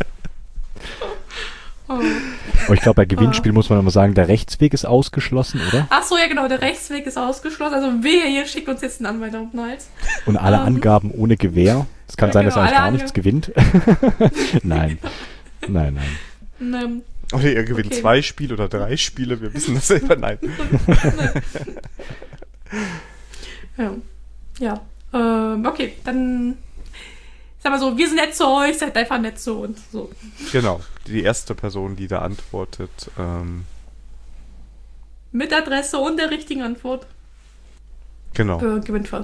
Speaker 2: Oh.
Speaker 3: Aber ich glaube, bei Gewinnspiel oh. muss man immer sagen, der Rechtsweg ist ausgeschlossen, oder?
Speaker 2: Ach so, ja genau, der Rechtsweg ist ausgeschlossen. Also wehe, ihr schickt uns jetzt einen Anwalt auf den Hals.
Speaker 3: Und alle um, Angaben ohne Gewähr. Es kann ja, sein, genau, dass er eigentlich gar nichts gewinnt. Nein. Nein, nein.
Speaker 2: Ähm,
Speaker 1: oder ihr gewinnt okay. zwei Spiele oder drei Spiele, wir wissen das selber. Nein.
Speaker 2: ja. Ja. Ähm, okay, dann sag mal so, wir sind nett zu euch, seid einfach nett zu uns. So.
Speaker 1: Genau, die erste Person, die da antwortet. Ähm,
Speaker 2: Mit Adresse und der richtigen Antwort.
Speaker 1: Genau.
Speaker 2: Äh, gewinnt voll.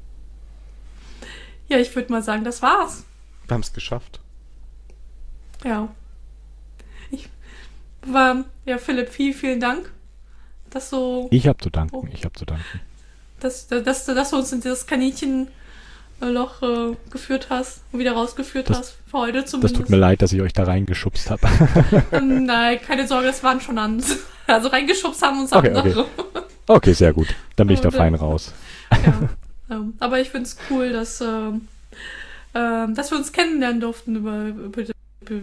Speaker 2: Ja, ich würde mal sagen, das war's.
Speaker 1: Wir haben es geschafft.
Speaker 2: Ja. Ich war, ja, Philipp, vielen, vielen Dank. Dass so.
Speaker 3: Ich habe zu danken,
Speaker 2: oh,
Speaker 3: ich habe zu danken.
Speaker 2: Dass, dass, dass du uns in dieses Kaninchenloch äh, geführt hast und wieder rausgeführt
Speaker 3: das,
Speaker 2: hast. Für heute zumindest.
Speaker 3: Das tut mir leid, dass ich euch da reingeschubst habe.
Speaker 2: Nein, keine Sorge, das waren schon andere. Also reingeschubst haben uns
Speaker 3: okay,
Speaker 2: andere.
Speaker 3: Okay. okay, sehr gut. Dann bin ich da fein raus.
Speaker 2: Ja, ähm, aber ich finde es cool, dass, ähm, ähm, dass wir uns kennenlernen durften über, über, über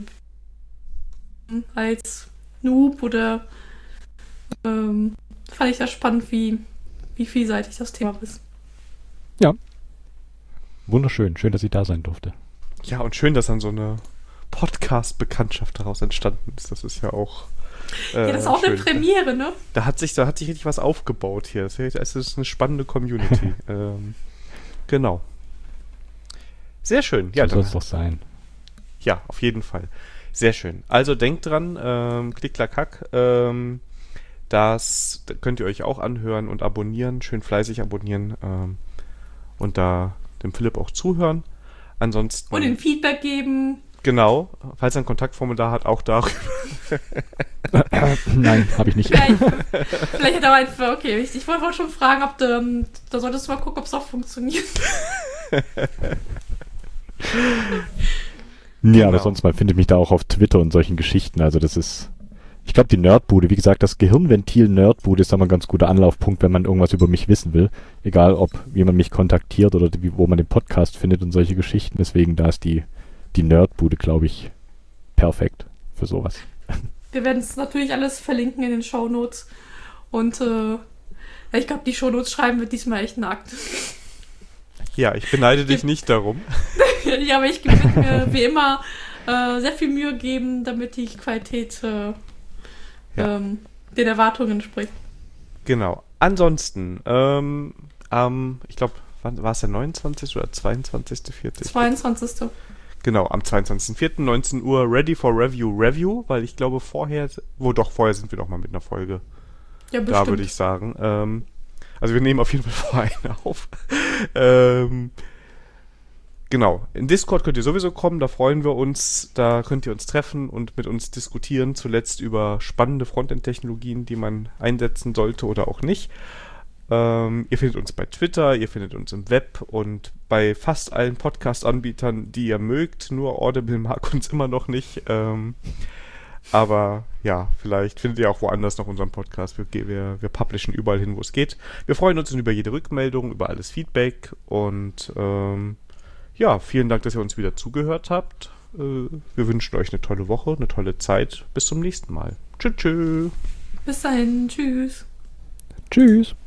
Speaker 2: als Noob oder ähm, fand ich das spannend, wie, wie vielseitig das Thema ist.
Speaker 3: Ja. Wunderschön. Schön, dass ich da sein durfte.
Speaker 1: Ja, und schön, dass dann so eine Podcast-Bekanntschaft daraus entstanden ist. Das ist ja auch äh,
Speaker 2: Ja, das ist auch
Speaker 1: schön.
Speaker 2: eine Premiere, ne?
Speaker 1: Da hat sich, da hat sich richtig was aufgebaut hier. Das ist eine spannende Community. ähm, genau. Sehr schön. Ja,
Speaker 3: So soll
Speaker 1: dann,
Speaker 3: es doch sein.
Speaker 1: ja, auf jeden Fall. Sehr schön. Also denkt dran, ähm, klick, klack, hack. Ähm, das könnt ihr euch auch anhören und abonnieren. Schön fleißig abonnieren. Ähm, und da dem Philipp auch zuhören. Ansonsten.
Speaker 2: Und ein Feedback geben.
Speaker 1: Genau. Falls er ein Kontaktformular hat, auch darüber.
Speaker 3: Nein, habe ich nicht.
Speaker 2: Vielleicht, vielleicht hat er einfach, okay, ich, ich wollte schon fragen, ob du, ähm, da solltest du mal gucken, ob es auch funktioniert.
Speaker 3: Ja, aber
Speaker 1: Genau.
Speaker 3: sonst mal findet mich da auch auf Twitter und solchen Geschichten. Also das ist, ich glaube, die Nerdbude, wie gesagt, das Gehirnventil Nerdbude ist da mal ein ganz guter Anlaufpunkt, wenn man irgendwas über mich wissen will. Egal, ob wie man mich kontaktiert oder wie, wo man den Podcast findet und solche Geschichten. Deswegen, da ist die, die Nerdbude, glaube ich, perfekt für sowas.
Speaker 2: Wir werden es natürlich alles verlinken in den Shownotes. Und äh, ich glaube, die Shownotes schreiben wird diesmal echt nackt.
Speaker 1: Ja, ich beneide dich nicht darum.
Speaker 2: Ja, aber ich werde mir wie immer äh, sehr viel Mühe geben, damit die Qualität äh,
Speaker 1: Ja.
Speaker 2: ähm, den Erwartungen entspricht.
Speaker 1: Genau. Ansonsten, ähm, ähm, ich glaube, wann war es der neunundzwanzigste oder zweiundzwanzigste vierte?
Speaker 2: zweiundzwanzigste
Speaker 1: Genau, am zweiundzwanzigsten vierten neunzehn Uhr Ready for Review Review, weil ich glaube vorher, wo doch vorher sind wir doch mal mit einer Folge.
Speaker 2: Ja, bestimmt.
Speaker 1: Da würde ich sagen. Ähm, also wir nehmen auf jeden Fall vorher eine auf. ähm, genau. In Discord könnt ihr sowieso kommen, da freuen wir uns. Da könnt ihr uns treffen und mit uns diskutieren. Zuletzt über spannende Frontend-Technologien, die man einsetzen sollte oder auch nicht. Ähm, ihr findet uns bei Twitter, ihr findet uns im Web und bei fast allen Podcast-Anbietern, die ihr mögt. Nur Audible mag uns immer noch nicht. Ähm, aber ja, vielleicht findet ihr auch woanders noch unseren Podcast. Wir, wir, wir publishen überall hin, wo es geht. Wir freuen uns über jede Rückmeldung, über alles Feedback und ähm, ja, vielen Dank, dass ihr uns wieder zugehört habt. Äh, wir wünschen euch eine tolle Woche, eine tolle Zeit. Bis zum nächsten Mal. Tschüss, tschüss.
Speaker 2: Bis dahin, tschüss.
Speaker 3: Tschüss.